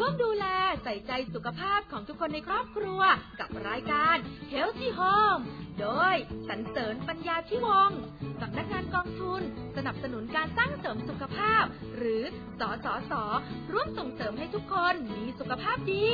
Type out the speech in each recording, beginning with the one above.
ร่วมดูแลใส่ใจสุขภาพของทุกคนในครอบครัวกับรายการ Healthy Home โดยสรรเสริญปัญญาธิวงศ์สำนักงานกองทุนสนับสนุนการสร้างเสริมสุขภาพหรือสสส.ร่วมส่งเสริมให้ทุกคนมีสุขภาพดี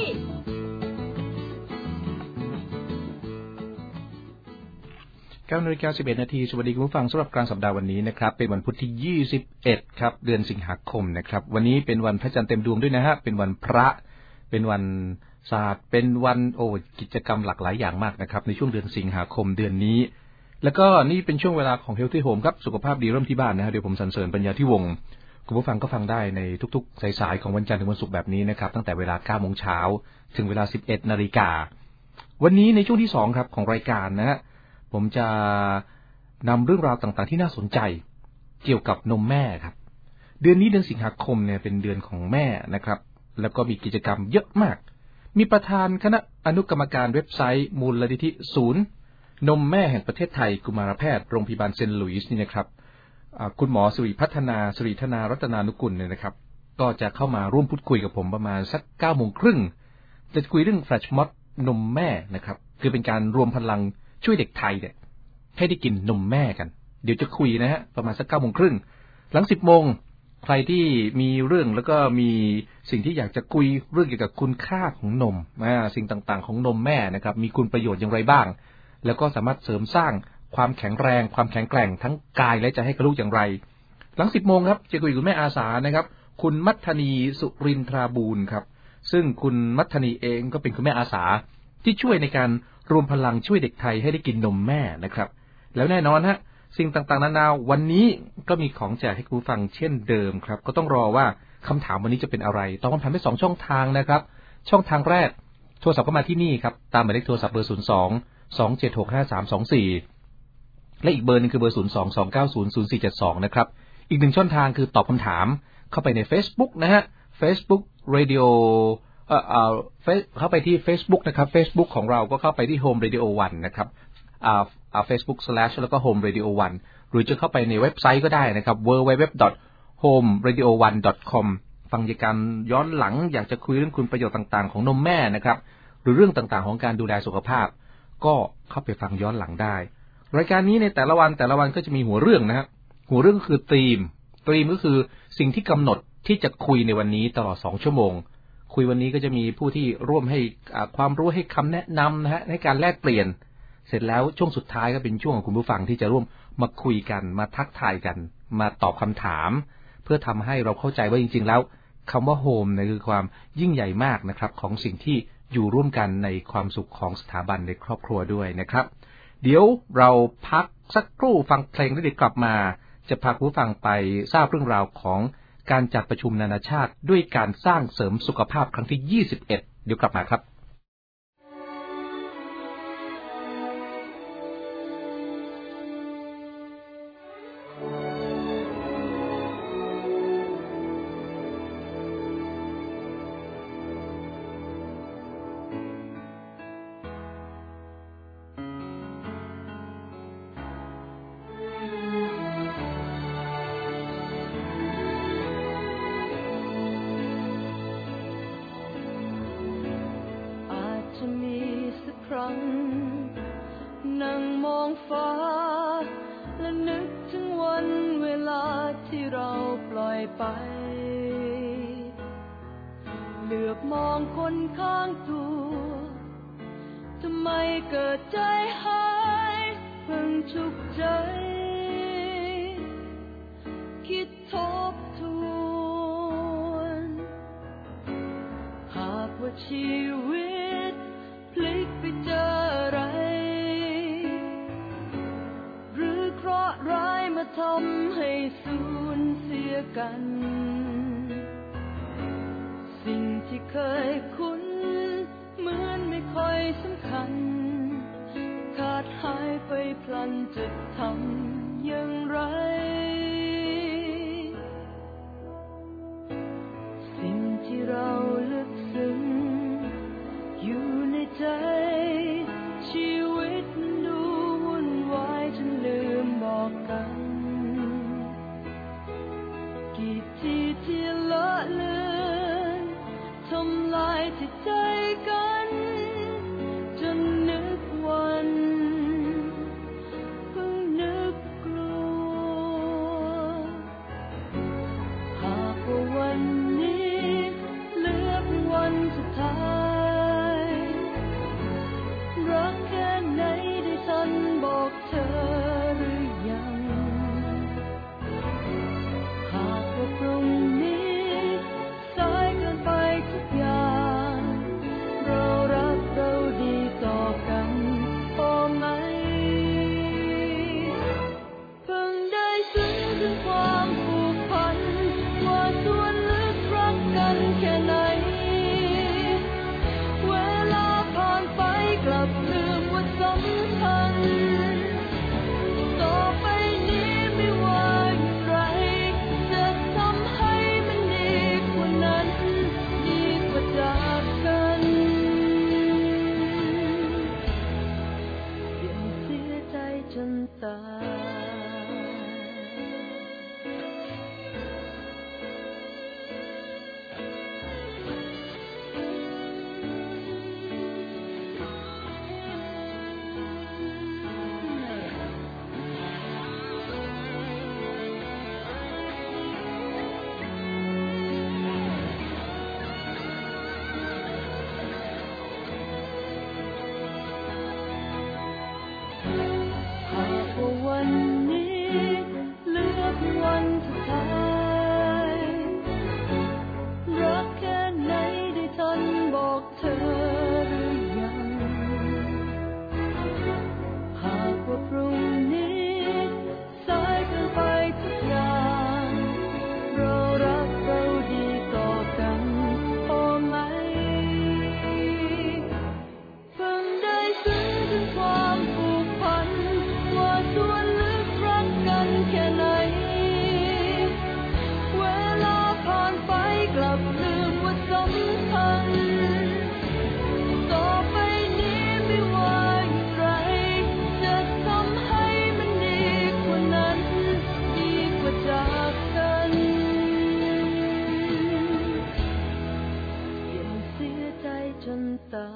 9:11 น.สวัสดีคุณผู้ฟังสำหรับกลางสัปดาห์วันนี้นะครับเป็นวันพุธที่21ครับเดือนสิงหาคมนะครับวันนี้เป็นวันพระจันทร์เต็มดวงด้วยนะฮะเป็นวันพระเป็นวันศาสตร์เป็นวันกิจกรรมหลากหลายอย่างมากนะครับในช่วงเดือนสิงหาคมเดือนนี้แล้วก็นี่เป็นช่วงเวลาของ Healthy Home ครับสุขภาพดีเริ่มที่บ้านนะฮะเดี๋ยวผมสรรเสริญปัญญาธิวงศ์คุณผู้ฟังก็ฟังได้ในทุกๆสายๆของวันจันทร์ถึงวันศุกร์แบบนี้นะครับตั้งแต่เวลา 9 โมงเช้าถึงเวลา 11 นาฬิกาวันนี้ในช่วงที่2ครับของรายการนะฮะผมจะนำเรื่องราวต่างๆที่น่าสนใจเกี่ยวกับนมแม่ครับเดือนนี้เดือนสิงหาคมเนี่ยเป็นเดือนของแม่นะครับแล้วก็มีกิจกรรมเยอะมากมีประธานคณะอนุกรรมการเว็บไซต์มูลนิธิศูนย์นมแม่แห่งประเทศไทยกุมารแพทย์โรงพยาบาลเซนต์หลุยส์นี่นะครับคุณหมอสิริธนารัตนานุกุลเนี่ยนะครับก็จะเข้ามาร่วมพูดคุยกับผมประมาณสัก 9:30 น.จะคุยเรื่องแฟลชม็อบนมแม่นะครับคือเป็นการรวมพลังช่วยเด็กไทยเนี่ยให้ได้กินนมแม่กันเดี๋ยวจะคุยนะฮะประมาณสัก 9:30 น.หลัง 10 โมงใครที่มีเรื่องแล้วก็มีสิ่งที่อยากจะคุยเรื่องเกี่ยวกับคุณค่าของนมสิ่งต่างๆของนมแม่นะครับมีคุณประโยชน์อย่างไรบ้างแล้วก็สามารถเสริมสร้างความแข็งแรงความแข็งแกร่งทั้งกายและใจให้กับลูกอย่างไรหลัง 10 โมงครับจะคุยกับคุณแม่อาสานะครับคุณมัทนีสุรินทราบูรณ์ครับซึ่งคุณมัทนีเองก็เป็นคุณแม่อาสาที่ช่วยในการรวมพลังช่วยเด็กไทยให้ได้กินนมแม่นะครับแล้วแน่นอนฮะสิ่งต่างๆนานาวันนี้ก็มีของแจกให้ผู้ฟังเช่นเดิมครับก็ต้องรอว่าคำถามวันนี้จะเป็นอะไรตอบคำถามได้2ช่องทางนะครับช่องทางแรกโทรศัพท์เข้ามาที่นี่ครับตามหมายเลขโทรศัพท์เบอร์02-276-5324และอีกเบอร์นึงคือเบอร์02-290-0472นะครับอีก1ช่องทางคือตอบคำถามเข้าไปใน Facebook นะฮะ Facebook Radioเข้าไปที่ Facebook นะครับ Facebook ของเราก็เข้าไปที่ Home Radio 1นะครับFacebook/ แล้วก็ Home Radio 1หรือจะเข้าไปในเว็บไซต์ก็ได้นะครับ www.homeradio1.com ฟังรายการย้อนหลังอยากจะคุยเรื่องคุณประโยชน์ต่างๆของนมแม่นะครับหรือเรื่องต่างๆของการดูแลสุขภาพก็เข้าไปฟังย้อนหลังได้รายการนี้ในแต่ละวันก็จะมีหัวเรื่องนะฮะหัวเรื่องก็คือธีมก็คือสิ่งที่กำหนดที่จะคุยในวันนี้ตลอด2ชั่วโมงคุยวันนี้ก็จะมีผู้ที่ร่วมให้ความรู้ให้คำแนะนำนะฮะในการแลกเปลี่ยนเสร็จแล้วช่วงสุดท้ายก็เป็นช่วงของคุณผู้ฟังที่จะร่วมมาคุยกันมาทักทายกันมาตอบคำถามเพื่อทำให้เราเข้าใจว่าจริงๆแล้วคำว่าโฮมเนี่ยคือความยิ่งใหญ่มากนะครับของสิ่งที่อยู่ร่วมกันในความสุขของสถาบันในครอบครัวด้วยนะครับเดี๋ยวเราพักสักครู่ฟังเพลงแล้วเดี๋ยวกลับมาจะพาคุณผู้ฟังไปทราบเรื่องราวของการจัดประชุมนานาชาติด้วยการสร้างเสริมสุขภาพครั้งที่21เดี๋ยวกลับมาครับนั่งมองฟ้าและนึกถึงวันเวลาที่เราปล่อยไปเหลือบมองคนข้างตัวทำไมเกิดใจหายเพิ่งทุกข์ใจคิดทบทวนหากว่าชีวิตพลิกไปเจออะไรหรือเคราะห์ร้ายมาทำให้สูญเสียกันสิ่งที่เคยคุ้นเหมือนไม่ค่อยสำคัญขาดหายไปพลันจะทำอย่างไรสิ่งที่เราลึกซึ้งอยู่ในใจชีวิตมันดูวุ่นวายจนลืมบอกกันกี่ทีที่ละเลือนทำที่ใจกันจนนึกวันเพิ่งนึกกลัวหากว่าวันนี้เหลือเพียงวันสุดท้ายรักแค่ไหนได้ทันบอกเธอหรือยังหากว่าพรุ่งนี้สายเกินไปทุกอย่างเรารักเราดีต่อกันพอไหมเพิ่งได้ซึ้งถึงความผูกพันว่าส่วนลึกรักกันแค่ไหนเวลาผ่านไปกลับลืมว่าสำคัญต่อไปนี้ไม่ว่าอย่างไรจะทำให้มันดีกว่านั้นดีกว่าจากกันยังเสียใจจนตาย หากว่าวันนี้เหลือเพียงวันสุดท้ายรักแค่ไหนได้ทันบอกเธอหรือยังหากว่าพรุ่งนี้สายเกินไปทุกอย่างเรารักเราดีต่อกันพอไหมเพิ่งได้ซึ้งถึงความผูกพันว่าส่วนลึกรักกันแค่ไหนเวลาผ่านไปกลับลืมว่าสำคัญต่อไปนี้ไม่ว่าอย่างไรจะทำให้มันดีกว่านั้นดีกว่าจากกันยังเสียใจจนตาย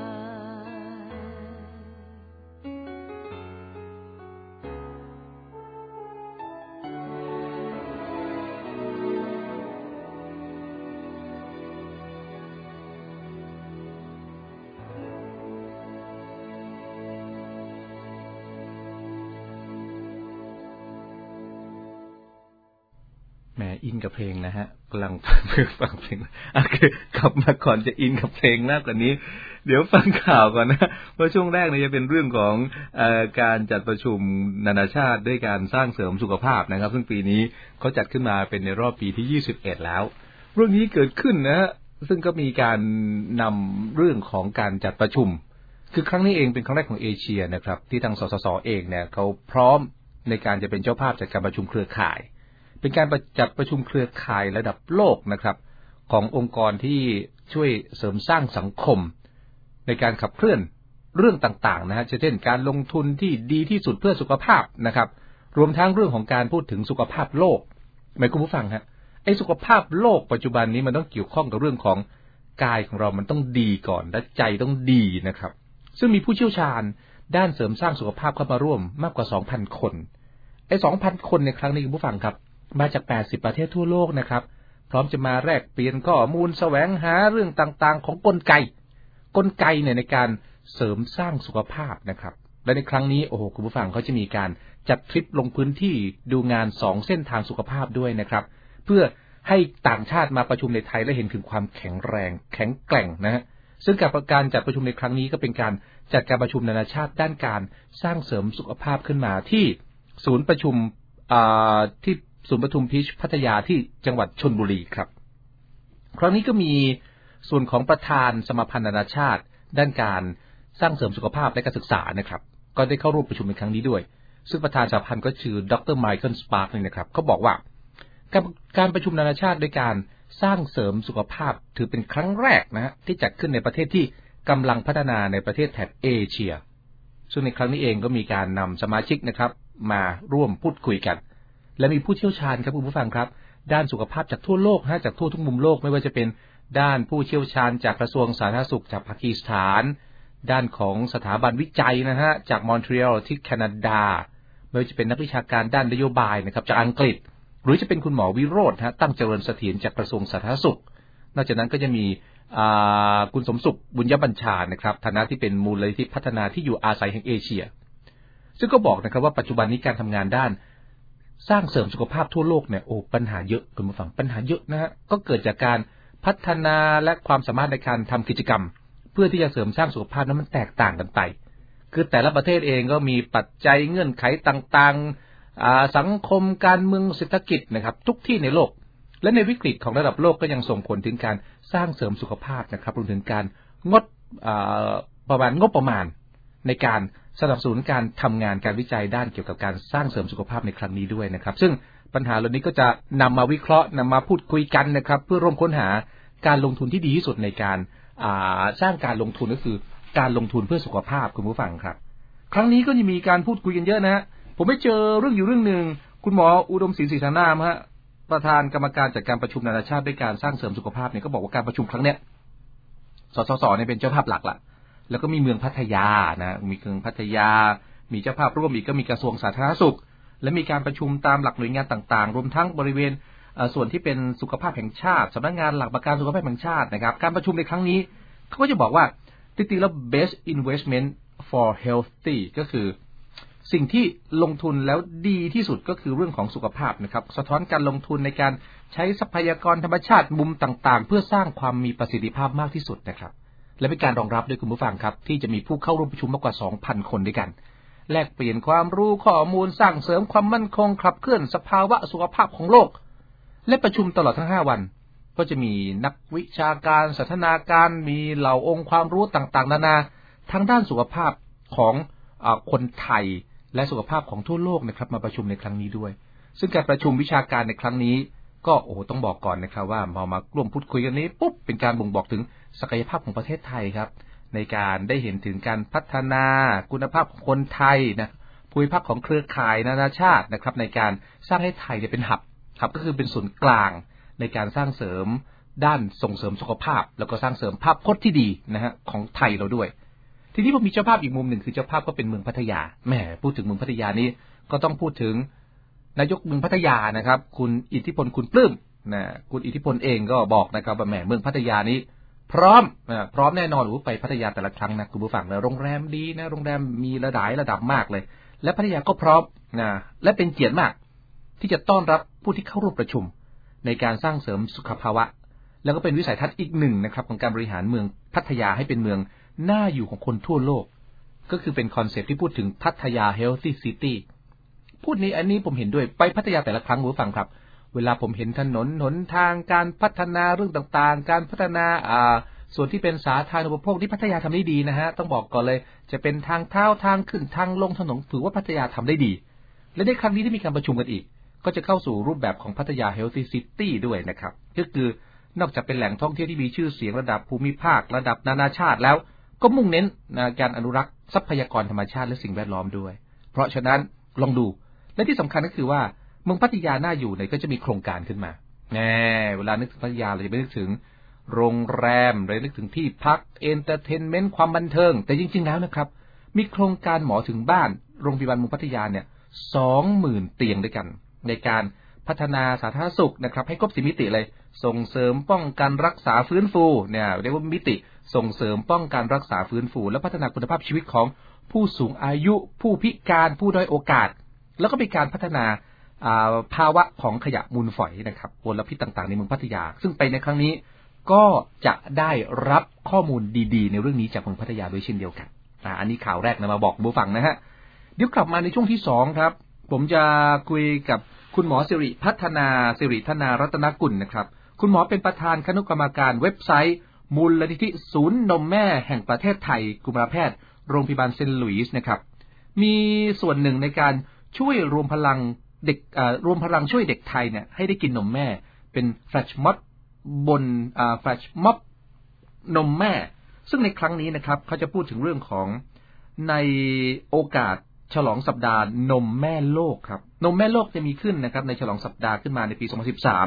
แหมอินกับเพลงนะฮะกำลังฟังเพลงคือกลับมาก่อนจะอินกับเพลงมากกว่านี้เดี๋ยวฟังข่าวก่อนนะว่าช่วงแรกเนี่ยจะเป็นเรื่องของการจัดประชุมนานาชาติด้วยการสร้างเสริมสุขภาพนะครับซึ่งปีนี้เขาจัดขึ้นมาเป็นในรอบปีที่21แล้วเรื่องนี้เกิดขึ้นนะซึ่งก็มีการนำเรื่องของการจัดประชุมคือครั้งนี้เองเป็นครั้งแรกของเอเชียนะครับที่ทางสสสเองเนี่ยเขาพร้อมในการจะเป็นเจ้าภาพจัดการประชุมเครือข่ายเป็นการจัดประชุมเครือข่ายระดับโลกนะครับขององค์กรที่ช่วยเสริมสร้างสังคมในการขับเคลื่อนเรื่องต่างๆนะฮะเช่นการลงทุนที่ดีที่สุดเพื่อสุขภาพนะครับรวมทั้งเรื่องของการพูดถึงสุขภาพโลกหมายคุณผู้ฟังฮะไอ้สุขภาพโลกปัจจุบันนี้มันต้องเกี่ยวข้องกับเรื่องของกายของเรามันต้องดีก่อนและใจต้องดีนะครับซึ่งมีผู้เชี่ยวชาญด้านเสริมสร้างสุขภาพเข้ามาร่วมมากกว่า 2,000 คนไอ้ 2,000 คนในครั้งนี้คุณผู้ฟังครับมาจาก80ประเทศทั่วโลกนะครับพร้อมจะมาแลกเปลี่ยนข้อมูลแสวงหาเรื่องต่างๆของกลไกเนี่ยในการเสริมสร้างสุขภาพนะครับและในครั้งนี้โอ้โหคุณผู้ฟังเขาจะมีการจัดทริปลงพื้นที่ดูงาน2เส้นทางสุขภาพด้วยนะครับเพื่อให้ต่างชาติมาประชุมในไทยและเห็นถึงความแข็งแรงแข็งแกร่งนะฮะซึ่งการจัดประชุมในครั้งนี้ก็เป็นการจัดการประชุมนานาชาติด้านการสร้างเสริมสุขภาพขึ้นมาที่ศูนย์ประชุมที่ศูนย์ประชุมพีชพัทยาที่จังหวัดชลบุรีครับครั้งนี้ก็มีส่วนของประธานสมาพันธ์นานาชาติด้านการสร้างเสริมสุขภาพและการศึกษานะครับก็ได้เข้าร่วมประชุมในครั้งนี้ด้วยซึ่งประธานสมาพันธ์ก็ชื่อดร. ไมเคิล สปาร์คเลยนะครับเขาบอกว่าการประชุมนานาชาติด้วยการสร้างเสริมสุขภาพถือเป็นครั้งแรกนะฮะที่จัดขึ้นในประเทศที่กำลังพัฒนาในประเทศแถบเอเชียซึ่งในครั้งนี้เองก็มีการนำสมาชิกนะครับมาร่วมพูดคุยกันและมีผู้เชี่ยวชาญครับคุณผู้ฟังครับด้านสุขภาพจากทั่วโลกจากทั่วทุกมุมโลกไม่ว่าจะเป็นด้านผู้เชี่ยวชาญจากกระทรวงสาธารณสุขจากปากีสถานด้านของสถาบันวิจัยนะฮะจากมอนทรีออลที่แคนาดาไม่ว่าจะเป็นนักวิชาการด้านนโยบายนะครับจากอังกฤษหรือจะเป็นคุณหมอวิโรจน์ตั้งเจริญเสถียรจากกระทรวงสาธารณสุขนอกจากนั้นก็จะมีคุณสมสุขบุญยบัญชานะครับฐานะที่เป็นมูลนิธิพัฒนาที่อยู่อาศัยแห่งเอเชียซึ่งก็บอกนะครับว่าปัจจุบันนี้การทำงานด้านสร้างเสริมสุขภาพทั่วโลกเนี่ยปัญหาเยอะคุณผู้ฟังปัญหาเยอะนะฮะก็เกิดจากการพัฒนาและความสามารถในการทำกิจกรรมเพื่อที่จะเสริมสร้างสุขภาพนั้นมันแตกต่างกันไปคือแต่ละประเทศเองก็มีปัจจัยเงื่อนไขต่างๆสังคมการเมืองเศรษฐกิจนะครับทุกที่ในโลกและในวิกฤตของระดับโลกก็ยังส่งผลถึงการสร้างเสริมสุขภาพนะครับรวมถึงการงบประมาณในการสนับสนุนการทำงานการวิจัยด้านเกี่ยวกับการสร้างเสริมสุขภาพในครั้งนี้ด้วยนะครับซึ่งปัญหาเหล่านี้ก็จะนำมาวิเคราะห์นำมาพูดคุยกันนะครับเพื่อร่วมค้นหาการลงทุนที่ดีที่สุดในการสร้างการลงทุนก็คือการลงทุนเพื่อสุขภาพคุณผู้ฟังครับครั้งนี้ก็จะมีการพูดคุยกันเยอะนะฮะผมไปเจอเรื่องอยู่เรื่องนึงคุณหมออุดมศิลป์ศรีธนามฮะประธานกรรมการจัดการประชุมนานาชาติด้วยการสร้างเสริมสุขภาพเนี่ยก็บอกว่าการประชุมครั้งเนี้ยสสสเนี่ยเป็นเจ้าภาพหลักละแล้วก็มีเมืองพัทยานะมีเมืองพัทยามีเจ้าภาพร่วมอีกก็มีกระทรวงสาธารณสุขและมีการประชุมตามหลักหน่วยงานต่างๆรวมทั้งบริเวณส่วนที่เป็นสุขภาพแห่งชาติสำนักงานหลักประกันสุขภาพแห่งชาตินะครับการประชุมในครั้งนี้เขาก็จะบอกว่าจริงๆแล้ว best investment for healthy ก็คือสิ่งที่ลงทุนแล้วดีที่สุดก็คือเรื่องของสุขภาพนะครับสะท้อนการลงทุนในการใช้ทรัพยากรธรรมชาติมุมต่างๆเพื่อสร้างความมีประสิทธิภาพมากที่สุดนะครับและเป็นการรองรับด้วยคุณผู้ฟังครับที่จะมีผู้เข้าร่วมประชุมมากกว่า 2,000 คนด้วยกันแลกเปลี่ยนความรู้ข้อมูลสร้างเสริมความมั่นคงขับเคลื่อนสภาวะสุขภาพของโลกและประชุมตลอดทั้ง5วันก็จะมีนักวิชาการสันทนาการมีเหล่าองค์ความรู้ต่างๆนานาทางด้านสุขภาพของคนไทยและสุขภาพของทั่วโลกนะครับมาประชุมในครั้งนี้ด้วยซึ่งการประชุมวิชาการในครั้งนี้ก็ต้องบอกก่อนนะครับว่ามาร่วมพูดคุยกันนี้ปุ๊บเป็นการบ่งบอกถึงศักยภาพของประเทศไทยครับในการได้เห็นถึงการพัฒนาคุณภาพของคนไทยนะภูมิภาคของเครือข่ายนานาชาตินะครับในการสร้างให้ไทยเป็นหับก็คือเป็นศูนย์กลางในการสร้างเสริมด้านส่งเสริมสุขภาพแล้วก็สร้างเสริมภาพพจน์ที่ดีนะฮะของไทยเราด้วยทีนี้ผมมีเจ้าภาพอีกมุมหนึ่งคือเจ้าภาพก็เป็นเมืองพัทยาแหมพูดถึงเมืองพัทยานี้ก็ต้องพูดถึงนายกเมืองพัทยานะครับคุณอิทธิพลคุณปลื้มนะคุณอิทธิพลเองก็บอกนะครับว่าแหมเมืองพัทยานี้พร้อมแน่นอนไปพัทยาแต่ละครั้งนะคุณผู้ฟังนะโรงแรมดีนะโรงแรมมีระดับมากเลยและพัทยาก็พร้อมนะและเป็นเกียรติมากที่จะต้อนรับผู้ที่เข้าร่วมประชุมในการสร้างเสริมสุขภาวะแล้วก็เป็นวิสัยทัศน์อีกหนึ่งนะครับของการบริหารเมืองพัทยาให้เป็นเมืองน่าอยู่ของคนทั่วโลกก็คือเป็นคอนเซปต์ที่พูดถึงพัทยา Healthy City พูดนี้อันนี้ผมเห็นด้วยไปพัทยาแต่ละครั้งคุณผู้ฟังครับเวลาผมเห็นถนนหนทางการพัฒนาเรื่องต่างๆการพัฒนาส่วนที่เป็นสาธารณูปโภคที่พัทยาทำได้ดีนะฮะต้องบอกก่อนเลยจะเป็นทางเท้าทางขึ้นทางลงถนนถือว่าพัทยาทำได้ดีและในครั้งนี้ที่มีการประชุมกันอีกก็จะเข้าสู่รูปแบบของพัทยา Healthy City ด้วยนะครับก็คือนอกจากเป็นแหล่งท่องเที่ยวที่มีชื่อเสียงระดับภูมิภาคระดับนานาชาติแล้วก็มุ่งเน้นการอนุรักษ์ทรัพยากรธรรมชาติและสิ่งแวดล้อมด้วยเพราะฉะนั้นลองดูและที่สำคัญก็คือว่าเมืองพัทยาน่าอยู่เนี่ยก็จะมีโครงการขึ้นมาเวลานึกถึงพัทยาเราจะไม่นึกถึงโรงแรมหรือนึกถึงที่พักเอนเตอร์เทนเมนต์ความบันเทิงแต่จริงๆแล้วนะครับมีโครงการหมอถึงบ้านโรงพยาบาลเมืองพัทยาเนี่ย 20,000 เตียงด้วยกันในการพัฒนาสาธารณสุขนะครับให้ครบ4มิติเลยส่งเสริมป้องกันรักษาฟื้นฟูเนี่ยเรียกว่ามิติส่งเสริมป้องกันรักษาฟื้นฟูและพัฒนาคุณภาพชีวิตของผู้สูงอายุผู้พิการผู้ด้อยโอกาสแล้วก็มีการพัฒนาภาวะของขยะมูลฝอยนะครับมลพิษต่างๆในเมืองพัทยาซึ่งไปในครั้งนี้ก็จะได้รับข้อมูลดีๆในเรื่องนี้จากเมืองพัทยาด้วยเช่นเดียวกันอันนี้ข่าวแรกนะมาบอกผู้ฟังนะฮะเดี๋ยวกลับมาในช่วงที่2ครับผมจะคุยกับคุณหมอสิริธนารัตนกุลนะครับคุณหมอเป็นประธานคณะกรรมการเว็บไซต์มูลนิธิศูนย์นมแม่แห่งประเทศไทยกุมารแพทย์โรงพยาบาลเซนต์หลุยส์นะครับมีส่วนหนึ่งในการช่วยรวมพลังเด็กรวมพลังช่วยเด็กไทยเนี่ยให้ได้กินนมแม่เป็นแฟลชม็อบบนมแม่ซึ่งในครั้งนี้นะครับเขาจะพูดถึงเรื่องของในโอกาสฉลองสัปดาห์นมแม่โลกครับนมแม่โลกจะมีขึ้นนะครับในฉลองสัปดาห์ขึ้นมาในปี 2013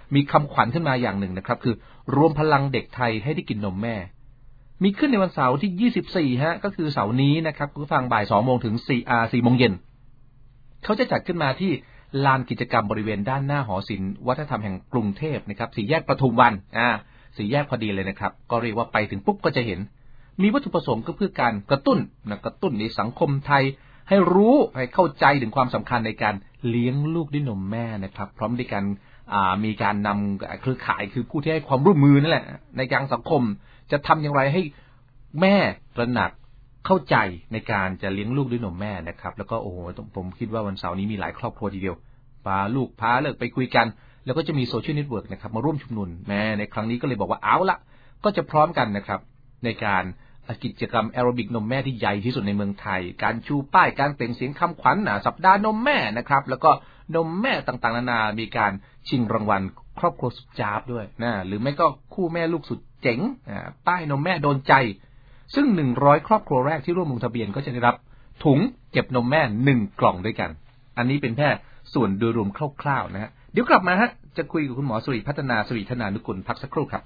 มีคำขวัญขึ้นมาอย่างหนึ่งนะครับคือรวมพลังเด็กไทยให้ได้กินนมแม่มีขึ้นในวันเสาร์ที่24ฮะก็คือเสาร์นี้นะครับคุณผู้ฟังบ่าย 2 โมงถึง4 โมงเย็นเขาจะจัดขึ้นมาที่ลานกิจกรรมบริเวณด้านหน้าหอศิลป์วัฒนธรรมแห่งกรุงเทพนะครับ4 แยกปทุมวัน4 แยกพอดีเลยนะครับก็เรียกว่าไปถึงปุ๊บก็จะเห็นมีวัตถุประสงค์ก็เพื่อการกระตุ้นในสังคมไทยให้รู้ให้เข้าใจถึงความสำคัญในการเลี้ยงลูกด้วยนมแม่นะครับพร้อมด้วยกันมีการนำเครือข่ายคือผู้ที่ให้ความร่วมมือนั่นแหละในการสังคมจะทำอย่างไรให้แม่ตระหนักเข้าใจในการจะเลี้ยงลูกด้วยนมแม่นะครับแล้วก็โอ้โหผมคิดว่าวันเสาร์นี้มีหลายครอบครัวทีเดียวพาลูกพาเลิกไปคุยกันแล้วก็จะมีโซเชียลเน็ตเวิร์กนะครับมาร่วมชุมนุมแม่ในครั้งนี้ก็เลยบอกว่าเอาละก็จะพร้อมกันนะครับในการกิจกรรมแอโรบิกนมแม่ที่ใหญ่ที่สุดในเมืองไทยการชูป้ายการเปล่งเสียงคำขวัญสัปดาห์นมแม่นะครับแล้วก็นมแม่ต่างๆนานามีการชิงรางวัลครอบครัวสุดจ๊าบด้วยนะหรือไม่ก็คู่แม่ลูกสุดเจ๋งป้ายนมแม่โดนใจซึ่ง100ครอบครัวแรกที่ร่วมลงทะเบียนก็จะได้รับถุงเก็บนมแม่1กล่องด้วยกันอันนี้เป็นแค่ส่วนโดยรวมคร่าวๆนะฮะเดี๋ยวกลับมาฮะจะคุยกับคุณหมอสุริพัฒนาสุริธนานุกุลพักสักครู่ครับ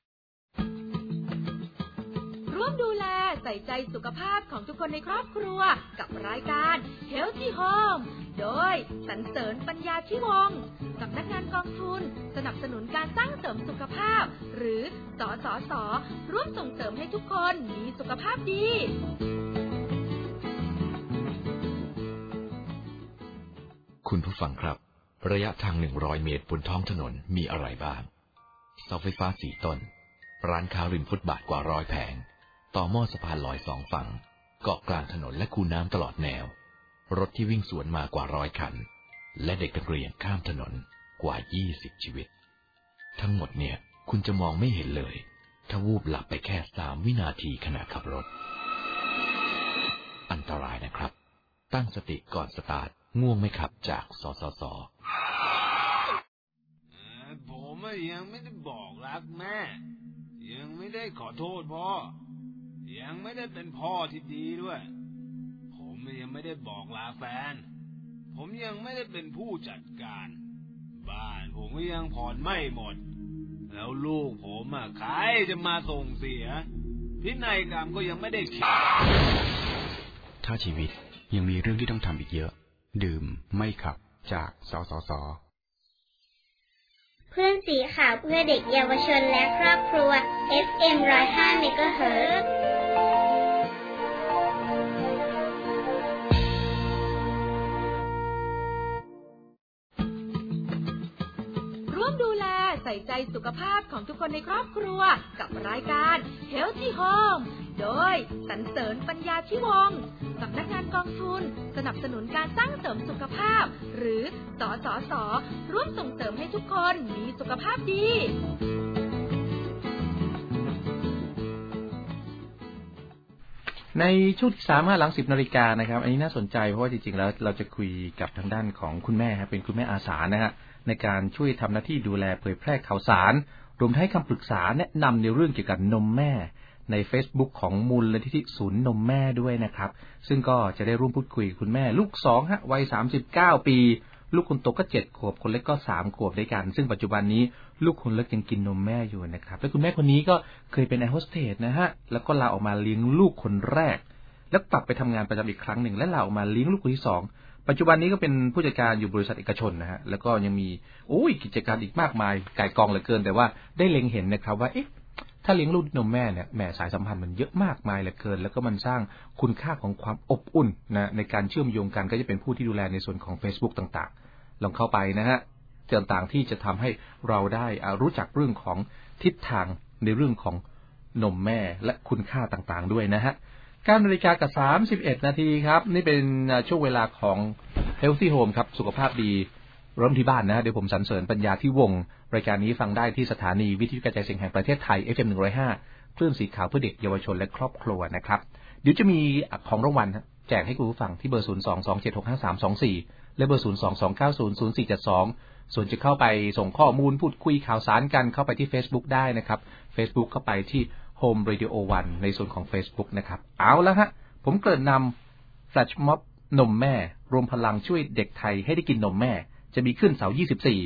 ดูแลใส่ใจสุขภาพของทุกคนในครอบครัวกับรายการ Healthy Home โดยสรรเสริญปัญญาธิวงศ์สำนักงานกองทุนสนับสนุนการสร้างเสริมสุขภาพหรือสสส.ร่วมส่งเสริมให้ทุกคนมีสุขภาพดีคุณผู้ฟังครับระยะทาง100 เมตรบนท้องถนนมีอะไรบ้างเสาไฟฟ้า4 ต้นร้านค้าริมฟุตบาทกว่า100 แผงต่อหม้อสะพานลอย2 ฝั่งเกาะกลางถนนและคูน้ำตลอดแนวรถที่วิ่งสวนมากว่า100 คันและเด็กนักเรียนข้ามถนนกว่า20 ชีวิตทั้งหมดเนี่ยคุณจะมองไม่เห็นเลยถ้าวูบหลับไปแค่3 วินาทีขณะขับรถอันตรายนะครับตั้งสติก่อนสตาร์ทง่วงไม่ขับจากสสส. ผมยังไม่ได้บอกรักแม่ยังไม่ได้ขอโทษพ่อยังไม่ได้เป็นพ่อที่ดีด้วยผมยังไม่ได้บอกลาแฟนผมยังไม่ได้เป็นผู้จัดการบ้านผมก็ยังผ่อนไม่หมดแล้วลูกผมใครจะมาส่งเสียพินัยกรรมก็ยังไม่ได้เขียนถ้าชีวิตยังมีเรื่องที่ต้องทำอีกเยอะดื่มไม่ขับจากสสส. เพื่อนสีขาวเพื่อเด็กเยาวชนและครอบครัว FM 105 MHz ร่วมดูแลใส่ใจสุขภาพของทุกคนในครอบครัวกับรายการ Healthy Home โดยสรรเสริญปัญญาธิวงศ์สำนักงานกองทุนสนับสนุนการสร้างเสริมสุขภาพหรือสสส.ร่วมส่งเสริมให้ทุกคนมีสุขภาพดีในช่วงที่3หลัง 10 นาฬิกานะครับอันนี้น่าสนใจเพราะว่าจริงๆแล้วเราจะคุยกับทางด้านของคุณแม่ครับเป็นคุณแม่อาสานะฮะในการช่วยทำหน้าที่ดูแลเผยแพร่ข่าวสารรวมทั้งให้คำปรึกษาแนะนำในเรื่องเกี่ยวกับนมแม่ใน Facebook ของมูลนิธิศูนย์นมแม่ด้วยนะครับซึ่งก็จะได้ร่วมพูดคุยกับคุณแม่ลูก2ฮะวัย39 ปีลูกคนโตก็7 ขวบคนเล็กก็3 ขวบด้วยกันซึ่งปัจจุบันนี้ลูกคนเล็กยังกินนมแม่อยู่นะครับและคุณแม่คนนี้ก็เคยเป็นแอร์โฮสเตสนะฮะแล้วก็ลาออกมาเลี้ยงลูกคนแรกแล้วกลับไปทำงานประจำอีกครั้งหนึ่งและลาออกมาเลี้ยงลูกคนที่2ปัจจุบันนี้ก็เป็นผู้จัดการอยู่บริษัทเอกชนนะฮะแล้วก็ยังมีกิจการอีกมากมายก่ายกองเหลือเกินแต่ว่าได้เล็งเห็นนะครับว่าถ้าเลี้ยงลูกนมแม่เนี่ยแม่สายสัมพันธ์มันเยอะมากมายเหลือเกินแล้วก็มันสร้างคุณค่าของความอบอุ่นนะในการเชื่อมโยงกันก็จะเป็นผู้ที่ดูแลในส่วนของ Facebook ต่างๆลองเข้าไปนะฮะต่างๆที่จะทำให้เราได้รู้จักเรื่องของทิศทางในเรื่องของนมแม่และคุณค่าต่างๆด้วยนะฮะ9:31 นาทีครับนี่เป็นช่วงเวลาของ Healthy Home ครับสุขภาพดีเริ่มที่บ้านนะเดี๋ยวผมสรรเสริญปัญญาที่วงรายการนี้ฟังได้ที่สถานีวิทยุกระจายเสียงแห่งประเทศไทย FM 105คลื่นสีขาวเพื่อเด็กเยาวชนและครอบครัวนะครับเดี๋ยวจะมีของรางวัลแจกให้คุณผู้ฟังที่เบอร์ 022765324 และเบอร์ 022900472 ส่วนจะเข้าไปส่งข้อมูลพูดคุยข่าวสารกันเข้าไปที่ Facebook ได้นะครับ Facebook เข้าไปที่ Home Radio 1ในส่วนของ Facebook นะครับเอาละฮะผมเกริ่นนำ Flash Mob นมแม่รวมพลังช่วยเด็กไทยให้ได้กินนมแม่จะมีขึ้นเสาร์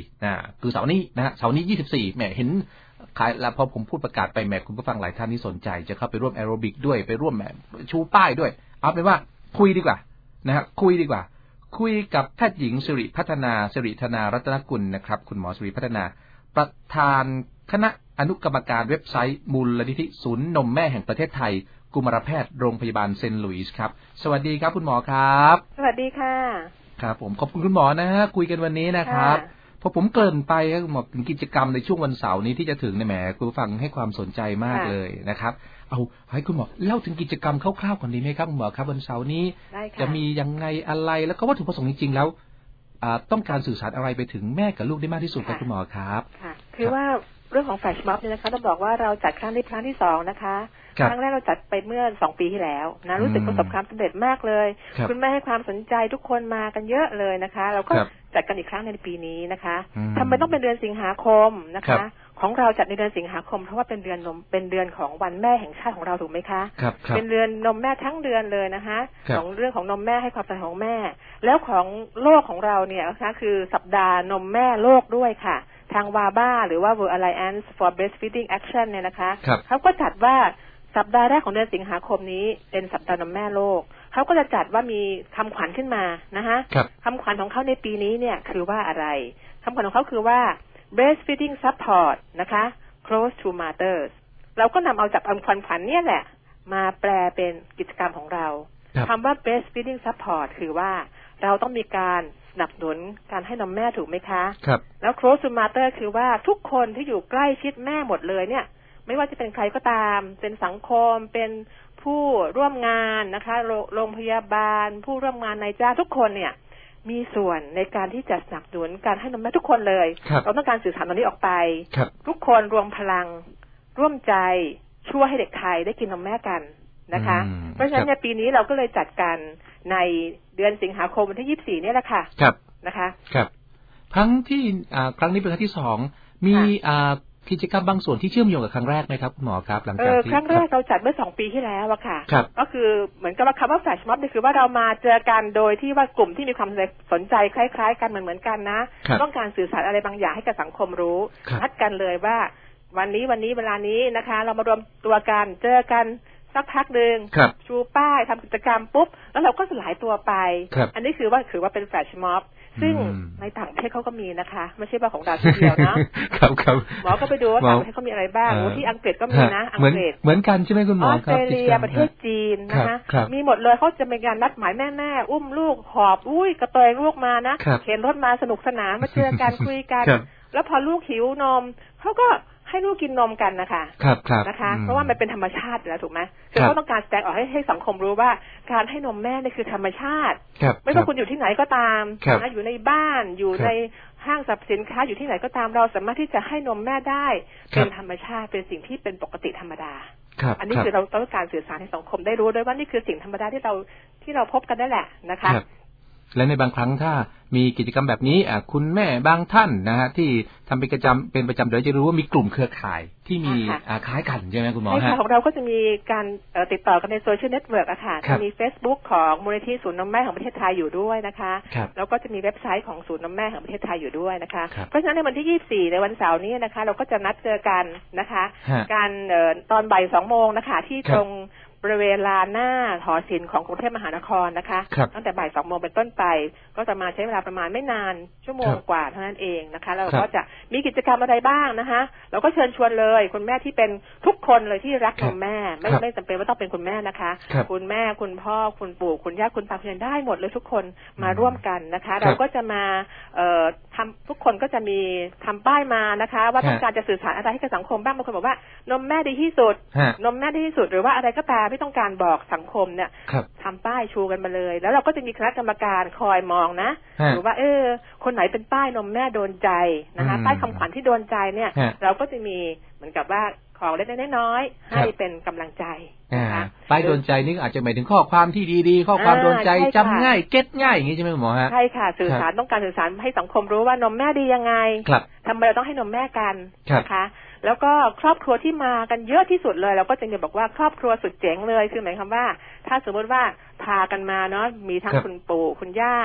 24คือเสาร์นี้นะฮะเสาร์นี้24แหมเห็นขายแล้วพอผมพูดประกาศไปแหมคุณผู้ฟังหลายท่านที่สนใจจะเข้าไปร่วมแอโรบิกด้วยไปร่วมแหมชูป้ายด้วยเอาเป็นว่าคุยดีกว่านะฮะคุยดีกว่าคุยกับแพทย์หญิงสิริพัฒนาสิริธนารัตนกุลนะครับคุณหมอสิริพัฒนาประธานคณะอนุกรรมการเว็บไซต์มูลนิธิศูนย์นมแม่แห่งประเทศไทยกุมารแพทย์โรงพยาบาลเซนต์หลุยส์ครับสวัสดีครับคุณหมอครับสวัสดีค่ะครับผมขอบคุณคุณหมอนะฮะคุยกันวันนี้นะครับพอผมเกริ่นไปครับคุณหมอถึงกิจกรรมในช่วงวันเสาร์นี้ที่จะถึงเนี่ยแหมคุณผู้ฟังให้ความสนใจมากเลยนะครับเอาให้คุณหมอเล่าถึงกิจกรรมคร่าวๆก่อนดีไหมครับคุณหมอครับวันเสาร์นี้จะมียังไงอะไรแล้วก็วัตถุประสงค์จริงๆแล้วต้องการสื่อสารอะไรไปถึงแม่กับลูกได้มากที่สุดครับคุณหมอครับค่ะคือว่าเรื่องของแฟลชม็อบเนี่ยนะคะต้องบอกว่าเราจัดครั้งที่2นะคะครั้งแรกเราจัดไปเมื่อ2 ปีที่แล้วนะรู้สึกประสบความสำเร็จมากเลยคุณแม่ให้ความสนใจทุกคนมากันเยอะเลยนะคะเราก็จัดกันอีกครั้งในปีนี้นะคะทำไมต้องเป็นเดือนสิงหาคมนะคะของเราจัดในเดือนสิงหาคมเพราะว่าเป็นเดือนของวันแม่แห่งชาติของเราถูกไหมคะเป็นเดือนนมแม่ทั้งเดือนเลยนะคะของเรื่องของนมแม่ให้ความสำคัญของแม่แล้วของโลกของเราเนี่ยนะคะคือสัปดาห์นมแม่โลกด้วยค่ะทางวาบ้าหรือว่า World Alliance for Breastfeeding Action เนี่ยนะคะเขาก็จัดว่าสัปดาห์แรกของเดือนสิงหาคมนี้เป็นสัปดาห์นมแม่โลกเขาก็จะจัดว่ามีคำขวัญขึ้นมานะคะคำขวัญของเขาในปีนี้เนี่ยคือว่าอะไรคำขวัญของเขาคือว่า breastfeeding support นะคะ close to mothers เราก็นำเอาจากคำขวัญเนี่ยแหละมาแปลเป็นกิจกรรมของเราคำว่า breastfeeding support คือว่าเราต้องมีการสนับสนุนการให้นมแม่ถูกไหมคะครับแล้ว close to mother คือว่าทุกคนที่อยู่ใกล้ชิดแม่หมดเลยเนี่ยไม่ว่าจะเป็นใครก็ตามเป็นสังคมเป็นผู้ร่วมงานนะคะโรงพยาบาลผู้ร่วมงานนายจ้างทุกคนเนี่ยมีส่วนในการที่จะสนับสนุนการให้นมแม่ทุกคนเลยเราต้องการสื่อสารตรงนี้ออกไปทุกคนรวมพลังร่วมใจช่วยให้เด็กไทยได้กินนมแม่กันนะคะเพราะฉะนั้นในปีนี้เราก็เลยจัดกันในเดือนสิงหาคมวันที่24นี่แหละค่ะนะคะครับครั้งที่ครั้งนี้เป็นครั้งที่2มีกิจกรรมบางส่วนที่เชื่อมโยงกับครั้งแรกไหมครับคุณหมอครับหลังจากที่ครั้งแรกเราจัดเมื่อ2 ปีที่แล้วอะค่ะก็คือเหมือนกับว่าคำว่าแฟลชม็อบนี่คือว่าเรามาเจอกันโดยที่ว่ากลุ่มที่มีความสนใจคล้ายๆกันเหมือนกันนะต้องการสื่อสารอะไรบางอย่างให้กับสังคมรู้นัดกันเลยว่าวันนี้เวลานี้นะคะเรามารวมตัวกันเจอกันสักพักนึงชูป้ายทำกิจกรรมปุ๊บแล้วเราก็สลายตัวไปอันนี้คือว่าเป็นแฟลชม็อบซึ่งในต่างประเทศเขาก็มีนะคะไม่ใช่ว่าของเราทีเดียวนะครับหมอก็ไปดูว่าต่างประเทศเขามีอะไรบ้างที่อังกฤษก็มีนะอังกฤษเหมือนกันใช่ไหมคุณหมอออสเตรเลียประเทศจีนนะคะมีหมดเลยเขาจะมีการนัดหมายแม่อุ้มลูกหอบกระเตยลูกมานะเข็นรถมาสนุกสนานมาเจอกันคุยกันแล้วพอลูกหิวนมเขาก็ให้ลูกกินนมกันนะคะนะคะเพราะว่ามันเป็นธรรมชาติแล้วถูกไหมคือเขาต้องการแสดงออกให้สังคมรู้ว่าการให้นมแม่นี่คือธรรมชาติไม่ว่าคุณอยู่ที่ไหนก็ตามนะอยู่ในบ้านอยู่ในห้างสรรพสินค้าอยู่ที่ไหนก็ตามเราสามารถที่จะให้นมแม่ได้เป็นธรรมชาติเป็นสิ่งที่เป็นปกติธรรมดาอันนี้คือเราต้องการสื่อสารให้สังคมได้รู้ด้วยว่านี่คือสิ่งธรรมดาที่เราพบกันได้แหละนะคะและในบางครั้งถ้ามีกิจกรรมแบบนี้คุณแม่บางท่านนะฮะที่ทำเป็นประจำเดี๋ยวจะรู้ว่ามีกลุ่มเครือข่ายที่มีคล้ายกันใช่ไหมคุณหมอฮะของเราก็จะมีการติดต่อกันในโซเชียลเน็ตเวิร์กอะค่ะจะมี Facebook ของมูลนิธิศูนย์นมแม่ของประเทศไทยอยู่ด้วยนะคะแล้วก็จะมีเว็บไซต์ของศูนย์นมแม่ของประเทศไทยอยู่ด้วยนะคะเพราะฉะนั้นในวันที่24ในวันเสาร์นี้นะคะเราก็จะนัดเจอกันนะคะการตอนบ่าย 2 โมงนะคะที่ตรงบริเวณลานหน้าหอศิลป์ของกรุงเทพมหานครนะคะตั้งแต่บ่าย 2 โมงเป็นต้นไปก็จะมาใช้เวลาประมาณไม่นานชั่วโมงกว่าเท่านั้นเองนะคะเราก็จะมีกิจกรรมอะไรบ้างนะคะเราก็เชิญชวนเลยคุณแม่ที่เป็นทุกคนเลยที่รักนมแม่ไม่จำเป็นว่าต้องเป็นคุณแม่นะคะคุณแม่คุณพ่อคุณปู่คุณย่าคุณตาคุณยายได้หมดเลยทุกคนมาร่วมกันนะคะเราก็จะมาทำทุกคนก็จะมีทำป้ายมานะคะว่าต้องการจะสื่อสารอะไรให้กับสังคมบ้างบางคนบอกว่านมแม่ดีที่สุดนมแม่ดีที่สุดหรือว่าอะไรก็ตามที่ต้องการบอกสังคมเนี่ยทำป้ายชูกันมาเลยแล้วเราก็จะมีคณะกรรมการคอยมองนะหรือว่าคนไหนเป็นป้ายนมแม่โดนใจนะคะป้ายคำขวัญที่โดนใจเนี่ยเราก็จะมีเหมือนกับว่าของเล็กๆน้อยๆให้เป็นกำลังใจนะคะป้ายโดนใจนี่อาจจะหมายถึงข้อความที่ดีๆข้อความโดนใจจำง่ายเก็ตง่ายอย่างนี้ใช่ไหมหมอฮะใช่ค่ะสื่อสารต้องการสื่อสารให้สังคมรู้ว่านมแม่ดียังไงทำไมเราต้องให้นมแม่กันนะคะแล้วก็ครอบครัวที่มากันเยอะที่สุดเลยเราก็จะบอกว่าครอบครัวสุดเจ๋งเลยคือหมายความว่าถ้าสมมติว่าพากันมาเนาะมีทั้งคุณปู่คุณย่า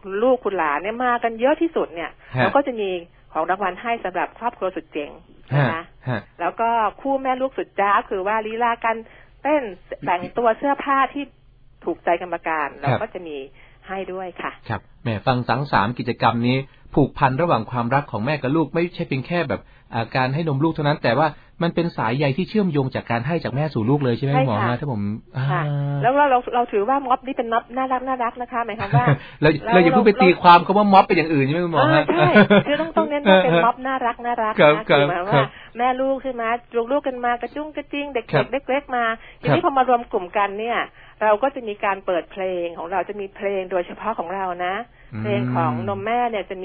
คุณลูกคุณหลานเนี่ยมากันเยอะที่สุดเนี่ยเราก็จะมีของรางวัลให้สำหรับครอบครัวสุดเจ๋งนะคะแล้วก็คู่แม่ลูกสุดจ้าคือว่าลีลาการเต้นแต่งตัวเสื้อผ้าที่ถูกใจกรรมการเราก็จะมีให้ด้วยค่ะครับแม่ฟังทั้ง3กิจกรรมนี้ผูกพันระหว่างความรักของแม่กับลูกไม่ใช่เพียงแค่แบบการให้นมลูกเท่านั้นแต่ว่ามันเป็นสายใยที่เชื่อมโยงจากการให้จากแม่สู่ลูกเลยใช่ไหมหมอฮะถ้าผมแล้วเราถือว่าม็อบนี่เป็นม็อบน่ารักนะคะหมายความว่าเราอย่าเพิ่งไปตีความคำว่าม็อบเป็นอย่างอื่นใช่ไหมหมอฮะใช่คือต้องเน้นว่าเป็นม็อบน่ารักนะคือหมายว่าแม่ลูกใช่ไหมจูงลูกกันมากระจุ้งกระจิ้งเด็กเล็กๆมาทีนี้พอมารวมกลุ่มกันเนี่ยเราก็จะมีการเปิดเพลงของเราจะมีเพลงโดยเฉพาะของเรานะเพลงของนมแม่เนี่ยจะ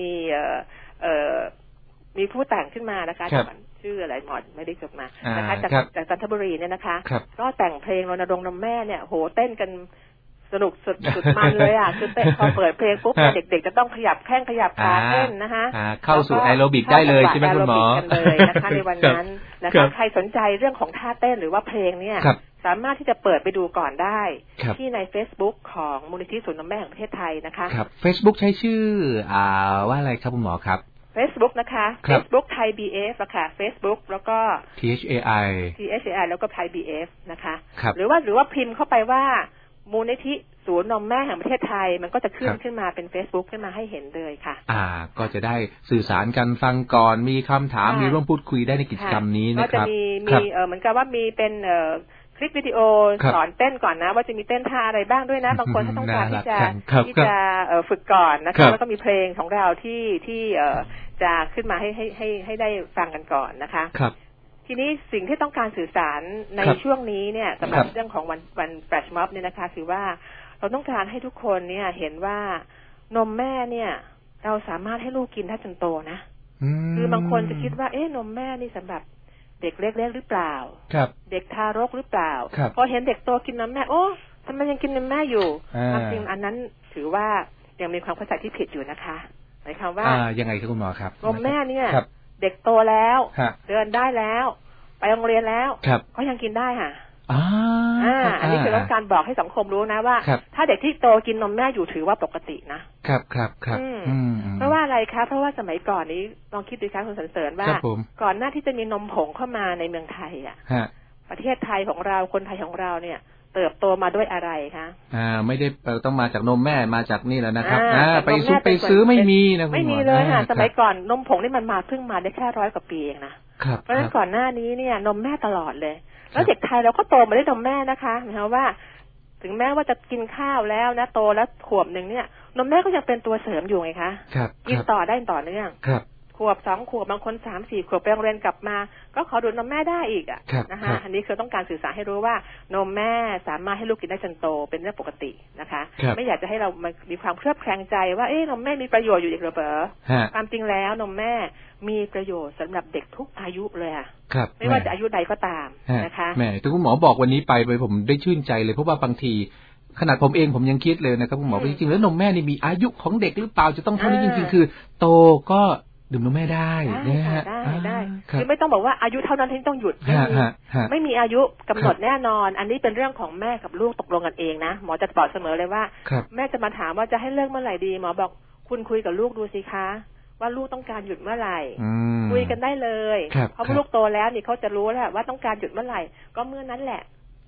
มีผู้แต่งขึ้นมานะคะชื่ออะไรหมอไม่ได้จบมานะคะจากจันทบุรีเนี่ยนะคะก็แต่งเพลงรณรงค์นมแม่เนี่ยโหเต้นกันสนุกสุดมันเลยอ่ะคือเต้นพอเปิดเพลงปุ๊บเด็กๆจะต้องขยับแข้งขยับขาเต้นนะคะเข้าสู่แอโรบิกได้เลยใช่ไหมคุณหมอกันเลยนะคะในวันนั้นนะคะใครสนใจเรื่องของท่าเต้นหรือว่าเพลงเนี่ยสามารถที่จะเปิดไปดูก่อนได้ที่ใน Facebook ของมูลนิธิศูนย์นมแม่แห่งประเทศไทยนะคะครับ Facebook ใช้ชื่อว่าอะไรครับคุณหมอครับ Facebook นะคะ Facebook Thai BF อะค่ะ Facebook แล้วก็ THAI แล้วก็ Thai BF นะคะหรือว่าพิมพ์เข้าไปว่ามูลนิธิศูนย์นมแม่แห่งประเทศไทยมันก็จะขึ้นมาเป็น Facebook ขึ้นมาให้เห็นเลยค่ะก็จะได้สื่อสารกันฟังก่อนมีคำถามมีร่วมพูดคุยได้ในกิจกรรมนี้นะครับก็จะมีเหมือนกับว่ามีเป็นคลิปวิดีโอสอนเต้นก่อนนะว่าจะมีเต้นท่าอะไรบ้างด้วยนะบางคนถ้าต้องการที่จะฝึกก่อนนะคะแล้วก็มีเพลงของเราที่จะขึ้นมาให้ได้ฟังกันก่อนนะคะทีนี้สิ่งที่ต้องการสื่อสารในช่วงนี้เนี่ยสำหรับเรื่องของวันแฟลชม็อบเนี่ยนะคะคือว่าเราต้องการให้ทุกคนเนี่ยเห็นว่านมแม่เนี่ยเราสามารถให้ลูกกินได้จนโตนะคือบางคนจะคิดว่านมแม่นี่สำหรับเด็กเล็กๆหรือเปล่าเด็กทารกหรือเปล่าพอเห็นเด็กโตกินนมแม่โอ้ทำไมยังกินนมแม่อยู่ความจริงอันนั้นถือว่ายังมีความเข้าใจที่ผิดอยู่นะคะหมายความว่ายังไงครับคุณหมอครับนมแม่เนี่ยเด็กโตแล้วเดินได้แล้วไปโรงเรียนแล้วก็ยังกินได้ค่ะอันนี้คือต้องการบอกให้สังคมรู้นะว่าถ้าเด็กที่โตกินนมแม่อยู่ถือว่าปกตินะครับเพราะว่าอะไรคะเพราะว่าสมัยก่อนนี้ลองคิดดูคะคุณสันเสริญว่าก่อนหน้าที่จะมีนมผงเข้ามาในเมืองไทยประเทศไทยของเราคนไทยของเราเนี่ยเติบโตมาด้วยอะไรคะไม่ได้ต้องมาจากนมแม่มาจากนี่แล้วนะครับไปซื้อไม่มีนะไม่มีเลยค่ะสมัยก่อนนมผงนี่มันมาเพิ่งมาได้แค่100 กว่าปีเองนะเพราะฉะนั้นก่อนหน้านี้เนี่ยนมแม่ตลอดเลยแล้วเด็กไทยเราก็โตมาได้นมแม่นะคะหมายความว่าถึงแม้ว่าจะกินข้าวแล้วนะโตแล้วขวบนึงเนี่ยนมแม่ก็ยังเป็นตัวเสริมอยู่ไงคะกินต่อได้ต่อเนื่องขวบ2 ขวบบางคน3-4 ขวบไปโรงเรียนกลับมาก็ขอดูดนมแม่ได้อีกนะคะอันนี้คือต้องการสื่อสารให้รู้ว่านมแม่สามารถให้ลูกกินได้จนโตเป็นเรื่องปกตินะคะไม่อยากจะให้เรามีความเคลือบแคลงใจว่านมแม่มีประโยชน์อยู่อีกหรือเปล่าความจริงแล้วนมแม่มีประโยชน์สำหรับเด็กทุกอายุเลยค่ะไม่ว่าจะอายุใดก็ตามนะคะแม่แต่คุณหมอบอกวันนี้ไปผมได้ชื่นใจเลยเพราะว่าบางทีขนาดผมเองผมยังคิดเลยนะครับคุณหมอจริงๆแล้วนมแม่นี่มีอายุของเด็กหรือเปล่าจะต้องเท่านี้จริงๆคือโตก็ดื่มนมแม่ได้ได้คือไม่ต้องบอกว่าอายุเท่านั้นที่ต้องหยุดไม่มีอายุกำหนดแน่นอนอันนี้เป็นเรื่องของแม่กับลูกตกลงกันเองนะหมอจะบอกเสมอเลยว่าแม่จะมาถามว่าจะให้เลิกเมื่อไหร่ดีหมอบอกคุณคุยกับลูกดูสิคะว่าลูกต้องการหยุดเมื่อไหร่คุยกันได้เลยเพราะลูกโตแล้วนี่เขาจะรู้แล้วว่าต้องการหยุดเมื่อไหร่ก็เมื่อนั้นแหละ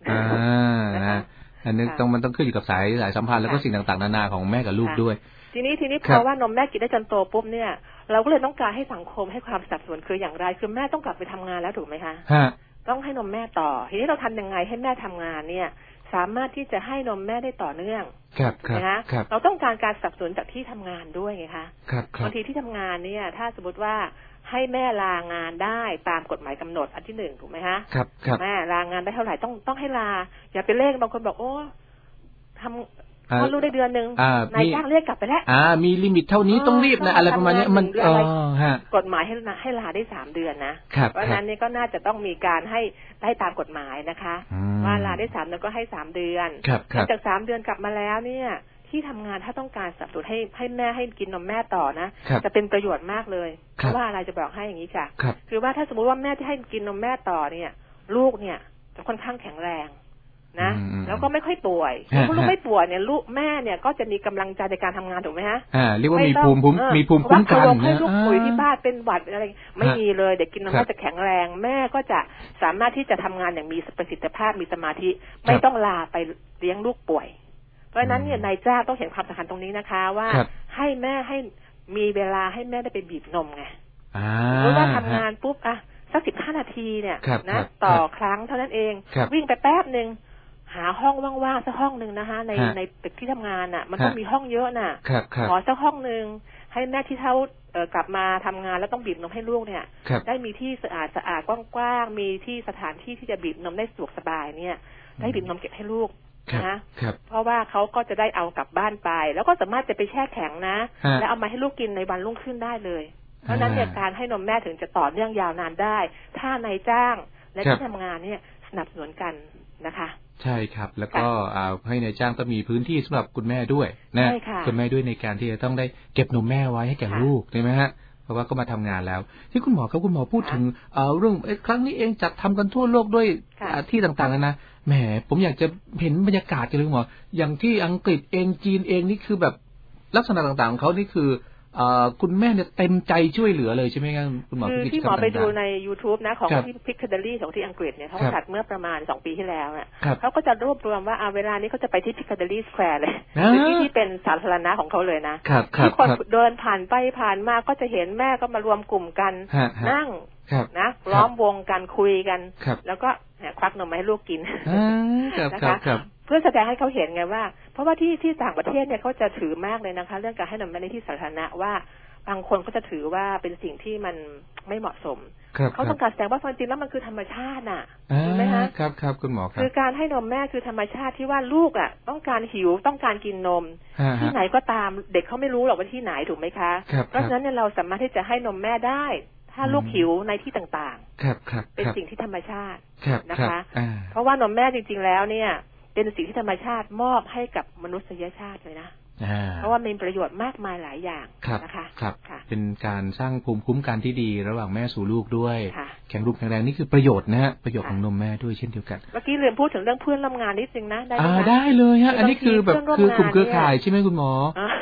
อันนี้มันต้องขึ้นอยู่กับสายสัมพันธ์แล้วก็สิ่งต่างๆนานาของแม่กับลูกด้วยทีนี้พอว่านมแม่กินได้จนโตปุ๊บเนี่ยเราก็เลยต้องการให้สังคมให้ความสนับสนุนคืออย่างไรคือแม่ต้องกลับไปทำงานแล้วถูกไหมคะต้องให้นมแม่ต่อทีนี้เราทำยังไงให้แม่ทำงานเนี่ยสามารถที่จะให้นมแม่ได้ต่อเนื่องนะคะเราต้องการการสนับสนุนจากที่ทำงานด้วยไงคะบางทีที่ทำงานเนี่ยถ้าสมมติว่าให้แม่ลางานได้ตามกฎหมายกำหนดอันที่1ถูกไหมคะแม่ลางานได้เท่าไหร่ต้องให้ลาอย่าไปเร่งบางคนบอกโอ้ทำพอรู้ได้เดือนนึงนายจ้างเรียกกลับไปแล้วมีลิมิตเท่านี้ต้องรีบนะอะไรประมาณนี้มันกฎหมายให้ลาได้3 เดือนนะเพราะฉะนั้นนี่ก็น่าจะต้องมีการให้ได้ตามกฎหมายนะคะว่าลาได้3 เดือนก็ให้3 เดือนหลังจาก3 เดือนกลับมาแล้วเนี่ยที่ทำงานถ้าต้องการสนับสนุนให้แม่ให้กินนมแม่ต่อนะจะเป็นประโยชน์มากเลยเพราะว่าอะไรจะบอกให้อย่างนี้ค่ะคือว่าถ้าสมมติว่าแม่ที่ให้กินนมแม่ต่อเนี่ยลูกเนี่ยจะค่อนข้างแข็งแรงนะแล้วก็ไม่ค่อยป่วยพอลูกไม่ป่วยเนี่ยลูกแม่เนี่ยก็จะมีกำลังใจในการทำงานถูกไหมฮะเรียกว่ามีภูมิคุ้มกันนะให้ลูกป่วยที่บ้านเป็นหวัดอะไรไม่มีเลยเด็กกินนมแม่จะแข็งแรงแม่ก็จะสามารถที่จะทำงานอย่างมีประสิทธิภาพมีสมาธิไม่ต้องลาไปเลี้ยงลูกป่วยเพราะฉะนั้นเนี่ยนายจ้างต้องเห็นความสำคัญตรงนี้นะคะว่าให้แม่ให้มีเวลาให้แม่ได้ไปบีบนมไงเพราะว่าทำงานปุ๊บสัก15 นาทีเนี่ยนะต่อครั้งเท่านั้นเองวิ่งไปแป๊บนึงหาห้องว่างๆสักห้องนึงนะคะในตึกที่ทำงานน่ะมันต้องมีห้องเยอะน่ะขอสักห้องนึงให้แม่ที่เขากลับมาทำงานแล้วต้องบีบนมให้ลูกเนี่ยได้มีที่สะอาดกว้างๆมีที่สถานที่ที่จะบีบนมได้สะดวกสบายเนี่ยได้บีบนมเก็บให้ลูกนะเพราะว่าเขาก็จะได้เอากลับบ้านไปแล้วก็สามารถจะไปแช่แข็งนะแล้วเอามาให้ลูกกินในวันรุ่งขึ้นได้เลยเพราะนั้นเนี่ยการให้นมแม่ถึงจะต่อเนื่องยาวนานได้ถ้านายจ้างและที่ทำงานเนี่ยสนับสนุนกันนะคะใช่ครับแล้วก็ให้นายจ้างต้องมีพื้นที่สำหรับคุณแม่ด้วยนะคุณแม่ด้วยในการที่จะต้องได้เก็บนมแม่ไว้ให้แก่ลูกใช่ไหมฮะเพราะว่าก็มาทำงานแล้วที่คุณหมอครับคุณหมอพูดถึงเรื่องครั้งนี้เองจัดทำกันทั่วโลกด้วยที่ต่างๆนะแหมผมอยากจะเห็นบรรยากาศกันเลยคุณหมออย่างที่อังกฤษเองจีนเองนี่คือแบบลักษณะต่างๆของเขานี่คือคุณแม่เนี่ยเต็มใจช่วยเหลือเลยใช่ไหมครับคุณหมอคือที่หมอไปดูใน YouTube นะของที่ Piccadilly ของที่อังกฤษเนี่ยเขาจัดเมื่อประมาณ2 ปีที่แล้วเนี่ยเขาก็จะรวบรวมว่าเวลานี้เขาจะไปที่ Piccadilly Square เลยที่เป็นสาธารณะของเขาเลยนะที่คนเดินผ่านไปผ่านมาก็จะเห็นแม่ก็มารวมกลุ่มกันนั่งนะล้อมวงกันคุยกันแล้วก็ควักนมให้ลูกกินนะคะเพื่อแสดงให้เขาเห็นไงว่าเพราะว่าที่ต่างประเทศเนี่ยเขาจะถือมากเลยนะคะเรื่องการให้นมแม่ในที่สาธารณะว่าบางคนก็จะถือว่าเป็นสิ่งที่มันไม่เหมาะสมเขาต้องการแสดงว่าความจริงแล้วมันคือธรรมชาติน่ะถูกไหมคะครับคุณหมอครับคือการให้นมแม่คือธรรมชาติที่ว่าลูกต้องการหิวต้องการกินนมที่ไหนก็ตามเด็กเขาไม่รู้หรอกว่าที่ไหนถูกไหมคะเพราะฉะนั้นเนี่ยเราสามารถที่จะให้นมแม่ได้ถ้าลูกหิวในที่ต่างๆเป็นสิ่งที่ธรรมชาตินะคะเพราะว่านมแม่จริงๆแล้วเนี่ยเป็นสิ่งที่ธรรมชาติมอบให้กับมนุษยชาติเลยนะเพราะว่ามีประโยชน์มากมายหลายอย่างนะคะครับเป็นการสร้างภูมิคุ้มกันที่ดีระหว่างแม่สู่ลูกด้วยแข็งแรงนี่คือประโยชน์นะฮะประโยชน์ของนมแม่ด้วยเช่นเดียวกันเมื่อกี้ลืมพูดถึงเรื่องเพื่อนร่วมงานนิดนึงนะได้เลยฮะอันนี้คือแบบคือกลุ่มเครือข่ายใช่ไหมคุณหมอ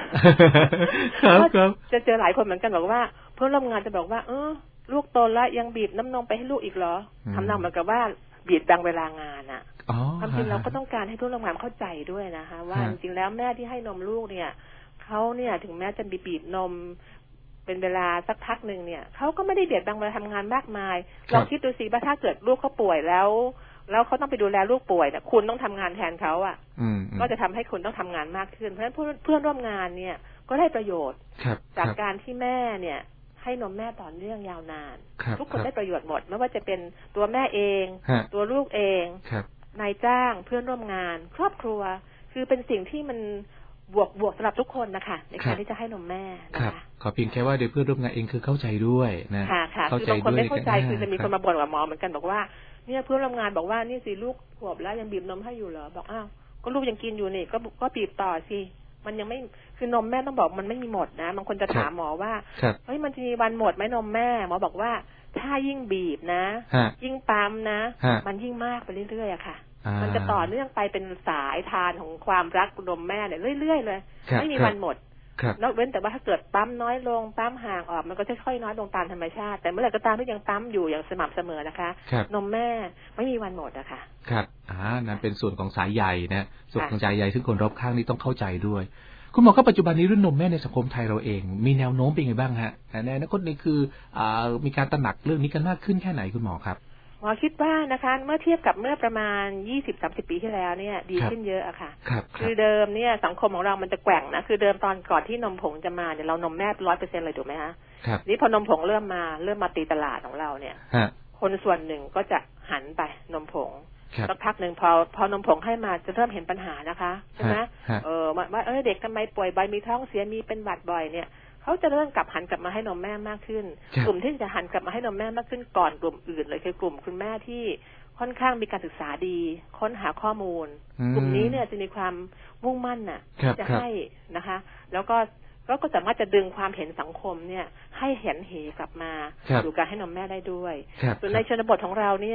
ครับจะเจอหลายคนเหมือนกันบอกว่าเพื่อนร่วมงานจะบอกว่าลูกโตแล้วยังบีบน้ำนมไปให้ลูกอีกเหรอทำนองเหมือนกับว่าบีบดังเวลางานอ่ะความจริงเราก็ต้องการให้เพื่อนร่วมงานเข้าใจด้วยนะคะว่าจริงๆแล้วแม่ที่ให้นมลูกเนี่ยเขาเนี่ยถึงแม้จะบีบนมเป็นเวลาสักพักหนึ่งเนี่ยเขาก็ไม่ได้เบียดบังเวลาทำงานมากมายลองคิดดูสิว่าถ้าเกิดลูกเขาป่วยแล้วเขาต้องไปดูแลลูกป่วยเนี่ยคุณต้องทำงานแทนเขาอ่ะก็จะทำให้คุณต้องทำงานมากขึ้นเพราะฉะนั้นเพื่อนร่วมงานเนี่ยก็ได้ประโยชน์จากการที่แม่เนี่ยให้นมแม่ต่อเนื่องยาวนานทุกคนได้ประโยชน์หมดไม่ว่าจะเป็นตัวแม่เองตัวลูกเองนายจ้างเพื่อนร่วมงานครอบครัวคือเป็นสิ่งที่มันบวกสำหรับทุกคนนะคะในการที่จะให้นมแม่นะคะขอเพียงแค่ว่าโดยเพื่อนร่วมงานเองคือเข้าใจด้วยนะค่ะคือบางคนไม่เข้าใจคือจะมีคนมาบ่นกับหมอเหมือนกันบอกว่าเนี่ยเพื่อนร่วมงานบอกว่านี่สิลูกขวบแล้วยังบีบนมให้อยู่เหรอบอกอ้าวก็ลูกยังกินอยู่นี่ก็บีบต่อสิมันยังไม่คือนมแม่ต้องบอกมันไม่มีหมดนะบางคนจะถามหมอว่าเฮ้ยมันจะมีวันหมดไหมนมแม่หมอบอกว่าถ้ายิ่งบีบนะยิ่งปั๊มนะมันยิ่งมากไปเรื่อยๆอะค่ะมันจะต่อเนื่องไปเป็นสายทานของความรักนมแม่เนี่ยเรื่อยๆเลยไม่มีวันหมดนอกเว้นแต่ว่าถ้าเกิดปั๊มน้อยลงปั๊มห่างออกมันก็จะค่อยน้อยลงตามธรรมชาติแต่เมื่อไหร่ก็ตามที่ยังปั๊มอยู่อย่างสม่ำเสมอนะคะนมแม่ไม่มีวันหมดอะค่ะครับนั่นเป็นส่วนของสายใยนะส่วนของสายใยซึ่งคนรอบข้างนี่ต้องเข้าใจด้วยคุณหมอก็ปัจจุบันนี้เรื่องนมแม่ในสังคมไทยเราเองมีแนวโน้มเป็นไงบ้างฮะในอนาคตนี้คือมีการตระหนักเรื่องนี้กันมากขึ้นแค่ไหนคุณหมอครับหมอคิดว่านะคะเมื่อเทียบกับเมื่อประมาณ 20-30 ปีที่แล้วเนี่ยดีขึ้นเยอะอะค่ะคือเดิมเนี่ยสังคมของเรามันจะแกว่งนะคือเดิมตอนก่อนที่นมผงจะมาเนี่ยเรานมแม่ 100% เลยถูกไหมฮะนี่พอนมผงเริ่มมาตีตลาดของเราเนี่ยคนส่วนหนึ่งก็จะหันไปนมผงสักพักหนึ่งพอนมผงให้มาจะเริ่มเห็นปัญหานะคะใช่ไหมว่าเด็กทำไมป่วยบ่อยมีท้องเสียมีเป็นหวัดบ่อยเนี่ยเขาจะเริ่มหันกลับมาให้นมแม่มากขึ้นกลุ่มที่จะหันกลับมาให้นมแม่มากขึ้นก่อนกลุ่มอื่นเลยคือกลุ่มคุณแม่ที่ค่อนข้างมีการศึกษาดีค้นหาข้อมูลกลุ่มนี้เนี่ยจะมีความมุ่งมั่นน่ะจะให้นะคะแล้วก็สามารถจะดึงความเห็นสังคมเนี่ยให้เห็นเหกลับมาสู่การให้นมแม่ได้ด้วยส่วนในชนบทของเราเนี่ย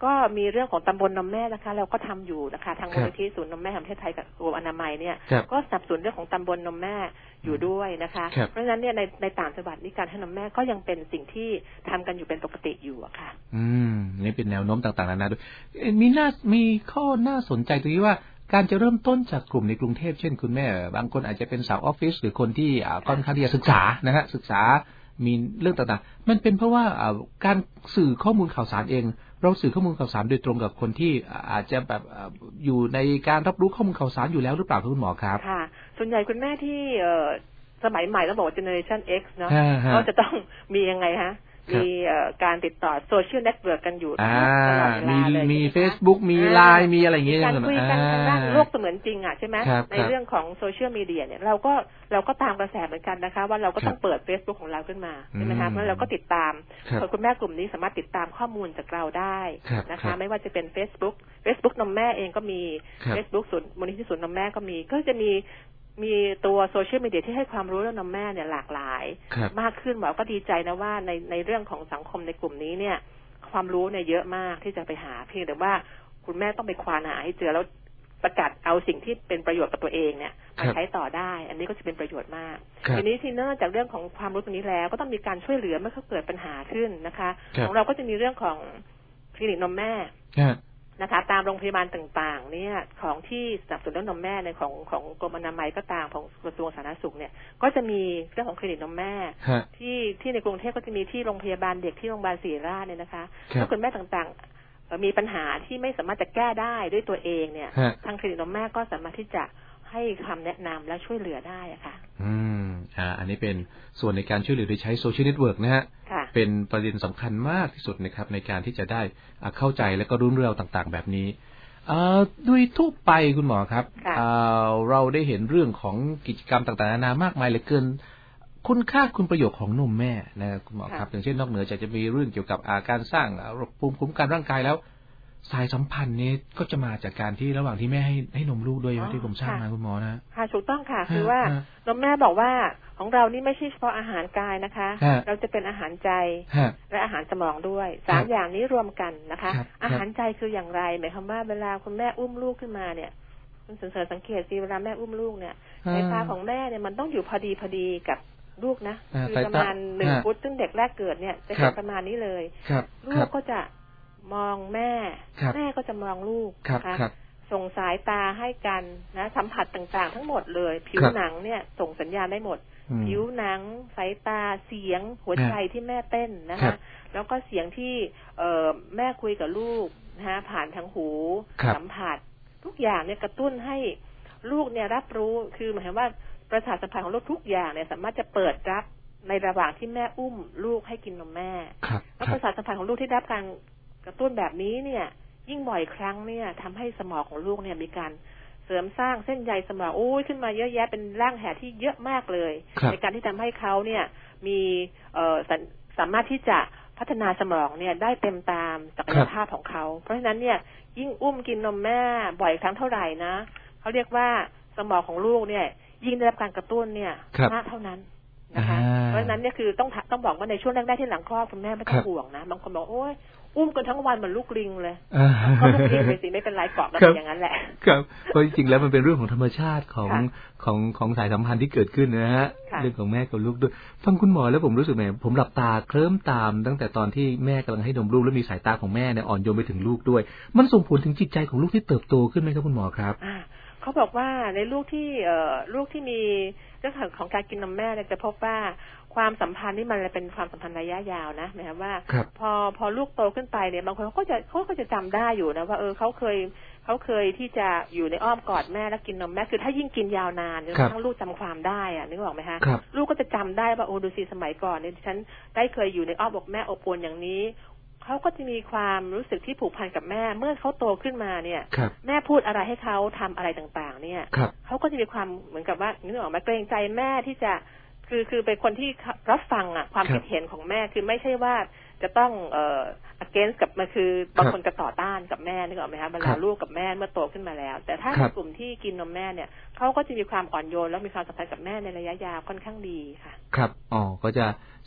ก็มีเรื่องของตำบลนมแม่นะคะเราก็ทำอยู่นะคะทางมูลนิธิศูนย์นมแม่แห่งประเทศไทยกับกรมอนามัยเนี่ยก็สนับสนุนเรื่องของตำบลนมแม่อยู่ด้วยนะคะเพราะฉะนั้นเนี่ยในต่างจังหวัดนี่การให้นมแม่ก็ยังเป็นสิ่งที่ทำกันอยู่เป็นปกติอยู่อะค่ะนี่เป็นแนวโน้มต่างๆนานาด้วยมีข้อน่าสนใจตรงที่ว่าการจะเริ่มต้นจากกลุ่มในกรุงเทพเช่นคุณแม่บางคนอาจจะเป็นสาวออฟฟิศหรือคนที่ค่อนข้างที่จะศึกษานะฮะศึกษามีเรื่องต่างๆมันเป็นเพราะว่าการสื่อข้อมูลข่าวสารเองเราสื่อข้อมูลข่าวสารโดยตรงกับคนที่อาจจะแบบอยู่ในการรับรู้ข้อมูลข่าวสารอยู่แล้วหรือเปล่าคุณหมอครับค่ะส่วนใหญ่คุณแม่ที่สมัยใหม่ต้องบอกว่า Generation X เนาะก็จะต้องมียังไงฮะมีการติดต่อโซเชียลเน็ตเวิร์กกันอยู่ตลอดเวลาเลยมี Facebook มี LINE มีอะไรอย่างเงี้ยการคุยกันทางด้านโลกเสมือนจริงอ่ะใช่ไหมในเรื่องของโซเชียลมีเดียเนี่ยเราก็ตามกระแสเหมือนกันนะคะว่าเราก็ต้องเปิด Facebook ของเราขึ้นมาใช่ไหมคะเพราะเราก็ติดตามคุณแม่กลุ่มนี้สามารถติดตามข้อมูลจากเราได้นะคะไม่ว่าจะเป็น Facebook นมแม่เองก็มี Facebook ศูนย์มูลนิธิศูนย์นมแม่ก็จะมีตัวโซเชียลมีเดียที่ให้ความรู้เรื่องนมแม่เนี่ยหลากหลายมากขึ้นหมอก็ดีใจนะว่าในเรื่องของสังคมในกลุ่มนี้เนี่ยความรู้เนี่ยเยอะมากที่จะไปหาเพียงแต่ว่าคุณแม่ต้องไปควานหาให้เจอแล้วประกาศเอาสิ่งที่เป็นประโยชน์กับตัวเองเนี่ยมาใช้ต่อได้อันนี้ก็จะเป็นประโยชน์มากทีนี้ที่เนื่องจากเรื่องของความรู้ตรงนี้แล้วก็ต้องมีการช่วยเหลือเมื่อเขาเกิดปัญหาขึ้นนะคะของเราก็จะมีเรื่องของคลินิกนมแม่นะคะตามโรงพยาบาลต่างๆเนี่ยของที่สนับสนุนเรื่องนมแม่ในของกรมอนามัยก็ตามของกระทรวงสาธารณสุขเนี่ยก็จะมีเรื่องของคลินิกนมแม่ที่ในกรุงเทพก็จะมีที่โรงพยาบาลเด็กที่โรงพยาบาลศิริราชเนี่ยนะคะถ้าคุณแม่ต่างๆมีปัญหาที่ไม่สามารถจะแก้ได้ด้วยตัวเองเนี่ยทางคลินิกนมแม่ก็สามารถที่จะให้คำแนะนำและช่วยเหลือได้อะค่ะอันนี้เป็นส่วนในการช่วยเหลือโดยใช้โซเชียลเน็ตเวิร์กนะฮะเป็นประเด็นสำคัญมากที่สุดนะครับในการที่จะได้เข้าใจและก็รู้เรื่องต่างๆแบบนี้ด้วยทั่วไปคุณหมอครับเราได้เห็นเรื่องของกิจกรรมต่างๆนานามากมายเหลือเกินคุณค่าคุณประโยชน์ของนมแม่นะคุณหมอครับอย่างเช่นนอกเหนือจากจะมีเรื่องเกี่ยวกับการสร้างภูมิคุ้มกันร่างกายแล้วสายสัมพันธ์นี้ก็จะมาจากการที่ระหว่างที่แม่ให้นมลูกด้วยที่ผมทราบมาคุณหมอนะค่ะถูกต้องค่ะคือว่านมแม่บอกว่าของเรานี่ไม่ใช่เฉพาะอาหารกายนะคะเราจะเป็นอาหารใจและอาหารสมองด้วย3อย่างนี้รวมกันนะคะอาหารใจคืออย่างไรหมายความว่าเวลาคุณแม่อุ้มลูกขึ้นมาเนี่ยคุณสังเกตสิเวลาแม่อุ้มลูกเนี่ยสายตาของแม่เนี่ยมันต้องอยู่พอดีกับลูกนะคือประมาณ1 ฟุตซึ่งเด็กแรกเกิดเนี่ยจะเป็นประมาณนี้เลยลูกก็จะมองแม่ก็จะมองลูกนะคะส่งสายตาให้กันนะสัมผัสต่างๆทั้งหมดเลยผิวหนังเนี่ยส่งสัญญาณได้หมดผิวหนังสายตาเสียงหัวใจที่แม่เต้นนะคะแล้วก็เสียงที่แม่คุยกับลูกนะผ่านทางหูสัมผัสทุกอย่างเนี่ยกระตุ้นให้ลูกเนี่ยรับรู้คือหมายความว่าประสาทสัมผัสของลูกทุกอย่างเนี่ยสามารถจะเปิดรับในระหว่างที่แม่อุ้มลูกให้กินนมแม่แล้วประสาทสัมผัสของลูกที่รับการกระตุ้นแบบนี้เนี่ยยิ่งบ่อยครั้งเนี่ยทำให้สมองของลูกเนี่ยมีการเสริมสร้างเส้นใยสมองขึ้นมาเยอะแยะเป็นร่างแหที่เยอะมากเลยในการที่ทำให้เขาเนี่ยมีสามารถที่จะพัฒนาสมองเนี่ยได้เต็มตามศักยภาพของเขาเพราะฉะนั้นเนี่ยยิ่งอุ้มกินนมแม่บ่อยครั้งเท่าไหร่นะเขาเรียกว่าสมองของลูกเนี่ยยิ่งได้รับการกระตุ้นเนี่ยมากเท่านั้นนะคะเพราะฉะนั้นเนี่ยคือต้องบอกว่าในช่วงแรกๆที่หลังคลอดคุณแม่ไม่ต้องห่วงนะบางคนบอกโอ๊ยอุ้มกันทั้งวันเหมือนลูกลิงเลยก็ลูกลิงไปสิไม่เป็นไรเกาะกันอย่างนั้นแหละครับเพราะจริงๆแล้วมันเป็นเรื่องของธรรมชาติของสายสัมพันธ์ที่เกิดขึ้นนะฮะเรื่องของแม่กับลูกด้วยฟังคุณหมอแล้วผมรู้สึกไงผมหลับตาเคลิ้มตามตั้งแต่ตอนที่แม่กำลังให้นมลูกแล้วมีสายตาของแม่เนี่ยอ่อนโยนไปถึงลูกด้วยมันส่งผลถึงจิตใจของลูกที่เติบโตขึ้นไหมครับคุณหมอครับเขาบอกว่าในลูกที่มีเรื่องของการกินนมแม่เนี่ยจะพบว่าความสัมพันธ์นี่มันเป็นความสัมพันธ์ระยะยาวนะหมายความว่าพอลูกโตขึ้นไปเนี่ยบางคนเขาก็จะจำได้อยู่นะว่าเขาเคยที่จะอยู่ในอ้อมกอดแม่แล้วกินนมแม่คือถ้ายิ่งกินยาวนานจนกระทั่งลูกจำความได้อะนึกออกไหมคะลูกก็จะจำได้ว่าดูสิสมัยก่อนเนี่ยฉันได้เคยอยู่ในอ้อมอกแม่อบอุ่นอย่างนี้เขาก็จะมีความรู้สึกที่ผูกพันกับแม่เมื่อเขาโตขึ้นมาเนี่ยแม่พูดอะไรให้เขาทำอะไรต่างๆเนี่ยเขาก็จะมีความเหมือนกับว่านึกออกไหมเกรงใจแม่ที่จะคือเป็นคนที่รับฟังอ่ะความคิดเห็นของแม่คือไม่ใช่ว่าจะต้องagainst กับมันคือบางคนจะต่อต้านกับแม่นึกออกไหมคะเวลาลูกกับแม่เมื่อโตขึ้นมาแล้วแต่ถ้าในกลุ่มที่กินนมแม่เนี่ยเขาก็จะมีความอ่อนโยนแล้วมีความสัมพันธ์กับแม่ในระยะยาวค่อนข้างดีค่ะครับก็จะ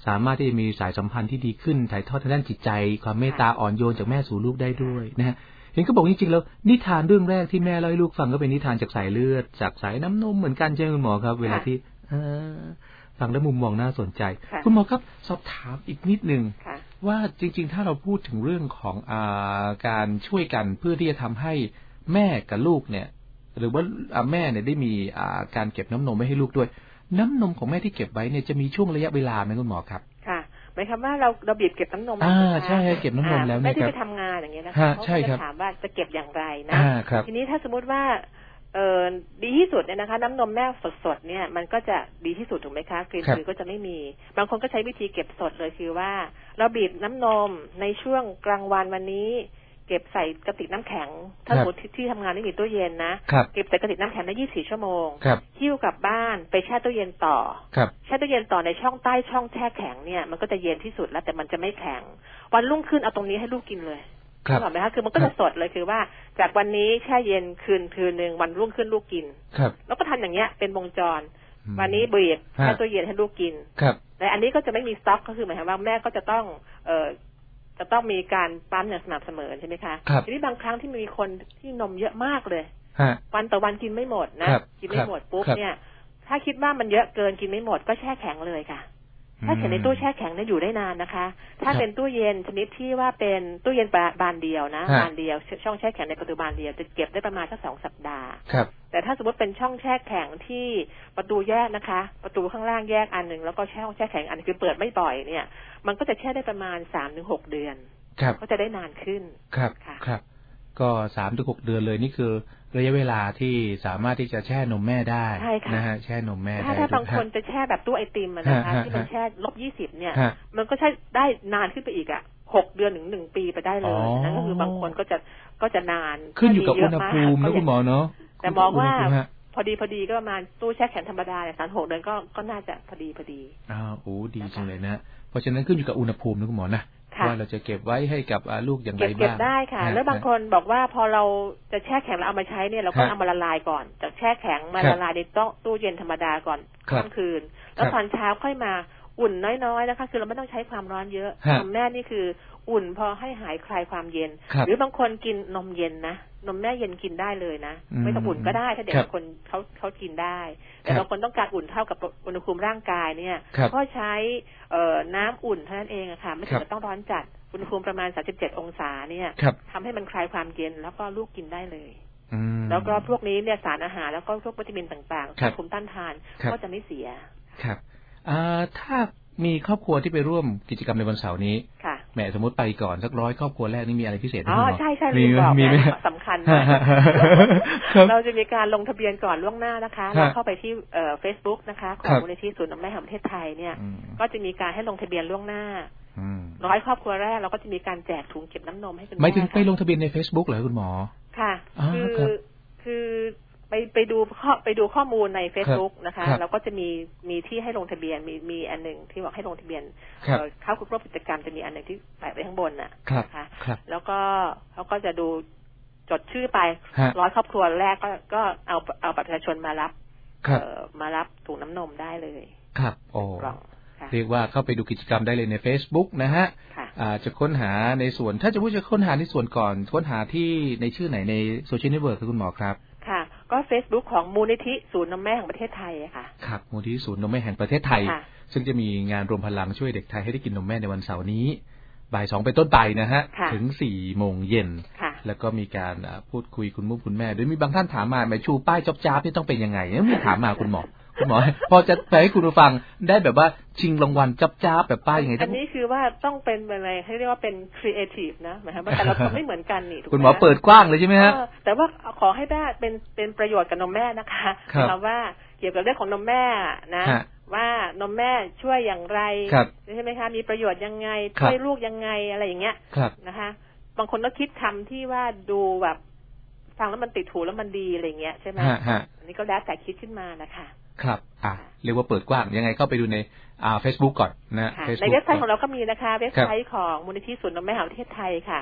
สามารถที่จะมีสายสัมพันธ์ที่ดีขึ้นถ่ายทอดทางด้านจิตใจความเมตตาอ่อนโยนจากแม่สู่ลูกได้ด้วยนะฮะเห็นก็บอกจริงๆแล้วนิทานเรื่องแรกที่แม่เล่าให้ลูกฟังก็เป็นนิทานจากสายเลือดจากสายน้ำนมเหมือนกันใช่ไหมคุณหมอครับเวลาที่ฟังแล้วมุมมองน่าสนใจคุณหมอครับสอบถามอีกนิดนึงว่าจริงๆถ้าเราพูดถึงเรื่องของการช่วยกันเพื่อที่จะทำให้แม่กับลูกเนี่ยหรือว่าแม่เนี่ยได้มีการเก็บน้ำนมไว้ให้ลูกด้วยน้ำนมของแม่ที่เก็บไว้เนี่ยจะมีช่วงระยะเวลาไหมคุณหมอครับค่ะหมายความว่าเราบีบเก็บน้ำนมใช่เก็บน้ำนมแล้วแม่ที่ไปทำงานอย่างเงี้ยนะคะเขาจะถามว่าจะเก็บอย่างไรนะทีนี้ถ้าสมมติว่าดีที่สุดเนี่ยนะคะน้ำนมแม่สดๆเนี่ยมันก็จะดีที่สุดถูกไหมคะกลิ่นหืนก็จะไม่มีบางคนก็ใช้วิธีเก็บสดเลยคือว่าเราบีบน้ำนมในช่วงกลางวันวันนี้เก็บใส่กระติกน้ำแข็งถ้าสมมติที่ทำงานไม่มีตู้เย็นนะเก็บใส่กระติกน้ำแข็งได้24 ชั่วโมงหิ้วกลับบ้านไปแช่ตู้เย็นต่อแช่ตู้เย็นต่อในช่องใต้ช่องแช่แข็งเนี่ยมันก็จะเย็นที่สุดแล้วแต่มันจะไม่แข็งวันรุ่งขึ้นเอาตรงนี้ให้ลูกกินเลยเข้าใจไหมคะคือมันก็จะสดเลยคือว่าจากวันนี้แช่เย็นคืนนึงวันรุ่งขึ้นลูกกินแล้วก็ทำอย่างเงี้ยเป็นวงจรวันนี้บีบแช่ตู้เย็นให้ลูกกินแต่อันนี้ก็จะไม่มีสต็อกก็คือหมายความว่าแม่ก็จะต้องมีการปั๊มอย่างสม่ำเสมอใช่ไหมคะทีนี้บางครั้งที่มีคนที่นมเยอะมากเลยวันต่อวันกินไม่หมดนะกินไม่หมดปุ๊บเนี่ยถ้าคิดว่ามันเยอะเกินกินไม่หมดก็แช่แข็งเลยค่ะถ้าเข็นในตู้แช่แข็งเนี่ยอยู่ได้นานนะคะถ้าเป็นตู้เย็นชนิดที่ว่าเป็นตู้เย็นบานเดียวนะบานเดียวช่องแช่แข็งในประตูบานเดียวจะเก็บได้ประมาณสัก2 สัปดาห์แต่ถ้าสมมติเป็นช่องแช่แข็งที่ประตูแยกนะคะประตูข้างล่างแยกอันหนึ่งแล้วก็ช่องแช่แข็งอันนึงคือเปิดไม่บ่อยเนี่ยมันก็จะแช่ได้ประมาณ 3-6 เดือนก็จะได้นานขึ้นครับก็ 3-6 เดือนเลยนี่คือระยะเวลาที่สามารถที่จะแช่นมแม่ได้นะฮะแช่นมแม่ได้ถ้าบางคนจะแช่แบบตู้ไอติมนะคะที่มันแช่-20เนี่ยมันก็ใช้ได้นานขึ้นไปอีก6 เดือนถึง1 ปีไปได้เลยนั่นก็คือบางคนก็จะนานขึ้นอยู่กับอุณหภูมินะคุณหมอเนาะแต่มองว่าพอดีก็ประมาณตู้แช่แข็งธรรมดาเนี่ย3-6 เดือนก็น่าจะพอดีโอ้ดีจังเลยนะเพราะฉะนั้นขึ้นอยู่กับอุณหภูมินะคุณหมอนะว่าเราจะเก็บไว้ให้กับลูกอย่างไรบ้างเก็บได้ค่ะแล้วบางคนบอกว่าพอเราจะแช่แข็งแล้วเอามาใช้เนี่ยเราก็เอามาละลายก่อนจากแช่แข็งมาละลายในตู้เย็นธรรมดาก่อนค่ำคืนแล้วตอนเช้าค่อยมาอุ่นน้อยๆนะคะคือเราไม่ต้องใช้ความร้อนเยอะนมแม่นี่คืออุ่นพอให้หายคลายความเย็นหรือบางคนกินนมเย็นนะนมแม่เย็นกินได้เลยนะไม่ต้องอุ่นก็ได้ถ้าเด็กคนเขากินได้แต่บางคนต้องการอุ่นเท่ากับอุณหภูมิร่างกายเนี่ยก็ใช้น้ำอุ่นเท่านั้นเองอะค่ะไม่จำเป็นต้องร้อนจัดอุณหภูมิประมาณ37 องศาเนี่ยทำให้มันคลายความเย็นแล้วก็ลูกกินได้เลยแล้วก็พวกนี้เนี่ยสารอาหารแล้วก็พวกวิตามินต่างๆภูมิต้านทานก็จะไม่เสียครับถ้ามีครอบครัวที่ไปร่วมกิจกรรมในวันเสาร์นี้แม่สมมติไปก่อนสัก100 ครอบครัวแรกนี่มีอะไรพิเศษไหมใช่มีบอกสำคัญเราจะมีการลงทะเบียนก่อนล่วงหน้านะคะเราเข้าไปที่Facebook นะคะของมูลนิธิศูนย์นมแม่แห่งประเทศไทยเนี่ยก็จะมีการให้ลงทะเบียนล่วงหน้า100 ครอบครัวแรกเราก็จะมีการแจกถุงเก็บน้ำนมให้คุณแม่หมายถึงไปลงทะเบียนใน Facebook เหรอคุณหมอค่ะคือไปดูข้อมูลใน Facebook นะคะแล้วก็จะมีที่ให้ลงทะเบียนมีอันนึงที่บอกให้ลงทะเบียนเข้าร่วมกิจกรรมจะมีอันนึงที่แปะไว้ข้างบนน่ะนะคะแล้วก็เขาก็จะดูจดชื่อไป100 ครอบครัวแรกก็เอาบัตรประชาชนมารับถุงน้ำนมได้เลยครับโอ้เรียกว่าเข้าไปดูกิจกรรมได้เลยใน Facebook นะฮะจะค้นหาในส่วนถ้าจะพูดจะค้นหาในส่วนก่อนค้นหาที่ในชื่อไหนในโซเชียลเน็ตเวิร์กคุณหมอครับค่ะก็ Facebook ของมูลนิธิศูนย์นมแม่แห่งประเทศไทยค่ะครับมูลนิธิศูนย์นมแม่แห่งประเทศไทยซึ่งจะมีงานรวมพลังช่วยเด็กไทยให้ได้กินนมแม่ในวันเสาร์นี้บ่าย 2เป็นต้นไปนะฮะถึง 4 โมงเย็นแล้วก็มีการพูดคุยคุณมุ่งคุณแม่โดยมีบางท่านถามมาแม่ชูป้ายจ๊อบจ๊าบนี่ต้องเป็นยังไงมีถามมาคุณหมอพอจะไปให้คุณผู้ฟังได้แบบว่าชิงรางวัลจับจ้าแบบป้ายยังไงอันนี้คือว่าต้องเป็นอะไรให้เรียกว่าเป็นครีเอทีฟนะหมายความว่าแต่ละคนไม่เหมือนกันนี่คุณหมอเปิดกว้างเลยใช่ไหมฮะแต่ว่าขอให้แม่เป็นประโยชน์กับนมแม่นะคะคำว่าเกี่ยวกับเรื่องของนมแม่นะว่านมแม่ช่วยอย่างไรใช่ไหมคะมีประโยชน์ยังไงช่วยลูกยังไงอะไรอย่างเงี้ยนะคะบางคนก็คิดคำที่ว่าดูแบบฟังแล้วมันติดหูแล้วมันดีอะไรเงี้ยใช่ไหมอันนี้ก็แล้วแต่คิดขึ้นมานะคะครับเรียกว่าเปิดกว้างยังไงเข้าไปดูในFacebook ก่อนนะในเว็บไซต์ของเราก็มีนะคะเว็บไซต์ของมูลนิธิศูนย์นมแม่แห่งประเทศไทยค่ะ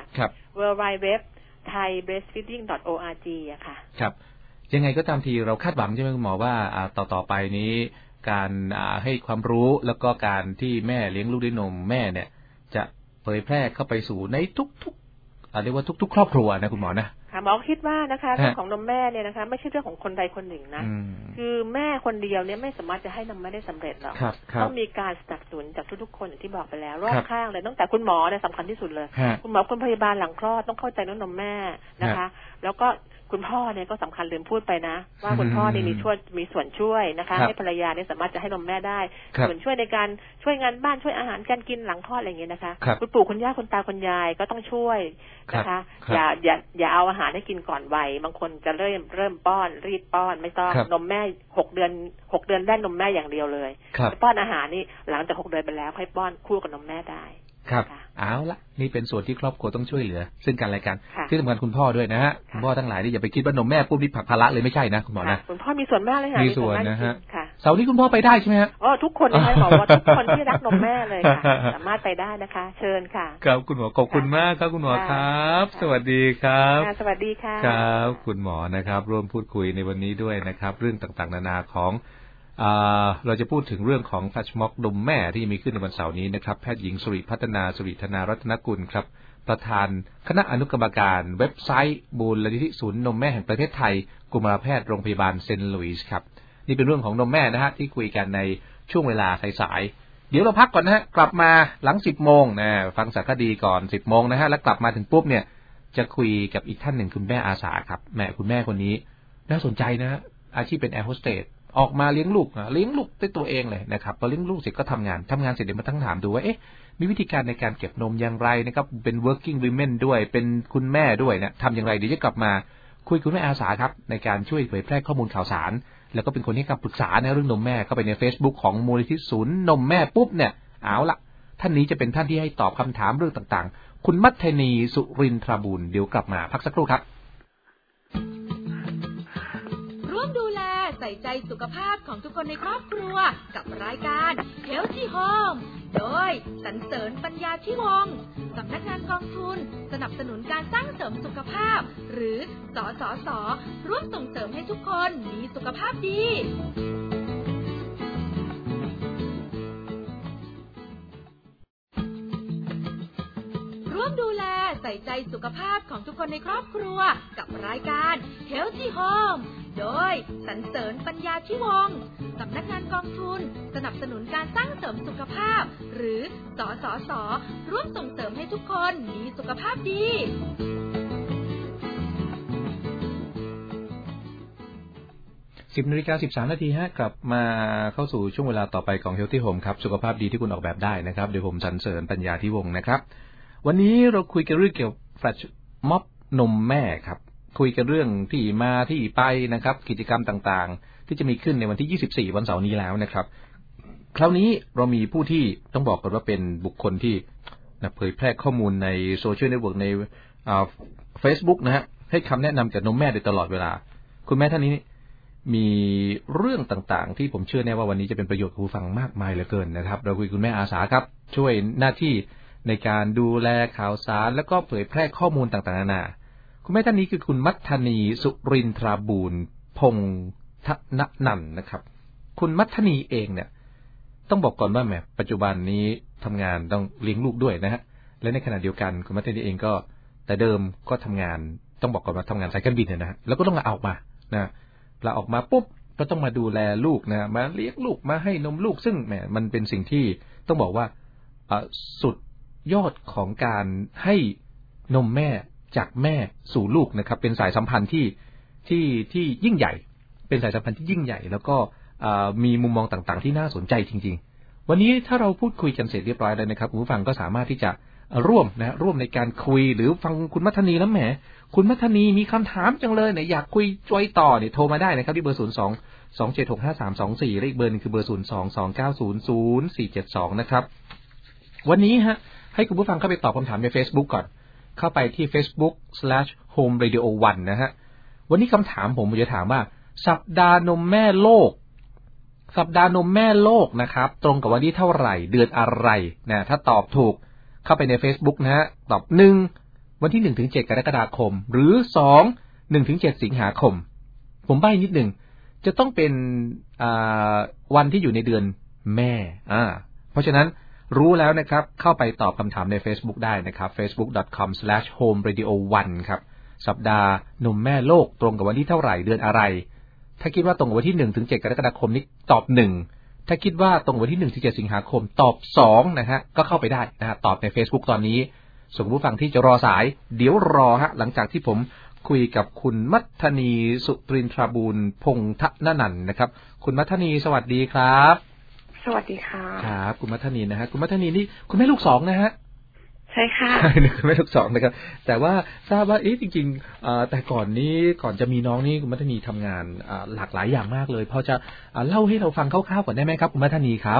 www.thaibreastfeeding.org อะค่ะครับยังไงก็ตามทีเราคาดหวังใช่ไหมคุณหมอว่าต่อไปนี้การให้ความรู้แล้วก็การที่แม่เลี้ยงลูกด้วยนมแม่เนี่ยจะเผยแพร่เข้าไปสู่ในทุกเรียกว่าทุกครอบครัวนะคุณหมอนะค่ะหมอคิดว่านะคะเรื่องของนมแม่เนี่ยนะคะไม่ใช่เรื่องของคนใดคนหนึ่งนะคือแม่คนเดียวเนี่ยไม่สามารถจะให้นมแม่ได้สำเร็จหรอกต้องมีการสนับสนุนจากทุกๆคนอย่างที่บอกไปแล้วรอบข้างเลยตั้งแต่คุณหมอเนี่ยสำคัญที่สุดเลยคุณหมอคุณพยาบาลหลังคลอดต้องเข้าใจเรื่องนมแม่นะคะแล้วก็คุณพ่อเนี่ยก็สำคัญลืมพูดไปนะว่าคุณพ่อเนี่ยมีส่วนช่วยนะคะให้ภรรยาเนี่ยสามารถจะให้นมแม่ได้ส่วนช่วยในการช่วยงานบ้านช่วยอาหารการกินหลังคลอดอะไรอย่างเงี้ยนะคะคุณปู่คุณย่าคุณตาคุณยายก็ต้องช่วยนะคะอย่าเอาอาหารให้กินก่อนวัยบางคนจะเริ่มป้อนรีบป้อนไม่ต้องนมแม่6 เดือนได้นมแม่อย่างเดียวเลยป้อนอาหารนี่หลังจาก6 เดือนไปแล้วค่อยป้อนคู่กับนมแม่ได้ครับเอาละนี่เป็นส่วนที่ครอบครัวต้องช่วยเหลือซึ่งกันและกันที่สำคัญคุณพ่อด้วยนะฮะคุณพ่อทั้งหลายนี่อย่าไปคิดว่านมแม่ปุ๊บนี่ผลักภาระเลยไม่ใช่นะคุณหมอนะคุณพ่อมีส่วนมากเลยค่ะมีส่วนนะฮะเสาร์นี้คุณพ่อไปได้ใช่ไหมฮะทุกคนเลยค่ะบอกว่าทุกคนที่รักนมแม่เลยค่ะสามารถไปได้นะคะเชิญค่ะครับคุณหมอขอบคุณมากครับคุณหมอครับสวัสดีครับสวัสดีค่ะครับคุณหมอนะครับร่วมพูดคุยในวันนี้ด้วยนะครับเรื่องต่างๆนานาของเราจะพูดถึงเรื่องของแฟลชม็อกนมแม่ที่มีขึ้นในวันเสาร์นี้นะครับแพทย์หญิงสุริพัฒนาสุริธนารัตนกุลครับประธานคณะอนุกรรมการเว็บไซต์มูลนิธิศูนย์นมแม่แห่งประเทศไทยกุมารแพทย์โรงพยาบาลเซนต์หลุยส์ครับนี่เป็นเรื่องของนมแม่นะฮะที่คุยกันในช่วงเวลาสายๆเดี๋ยวเราพักก่อนนะฮะกลับมาหลัง 10 โมงนะฟังสารคดีก่อน 10 โมงนะฮะแล้วกลับมาถึงปุ๊บเนี่ยจะคุยกับอีกท่านหนึ่งคุณแม่อาสาครับคุณแม่คนนี้น่าสนใจนะอาชีพเป็นแอร์โฮสเตสออกมาเลี้ยงลูกด้วยตัวเองเลยนะครับพอเลี้ยงลูกเสร็จก็ทำงานเสร็จเดี๋ยวมาตั้งถามดูว่ามีวิธีการในการเก็บนมอย่างไรนะครับเป็น working women ด้วยเป็นคุณแม่ด้วยนะทำอย่างไรเดี๋ยวจะกลับมาคุยคุณแม่อาสาครับในการช่วยเผยแพร่ข้อมูลข่าวสารแล้วก็เป็นคนให้คำปรึกษาในเรื่องนมแม่เข้าไปใน Facebook ของมูลนิธิศูนย์นมแม่ปุ๊บเนี่ยเอาละท่านนี้จะเป็นท่านที่ให้ตอบคำถามเรื่องต่างๆคุณมัทนีสุรินทราบูรณ์เดี๋ยวกลับมาพักสักครู่ครับดูแลใส่ใจสุขภาพของทุกคนในครอบครัวกับรายการ Healthy Home โดยสรรเสริญปัญญาธิวงศ์สำนักงานกองทุนสนับสนุนการสร้างเสริมสุขภาพหรือสสส.ร่วมส่งเสริมให้ทุกคนมีสุขภาพดีร่วมดูแลใส่ใจสุขภาพของทุกคนในครอบครัวกับรายการ Healthy Home โดยสรรเสริญปัญญาธิวงศ์สำนักงานกองทุนสนับสนุนการสร้างเสริมสุขภาพหรือสสส.ร่วมส่งเสริมให้ทุกคนมีสุขภาพดี 10:13 นาทีฮะกลับมาเข้าสู่ช่วงเวลาต่อไปของ Healthy Home ครับสุขภาพดีที่คุณออกแบบได้นะครับโดยผมสรรเสริญปัญญาธิวงศ์นะครับวันนี้เราคุยกันเรื่องเกี่ยวกับแฟลชม็อบนมแม่ครับคุยกันเรื่องที่มาที่ไปนะครับกิจกรรมต่างๆที่จะมีขึ้นในวันที่24วันเสาร์นี้แล้วนะครับคราวนี้เรามีผู้ที่ต้องบอกกันว่าเป็นบุคคลที่เผยแพร่ข้อมูลในโซเชียลเน็ตเวิร์กในFacebook นะฮะให้คำแนะนำกับนมแม่โดยตลอดเวลาคุณแม่ท่านนี้มีเรื่องต่างๆที่ผมเชื่อแน่ว่าวันนี้จะเป็นประโยชน์กับผู้ฟังมากมายเหลือเกินนะครับเราคุยคุณแม่อาสาครับช่วยหน้าที่ในการดูแลข่าวสารแล้วก็เผยแพร่ข้อมูลต่างๆนานาคุณแม่ท่านนี้คือคุณมัทนีสุรินทราบูรณ์พงษ์ธนนันท์นะครับคุณมัทนีเองเนี่ยต้องบอกก่อนว่าปัจจุบันนี้ทำงานต้องเลี้ยงลูกด้วยนะฮะและในขณะเดียวกันคุณมัทนีเองก็แต่เดิมก็ทำงานต้องบอกก่อนว่าทำงานสายการบินนะฮะแล้วก็ต้องลาออกมาปุ๊บก็ต้องมาดูแลลูกนะมาเลี้ยงลูกมาให้นมลูกซึ่งมันเป็นสิ่งที่ต้องบอกว่าสุดยอดของการให้นมแม่จากแม่สู่ลูกนะครับเป็นสายสัมพันธ์ที่ยิ่งใหญ่เป็นสายสัมพันธ์ที่ยิ่งใหญ่แล้วก็มีมุมมองต่างๆที่น่าสนใจจริงๆวันนี้ถ้าเราพูดคุยกันเสร็จเรียบร้อยแล้วนะครับคุณผู้ฟังก็สามารถที่จะร่วมในการคุยหรือฟังคุณมัทนีแล้วคุณมัทนีมีคำถามจังเลยอยากคุยจอยต่อโทรมาได้นะครับที่เบอร์02-2765324และอีกเบอร์นึงคือเบอร์02-290-0472นะครับวันนี้ฮะให้คุณผู้ฟังเข้าไปตอบคำถามใน Facebook ก่อนเข้าไปที่ facebook.com/homeradio1 นะฮะวันนี้คำถามผมจะถามว่าสัปดาห์นมแม่โลกนะครับตรงกับวันที่เท่าไหร่เดือนอะไรนะถ้าตอบถูกเข้าไปใน Facebook นะฮะตอบ1วันที่ 1-7 กรกฎาคมหรือ2 1-7 สิงหาคมผมใบ้นิดนึงจะต้องเป็นวันที่อยู่ในเดือนแม่เพราะฉะนั้นรู้แล้วนะครับเข้าไปตอบคำถามใน Facebook ได้นะครับ facebook.com/homeradio1 ครับสัปดาห์นมแม่โลกตรงกับวันที่เท่าไหร่เดือนอะไรถ้าคิดว่าตรงกับวันที่1ถึง7กรกฎาคมนี้ตอบ1ถ้าคิดว่าตรงวันที่1ถึง7สิงหาคมตอบ2นะฮะก็เข้าไปได้นะฮะตอบใน Facebook ตอนนี้ส่วนผู้ฟังที่จะรอสายเดี๋ยวรอฮะหลังจากที่ผมคุยกับคุณมัทนีสุตรินทราบูรณ์พงษ์ทนันท์นะครับคุณมัทนีสวัสดีครับสวัสดีค่ะครับคุณมัทนีนะฮะคุณมัทนีนี่คุณแม่ลูก2นะฮะใช่ค่ะใช่คุณแม่ลูก2นะครับแต่ว่าทราบว่าจริงๆแต่ก่อนจะมีน้องนี่คุณมัทนีทำงานหลากหลายอย่างมากเลยพอจะเล่าให้เราฟังคร่าวๆก่อนได้ไหมครับคุณมัทนีครับ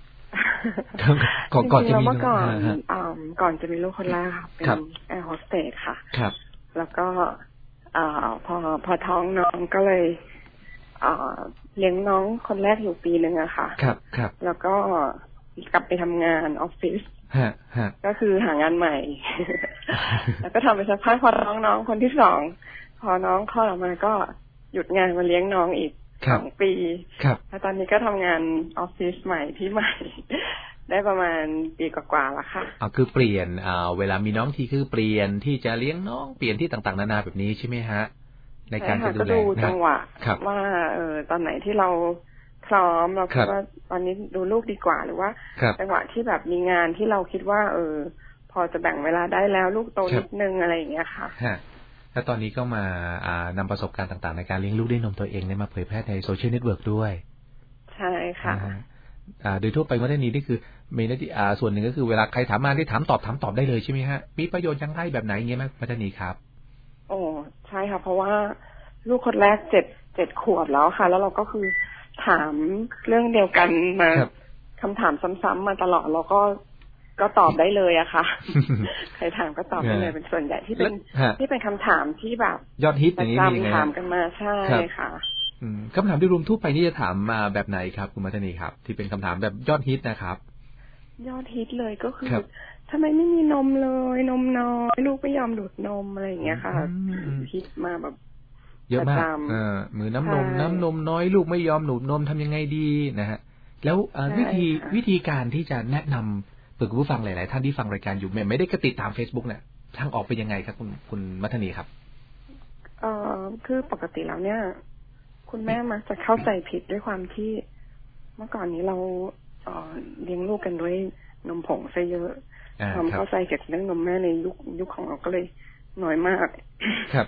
ก่อนจะมีก่อนจะมีลูกคนแรกค่ะเป็นแอร์โฮสเตสค่ะครับแล้วก็พอท้องน้องก็เลยเลี้ยงน้องคนแรกอยู่ปีนึงอะค่ะครับแล้วก็กลับไปทำงานออฟฟิศก็คือหางานใหม่ แล้วก็ทำไปสักพักพอน้องคนที่2พอน้องคลอดออกมาก็หยุดงานมาเลี้ยงน้องอีก2 ปีแล้วตอนนี้ก็ทำงานออฟฟิศใหม่ที่ใหม่ได้ประมาณปีกว่าๆแล้วค่ะคือเปลี่ยนเวลามีน้องทีคือเปลี่ยนที่จะเลี้ยงน้องเปลี่ยนที่ต่างๆนานาแบบนี้ใช่ไหมฮะในการจะดูแลก็ดูจังหวะว่าตอนไหนที่เราพร้อมเราคิดว่าตอนนี้ดูลูกดีกว่าหรือว่าจังหวะที่แบบมีงานที่เราคิดว่าพอจะแบ่งเวลาได้แล้วลูกโตนิดนึงอะไรอย่างเงี้ยค่ะแล้วตอนนี้ก็มานำประสบการณ์ต่างๆในการเลี้ยงลูกด้วยนมตัวเองเนี่ยมาเผยแพร่ในโซเชียลเน็ตเวิร์กด้วยใช่ค่ะโดยทั่วไปว่าได้นี้นี่คือมีหน้าที่ส่วนหนึ่งก็คือเวลาใครถามมาได้ถามตอบได้เลยใช่ไหมฮะมีประโยชน์ยังไงแบบไหนเงี้ยไหมพัฒนีครับโอ้ใช่ค่ะเพราะว่าลูกคนแรก7 ขวบแล้วค่ะแล้วเราก็คือถามเรื่องเดียวกันมาคำถามซ้ำๆมาตลอดเราก็ตอบได้เลยอะค่ะ ใครถามก็ตอบได้เลยเป็นส่วนใหญ่ที่เป็นคำถามที่แบบยอดฮิตอย่างนี้มีถามกันมาใช่ค่ะคำถามที่รวมทั่วไปนี่จะถามมาแบบไหนครับคุณมัทนีครับที่เป็นคำถามแบบยอดฮิตนะครับยอดฮิตเลยก็คือทำไมไม่มีนมเลยนมน้อยลูกไม่ยอมดูดนมอะไรอย่างเงี้ยค่ะฮิตมาแบบเยอะมากมือน้ำนมน้อยลูกไม่ยอมดูดนมทำยังไงดีนะฮะแล้ววิธีการที่จะแนะนำเผื่อคุณผู้ฟังหลายๆท่านที่ฟังรายการอยู่ไม่ได้ก็ติดตาม Facebook เนี่ยทางออกเป็นยังไงครับคุณมัทนีครับคือปกติแล้วเนี่ยคุณแม่มักจะเข้าใจผิดด้วยความที่เมื่อก่อนนี้เราเลี้ยงลูกกันด้วยนมผงซะเยอะความเข้าใจเกี่ยวกับเรื่องนมแม่ในยุคของเราก็เลยน้อยมากครับ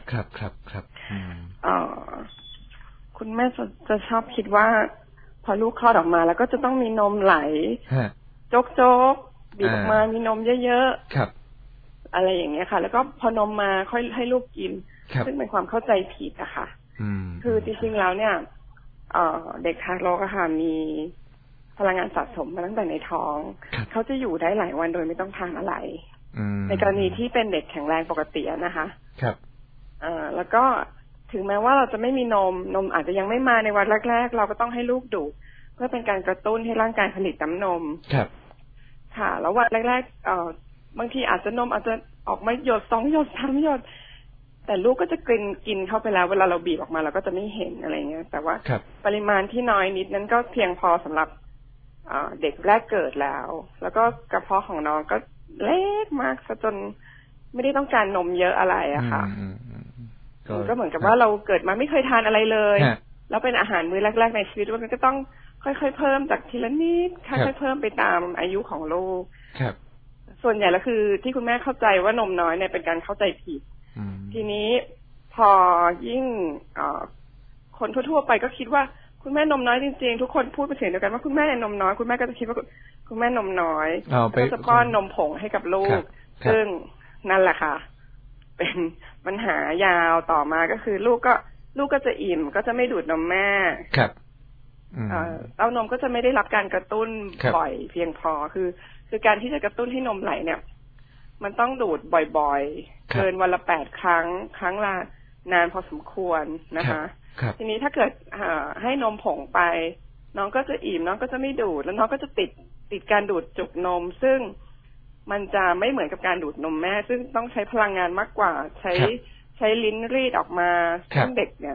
คุณแม่จะชอบคิดว่าพอลูกคลอดออกมาแล้วก็จะต้องมีนมไหลโจ๊กบีบออกมามีนมเยอะๆอะไรอย่างเงี้ยค่ะแล้วก็พอนมมาค่อยให้ลูกกินซึ่งเป็นความเข้าใจผิดอะค่ะคือจริงๆแล้วเนี่ยเด็กทารกอะค่ะมีพลังงานสะสมมาตั้งแต่ในท้องเขาจะอยู่ได้หลายวันโดยไม่ต้องทานอะไรในกรณีที่เป็นเด็กแข็งแรงปกตินะคะครับแล้วก็ถึงแม้ว่าเราจะไม่มีนมอาจจะยังไม่มาในวันแรกๆเราก็ต้องให้ลูกดูดเพื่อเป็นการกระตุ้นให้ร่างกายผลิตน้ำนมครับค่ะแล้ววันแรกๆบางทีอาจจะนมอาจจะออกมาหยด2 หยด3 หยดแต่ลูกก็จะกินเข้าไปแล้วเวลาเราบีบออกมาเราก็จะไม่เห็นอะไรเงี้ยแต่ว่าปริมาณที่น้อยนิดนั้นก็เพียงพอสำหรับเด็กแรกเกิดแล้วก็กระเพาะของน้องก็เล็กมากซะจนไม่ได้ต้องการนมเยอะอะไรอะค่ะก็เหมือนกับว่าเราเกิดมาไม่เคยทานอะไรเลยแล้วเป็นอาหารมื้อแรกๆในชีวิตมันก็ต้องค่อยๆเพิ่มจากทีละนิดค่อยๆเพิ่มไปตามอายุของลูกส่วนใหญ่แล้วคือที่คุณแม่เข้าใจว่านมน้อยเนี่ยเป็นการเข้าใจผิดทีนี้พอยิ่งคนทั่วๆไปก็คิดว่าคุณแม่นมน้อยจริงๆทุกคนพูดเป็นเสียงเดียวกันว่าคุณแม่นมน้อยคุณแม่ก็จะคิดว่าคุณแม่นมน้อยก็จะป้อนนมผงให้กับลูกซึ่งนั่นแหละค่ะเป็นปัญหายาวต่อมาก็คือลูกก็จะอิ่มก็จะไม่ดูดนมแม่ครับเต้านมก็จะไม่ได้รับการกระตุ้นบ่อยเพียงพอคือการที่จะกระตุ้นให้นมไหลเนี่ยมันต้องดูดบ่อยๆเกินวันละ8 ครั้งละนานพอสมควรนะคะทีนี้ถ้าเกิดให้นมผงไปน้องก็จะอิ่มน้องก็จะไม่ดูดแล้วน้องก็จะติดการดูดจุกนมซึ่งมันจะไม่เหมือนกับการดูดนมแม่ซึ่งต้องใช้พลังงานมากกว่าใช้ลิ้นรีดออกมาซึ่งเด็กเนี่ย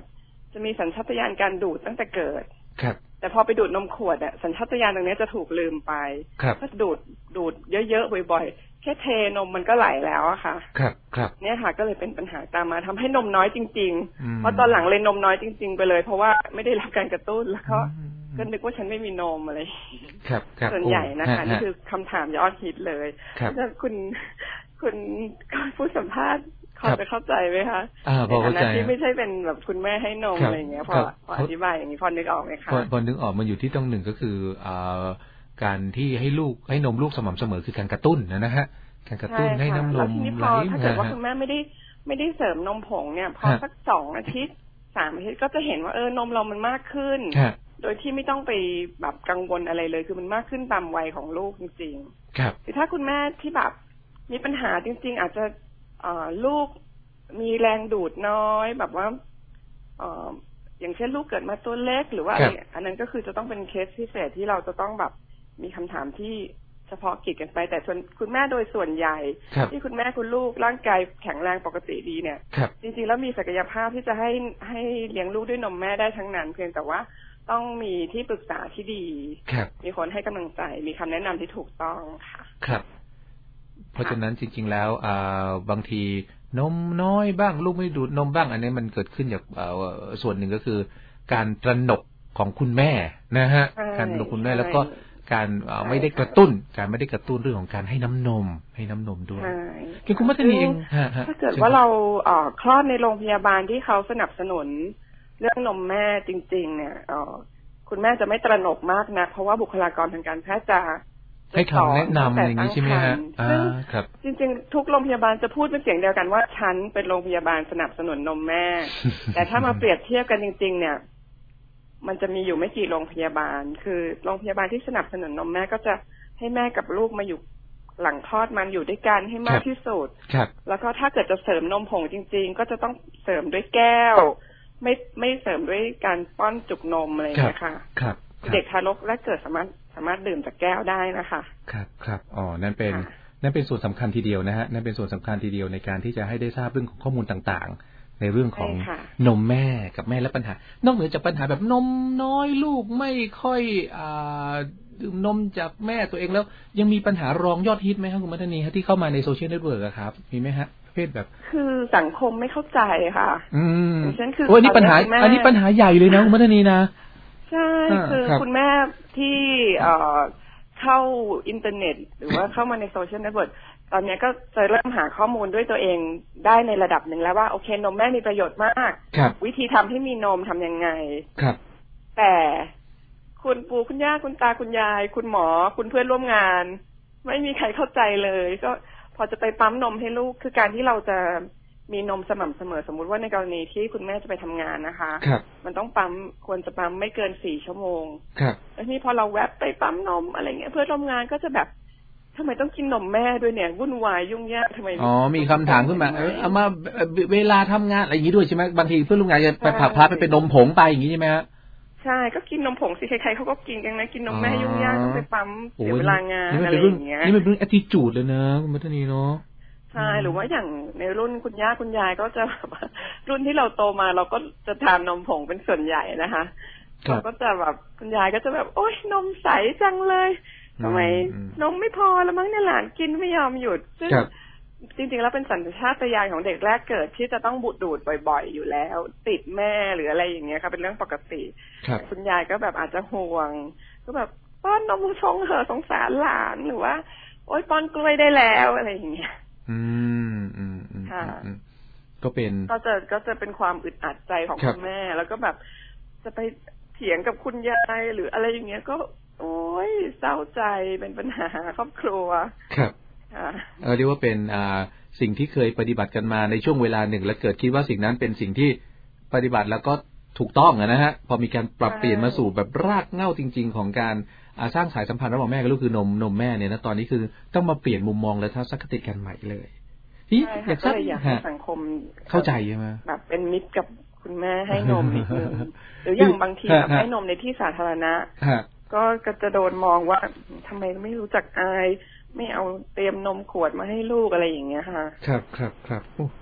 จะมีสัญชาตญาณการดูดตั้งแต่เกิดครับแต่พอไปดูดนมขวดสัญชาตญาณตรงนี้จะถูกลืมไปก็ดูดเยอะๆบ่อยๆแค่เทนมมันก็ไหลแล้วอะค่ะครับเนี่ยค่ะก็เลยเป็นปัญหาตามมาทำให้นมน้อยจริงๆเพราะตอนหลังเลยนมน้อยจริงๆไปเลยเพราะว่าไม่ได้รับการกระตุ้นแล้วก็นึกว่าฉันไม่มีนมอะไรครับส่วนใหญ่นะคะนี่คือคำถามยอดฮิตเลยแล้วคุณผู้สัมภาษณ์พอจะเข้าใจไหมคะพอเข้าใจที่ไม่ใช่เป็นแบบคุณแม่ให้นมอะไรอย่างเงี้ยพออธิบายอย่างนี้พอนึกออกไหมคะพอนึกออกมันอยู่ที่ต้องหนึ่งก็คือการที่ให้นมลูกสม่ำเสมอคือการกระตุ้นนะฮะการกระตุ้นให้น้ำนมไหลถ้าเกิดว่าคุณแม่ไม่ได้เสริมนมผงเนี่ยพอสัก2 อาทิตย์3 อาทิตย์ก็จะเห็นว่านมเรามันมากขึ้นโดยที่ไม่ต้องไปแบบกังวลอะไรเลยคือมันมากขึ้นตามวัยของลูกจริงๆครับแต่ถ้าคุณแม่ที่แบบมีปัญหาจริงๆอาจจะลูกมีแรงดูดน้อยแบบว่าอย่างเช่นลูกเกิดมาตัวเล็กหรือว่าอะไรอันนั้นก็คือจะต้องเป็นเคสพิเศษที่เราจะต้องแบบมีคำถามที่เฉพาะกิจกันไปแต่ส่วนคุณแม่โดยส่วนใหญ่ที่คุณแม่คุณลูกร่างกายแข็งแรงปกติดีเนี่ยจริงๆแล้วมีศักยภาพที่จะให้เลี้ยงลูกด้วยนมแม่ได้ทั้งนั้นเพียงแต่ว่าต้องมีที่ปรึกษาที่ดีมีคนให้กำลังใจมีคำแนะนำที่ถูกต้องค่ะครับเพราะฉะนั้นจริงๆแล้วบางทีนมน้อยบ้างลูกไม่ดูดนมบ้างอันนี้มันเกิดขึ้นจากส่วนหนึ่งก็คือการตระหนกของคุณแม่นะฮะการตระหนกคุณแม่แล้วก็การไม่ได้กระตุ้นเรื่องของการให้น้ำนมด้วยคุณมัทนีเองถ้าเกิดว่าเราคลอดในโรงพยาบาลที่เขาสนับสนุนเรื่องนมแม่จริงๆเนี่ยคุณแม่จะไม่ตระหนกมากนะเพราะว่าบุคลากรทางการแพทย์จะให้คำแนะนำอย่างนี้ใช่ไหมฮะครับจริงๆทุกโรงพยาบาลจะพูดเป็นเสียงเดียวกันว่าฉันเป็นโรงพยาบาลสนับสนุนนมแม่ แต่ถ้ามาเปรียบเทียบกันจริงๆเนี่ยมันจะมีอยู่ไม่กี่โรงพยาบาลคือโรงพยาบาลที่สนับสนุนนมแม่ก็จะให้แม่กับลูกมาอยู่หลังคลอดมันอยู่ด้วยกันให้มากที่สุดแล้วก็ถ้าเกิดจะเสริมนมผงจริงๆก็จะต้องเสริมด้วยแก้วไม่เสริมด้วยการป้อนจุกนมอะไรอย่างเงี้ยค่ะเด็กทารกแรกเกิดสามารถดื่มจากแก้วได้นะคะครับอ๋อนั่นเป็นส่วนสำคัญทีเดียวนะฮะนั่นเป็นส่วนสำคัญทีเดียวในการที่จะให้ได้ทราบเรื่องของข้อมูลต่างๆในเรื่องของนมแม่กับแม่และปัญหานอกเหนือจากปัญหาแบบนมน้อยลูกไม่ค่อยดื่มนมจากแม่ตัวเองแล้วยังมีปัญหารองยอดฮิตไหมครับคุณมัทนีที่เข้ามาในโซเชียลเน็ตเวิร์กครับมีไหมฮะประเภทแบบคือสังคมไม่เข้าใจค่ะอย่างเช่นคืออันนี้ปัญหาใหญ่เลยนะคุณมัทนีนะใช่คือคุณแม่ที่เข้าอินเทอร์เน็ตหรือว่าเข้ามาในโซเชียลเน็ตเวิร์กตอนนี้ก็จะเริ่มหาข้อมูลด้วยตัวเองได้ในระดับหนึ่งแล้วว่าโอเคนมแม่มีประโยชน์มากวิธีทำให้มีนมทำยังไงแต่คุณปู่คุณย่าคุณตาคุณยายคุณหมอคุณเพื่อนร่วมงานไม่มีใครเข้าใจเลยก็พอจะไปปั๊มนมให้ลูกคือการที่เราจะมีนมสม่ำเสมอสมมุติว่าในกรณีที่คุณแม่จะไปทำงานนะคะมันต้องปั๊มควรจะปั๊มไม่เกิน4 ชั่วโมงแล้วนี่พอเราแวบไปปั๊มนมอะไรเงี้ยเพื่อนร่วมงานก็จะแบบทำไมต้องกินนมแม่ด้วยเนี่ยวุ่นวายยุ่งยากทำไมมีคำถามขึ้นมาเอามาเวลาทำงานอะไรอย่างนี้ด้วยใช่ไหมบางทีเพื่อนร่วมงานจะไปผักพลาไปเป็นนมผงไปอย่างนี้ใช่ไหมฮะใช่ก็กินนมผงสิใครๆเขาก็กินกันนะกินนมแม่ยุ่งยากต้องไปปั๊มเสียเวลางานอะไรอย่างเงี้ยนี่มันเป็น attitude เลยนะคุณมัทนีเนาะใช่หรือว่าอย่างในรุ่นคุณย่าคุณยายก็จะรุ่นที่เราโตมาเราก็จะทานนมผงเป็นส่วนใหญ่นะคะเราก็จะแบบคุณยายก็จะแบบโอ๊ยนมใสจังเลยทำไมนมไม่พอแล้วมั้งเนี่ยหลานกินไม่ยอมหยุดซึ่งจริงๆแล้วเป็นสัญชาตญาณของเด็กแรกเกิดที่จะต้องดูดบ่อยๆอยู่แล้วติดแม่หรืออะไรอย่างเงี้ยค่ะเป็นเรื่องปกติคุณยายก็แบบอาจจะห่วงก็แบบป้อนนมชงเหอะสงสารหลานหรือว่าโอ๊ยป้อนกล้วยได้แล้วอะไรอย่างเงี้ยค่ะก็จะเป็นความอึดอัดใจของคุณแม่แล้วก็แบบจะไปเถียงกับคุณยายหรืออะไรอย่างเงี้ยก็โอ๊ยเศร้าใจเป็นปัญหาครอบครัวครับเรียกว่าเป็นสิ่งที่เคยปฏิบัติกันมาในช่วงเวลาหนึ่งแล้วเกิดคิดว่าสิ่งนั้นเป็นสิ่งที่ปฏิบัติแล้วก็ถูกต้องนะฮะพอมีการปรับเปลี่ยนมาสู่แบบรากเหง้าจริงๆของการสร้างสายสัมพันธ์ระหว่างแม่กับลูกคือนมแม่เนี่ยนะตอนนี้คือต้องมาเปลี่ยนมุมมองและทัศนคติกันใหม่เลยที่อยากให้สังคมเข้าใจใช่ไหมแบบเป็นมิตรกับคุณแม่ให้นมนิดนึงหรืออย่างบางทีแบบให้นมในที่สาธารณะก็จะโดนมองว่าทำไมไม่รู้จักอายไม่เอาเตรียมนมขวดมาให้ลูกอะไรอย่างเงี้ยค่ะครับ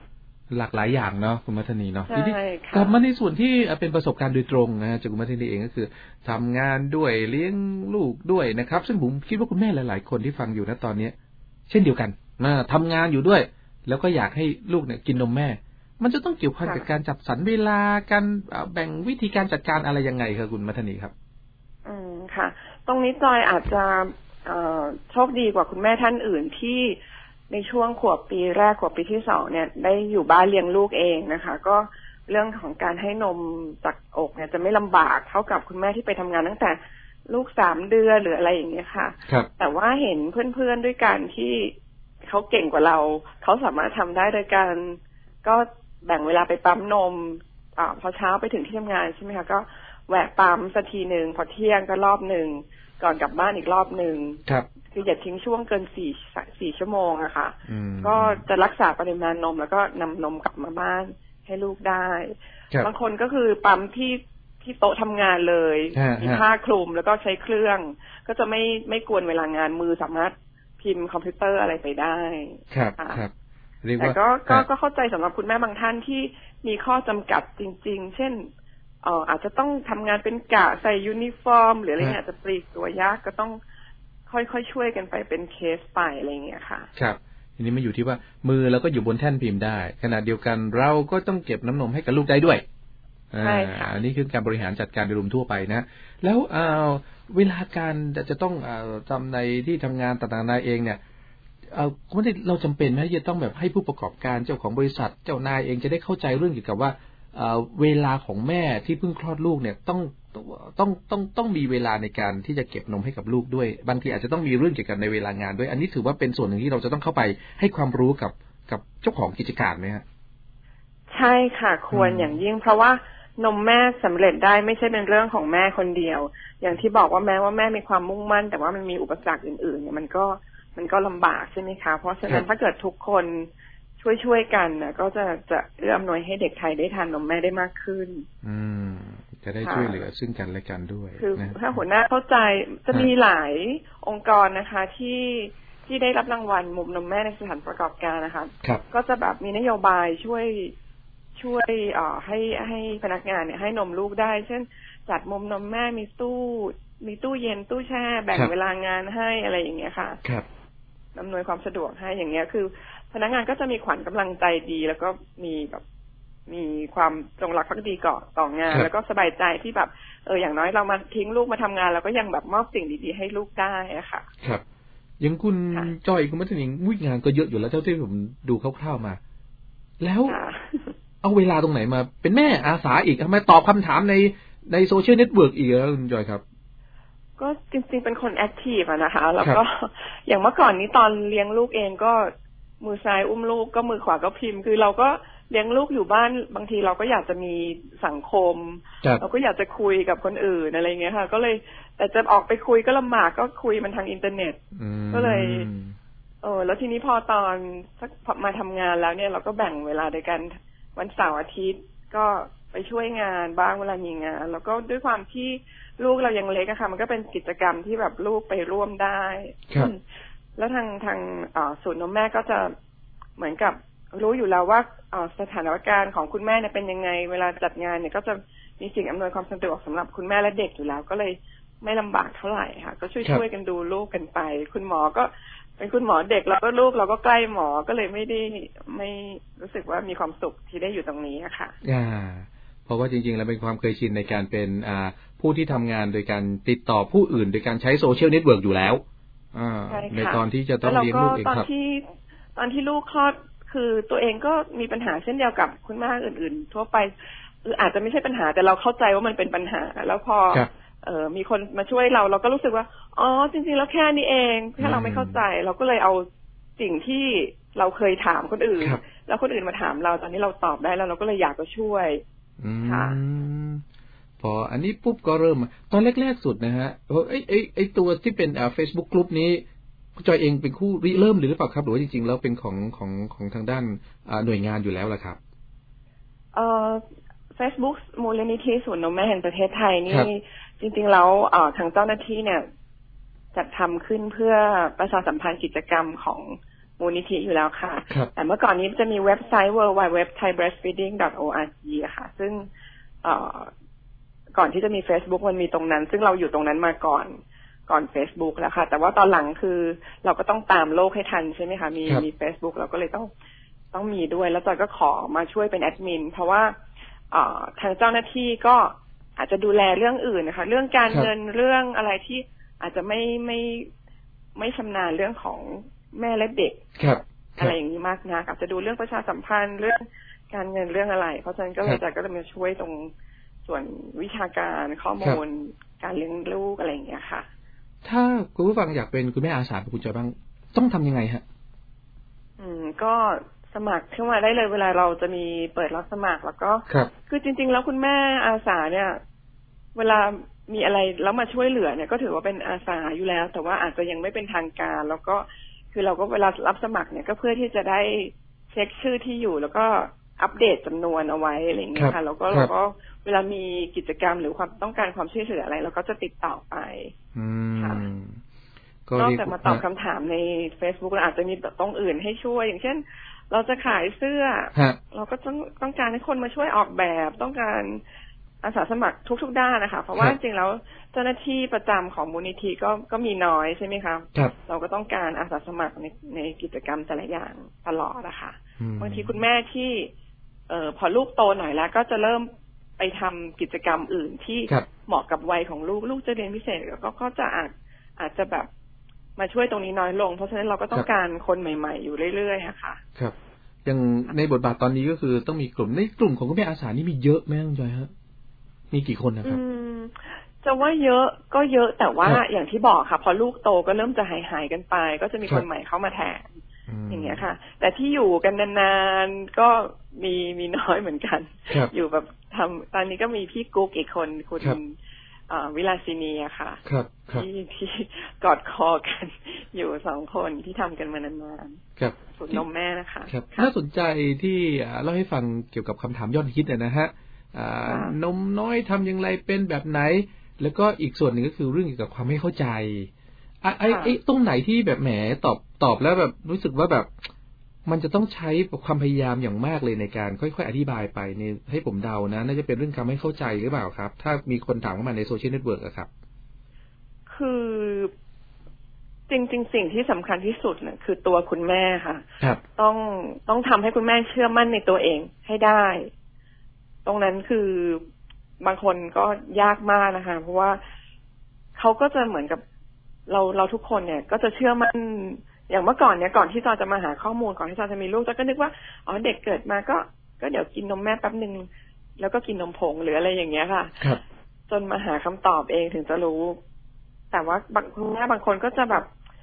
หลากหลายอย่างเนาะคุณมัทนีเนาะทีนี้กลับมาในส่วนที่เป็นประสบการณ์โดยตรงนะจากคุณมัทนีเองก็คือทำงานด้วยเลี้ยงลูกด้วยนะครับซึ่งผมคิดว่าคุณแม่หลายๆคนที่ฟังอยู่ณตอนนี้เช่นเดียวกันทำงานอยู่ด้วยแล้วก็อยากให้ลูกเนี่ยกินนมแม่มันจะต้องเกี่ยวข้องกับการจัดสรรเวลาการแบ่งวิธีการจัดการอะไรยังไงครับคุณมัทนีครับค่ะตรงนี้จอยอาจจะโชคดีกว่าคุณแม่ท่านอื่นที่ในช่วงขวบปีแรกขวบปีที่2เนี่ยได้อยู่บ้านเลี้ยงลูกเองนะคะก็เรื่องของการให้นมจากอกเนี่ยจะไม่ลำบากเท่ากับคุณแม่ที่ไปทำงานตั้งแต่ลูก3 เดือนหรืออะไรอย่างเงี้ยค่ะแต่ว่าเห็นเพื่อนๆด้วยกันที่เขาเก่งกว่าเราเขาสามารถทำได้โดยการก็แบ่งเวลาไปปั๊มนมพอเช้าไปถึงที่ทำงานใช่ไหมคะก็แวะปั๊มสักทีนึงพอเที่ยงก็รอบนึงก่อนกลับบ้านอีกรอบนึงคืออย่าทิ้งช่วงเกิน4 ชั่วโมงอะค่ะก็จะรักษาปริมาณนมแล้วก็นำนมกลับมาบ้านให้ลูกได้บางคนก็คือปั๊มที่โต๊ะทำงานเลยมีผ้าคลุมแล้วก็ใช้เครื่องก็จะไม่กวนเวลางานมือสามารถพิมพ์คอมพิวเตอร์อะไรไปได้ครับแต่ก็เข้าใจสำหรับคุณแม่บางท่านที่มีข้อจำกัดจริงๆเช่นอาจจะต้องทำงานเป็นกะใส่ยูนิฟอร์มหรืออะไรเงี้ยจะปลีกตัวยากก็ต้องค่อยๆช่วยกันไปเป็นเคสไปอะไรเงี้ยค่ะครับทีนี้มันอยู่ที่ว่ามือเราก็อยู่บนแท่นพิมพ์ได้ขณะเดียวกันเราก็ต้องเก็บน้ำนมให้กับลูกได้ด้วยใช่ค่ะอันนี้คือการบริหารจัดการโดยรวมทั่วไปนะแล้วเวลาการจะต้องทำในที่ทำงานต่างๆนายเองเนี่ยเราจำเป็นไหมจะต้องแบบให้ผู้ประกอบการเจ้าของบริษัทเจ้านายเองจะได้เข้าใจเรื่องเกี่ยวกับว่าเวลาของแม่ที่เพิ่งคลอดลูกเนี่ยต้องมีเวลาในการที่จะเก็บนมให้กับลูกด้วยบางทีอาจจะต้องมีเรื่องเกี่ยวกับในเวลางานด้วยอันนี้ถือว่าเป็นส่วนหนึ่งที่เราจะต้องเข้าไปให้ความรู้กับเจ้าของกิจการไหมฮะใช่ค่ะควรอย่างยิ่งเพราะว่านมแม่สำเร็จได้ไม่ใช่เป็นเรื่องของแม่คนเดียวอย่างที่บอกว่าแม้ว่าแม่มีความมุ่งมั่นแต่ว่ามันมีอุปสรรคอื่นๆเนี่ยมันก็ลำบากใช่ไหมคะเพราะฉะนั้นถ้าเกิดทุกคนช่วยกันนะก็จะเอื้ออำนวยให้เด็กไทยได้ทานนมแม่ได้มากขึ้นจะได้ช่วยเหลือซึ่งกันและกันด้วยคือถ้าหัวหน้าเข้าใจจะมีหลายองค์กรนะคะที่ได้รับรางวัลมุมนมแม่ในสถานประกอบการนะคะก็จะแบบมีนโยบายช่วยให้พนักงานเนี่ยให้นมลูกได้เช่นจัดมุมนมแม่มีตู้เย็นตู้แช่แบ่งเวลางานให้อะไรอย่างเงี้ยค่ะอำนวยความสะดวกให้อย่างเงี้ยคือพนักงานก็จะมีขวัญกำลังใจดีแล้วก็มีความจงรักภักดีต่องานแล้วก็สบายใจที่แบบอย่างน้อยเรามาทิ้งลูกมาทำงานแล้วก็ยังแบบมอบสิ่งดีๆให้ลูกได้อะค่ะครับอย่างคุณจอยคุณมัทนิงวิ่งงานก็เยอะอยู่แล้วเท่าที่ผมดูคร่าวๆมาแล้วเอาเวลาตรงไหนมาเป็นแม่อาสาอีกทำไมตอบคำถามในโซเชียลเน็ตเวิร์กอีกแล้วคุณจอยครับก็จริงๆเป็นคนแอคทีฟอะนะคะแล้วก็อย่างเมื่อก่อนนี้ตอนเลี้ยงลูกเองก็มือซ้ายอุ้มลูกก็มือขวาก็พิมพ์คือเราก็เลี้ยงลูกอยู่บ้านบางทีเราก็อยากจะมีสังคมเราก็อยากจะคุยกับคนอื่นอะไรเงี้ยค่ะก็เลยแต่จะออกไปคุยก็ลำบากก็คุยมันทางอินเทอร์เน็ตก็เลยแล้วทีนี้พอตอนมาทำงานแล้วเนี่ยเราก็แบ่งเวลาโดยกันวันเสาร์อาทิตย์ก็ไปช่วยงานบ้างเวลามีงานแล้วก็ด้วยความที่ลูกเรายังเล็กอะค่ะมันก็เป็นกิจกรรมที่แบบลูกไปร่วมได้แล้วทางศูนย์นมแม่ก็จะเหมือนกับรู้อยู่แล้วว่าสถานการณ์ของคุณแม่เนี่ยเป็นยังไงเวลาจัดงานเนี่ยก็จะมีสิ่งอำนวยความสะดวกสำหรับคุณแม่และเด็กอยู่แล้วก็เลยไม่ลำบากเท่าไหร่ค่ะก็ช่วยกันดูลูกกันไปคุณหมอก็เป็นคุณหมอเด็กแล้วก็ลูกเราก็ใกล้หมอก็เลยไม่รู้สึกว่ามีความสุขที่ได้อยู่ตรงนี้ค่ะเพราะว่าจริงๆแล้วเป็นความเคยชินในการเป็นผู้ที่ทำงานโดยการติดต่อผู้อื่นโดยการใช้โซเชียลเน็ตเวิร์กอยู่แล้วในตอนที่จะต้องเลี้ยงลูกเองครับตอนที่ลูกคลอดคือตัวเองก็มีปัญหาเช่นเดียวกับคุณแม่อื่นๆทั่วไปอาจจะไม่ใช่ปัญหาแต่เราเข้าใจว่ามันเป็นปัญหาแล้วพอมีคนมาช่วยเราก็รู้สึกว่าอ๋อจริงๆแล้วแค่นี้เองแค่เราไม่เข้าใจเราก็เลยเอาสิ่งที่เราเคยถามคนอื่นแล้วคนอื่นมาถามเราตอนนี้เราตอบได้แล้วเราก็เลยอยากจะช่วยค่ะพออันนี้ปุ๊บก็เริ่มตอนแรกๆสุดนะฮะไอ้ตัวที่เป็นFacebook กลุ่มนี้จอยเองเป็นคู่ริเริ่มหรือเปล่าครับหรือว่าจริงๆแล้วเป็นของทางด้านหน่วยงานอยู่แล้วล่ะครับ Facebook มูลนิธิศูนย์นมแม่แห่งประเทศไทยนี่จริงๆแล้วทางเจ้าหน้าที่เนี่ยจัดทำขึ้นเพื่อประชาสัมพันธ์กิจกรรมของมูลนิธิอยู่แล้วค่ะแต่เมื่อก่อนนี้จะมีเว็บไซต์ www.thaibreastfeeding.org ค่ะซึ่งก่อนที่จะมี Facebook มันมีตรงนั้นซึ่งเราอยู่ตรงนั้นมาก่อน Facebook แล้วค่ะแต่ว่าตอนหลังคือเราก็ต้องตามโลกให้ทันใช่ไหมคะมี Facebook เราก็เลยต้องมีด้วยแล้วจอยก็ขอมาช่วยเป็นแอดมินเพราะว่าทางเจ้าหน้าที่ก็อาจจะดูแลเรื่องอื่นนะคะเรื่องการเงินเรื่องอะไรที่อาจจะไม่ชำนาญเรื่องของแม่และเด็กอะไรอย่างนี้มากนะอาจจะดูเรื่องประชาสัมพันธ์เรื่องการเงินเรื่องอะไรเพราะฉะนั้นก็เลยจะมาช่วยตรงส่วนวิชาการข้อมูลการเลี้ยงลูกอะไรอย่างเงี้ยค่ะถ้าคุณผู้ฟังอยากเป็นคุณแม่อาสาเป็นคุณจอยบ้างต้องทำยังไงฮะก็สมัครเข้ามาได้เลยเวลาเราจะมีเปิดรับสมัครแล้วก็คือจริงๆแล้วคุณแม่อาสาเนี่ยเวลามีอะไรแล้วมาช่วยเหลือเนี่ยก็ถือว่าเป็นอาสาอยู่แล้วแต่ว่าอาจจะยังไม่เป็นทางการแล้วก็คือเราก็เวลารับสมัครเนี่ยก็เพื่อที่จะได้เช็คชื่อที่อยู่แล้วก็อัปเดตจำนวนเอาไว้อะไรอย่างเงี้ยค่ะแล้วก็เราก็เวลามีกิจกรรมหรือความต้องการความช่วยเหลืออะไรเราก็จะติดต่อไปค่ะนอกจากมาตอบคำถามใน Facebook เราอาจจะมีตรงอื่นให้ช่วยอย่างเช่นเราจะขายเสื้อเราก็ต้องการให้คนมาช่วยออกแบบต้องการอาสาสมัครทุกๆด้านนะคะเพราะว่าจริงๆแล้วเจ้าหน้าที่ประจำของมูลนิธิก็มีน้อยใช่ไหมคะเราก็ต้องการอาสาสมัครในกิจกรรมแต่ละอย่างตลอดนะคะบางทีคุณแม่ที่พอลูกโตหน่อยแล้วก็จะเริ่มไปทำกิจกรรมอื่นที่เหมาะกับวัยของลูกจะเรียนพิเศษก็จะอาจจะแบบมาช่วยตรงนี้น้อยลงเพราะฉะนั้นเราก็ต้องการคนใหม่ๆอยู่เรื่อยๆค่ะครับอย่างในบทบาทตอนนี้ก็คือต้องมีกลุ่มในกลุ่มของคุณแม่อาสานี่มีเยอะไหมน้องจอยฮะมีกี่คนนะครับจะว่าเยอะก็เยอะแต่ว่าอย่างที่บอกค่ะพอลูกโตก็เริ่มจะหายกันไปก็จะมีคนใหม่เข้ามาแทนอย่างเงี้ยค่ะแต่ที่อยู่กันนานๆก็มีน้อยเหมือนกันอยู่แบบตอนนี้ก็มีพี่กุ๊กอีกคนคุณวิลาสินีอะค่ะที่กอดคอกันอยู่2 คนที่ทำกันมานานๆสูตรนมแม่นะคะน่าสนใจที่เล่าให้ฟังเกี่ยวกับคำถามยอดฮิตนะฮะนมน้อยทำอย่างไรเป็นแบบไหนแล้วก็อีกส่วนหนึ่งก็คือเรื่องเกี่ยวกับความไม่เข้าใจไอ้ตรงไหนที่แบบแหมตอบแล้วแบบรู้สึกว่าแบบมันจะต้องใช้ความพยายามอย่างมากเลยในการค่อยๆอธิบายไปในให้ผมเดานะน่าจะเป็นเรื่องการไม่เข้าใจหรือเปล่าครับถ้ามีคนถามเข้ามาในโซเชียลเน็ตเวิร์กอะครับคือจริงๆสิ่งที่สำคัญที่สุดเนี่ยคือตัวคุณแม่ค่ะต้องทำให้คุณแม่เชื่อมั่นในตัวเองให้ได้ตรงนั้นคือบางคนก็ยากมากนะคะเพราะว่าเขาก็จะเหมือนกับเราทุกคนเนี่ยก็จะเชื่อมั่นอย่างเมื่อก่อนเนี่ยก่อนที่จอยจะมาหาข้อมูลก่อนที่จอยจะมีลูกจอยก็นึกว่าอ๋อเด็กเกิดมาก็เดี๋ยวกินนมแม่แป๊บนึงแล้วก็กินนมผงหรืออะไรอย่างเงี้ยค่ะจนมาหาคำตอบเองถึงจะรู้แต่ว่าคุณแม่บางคนก็จะแบบ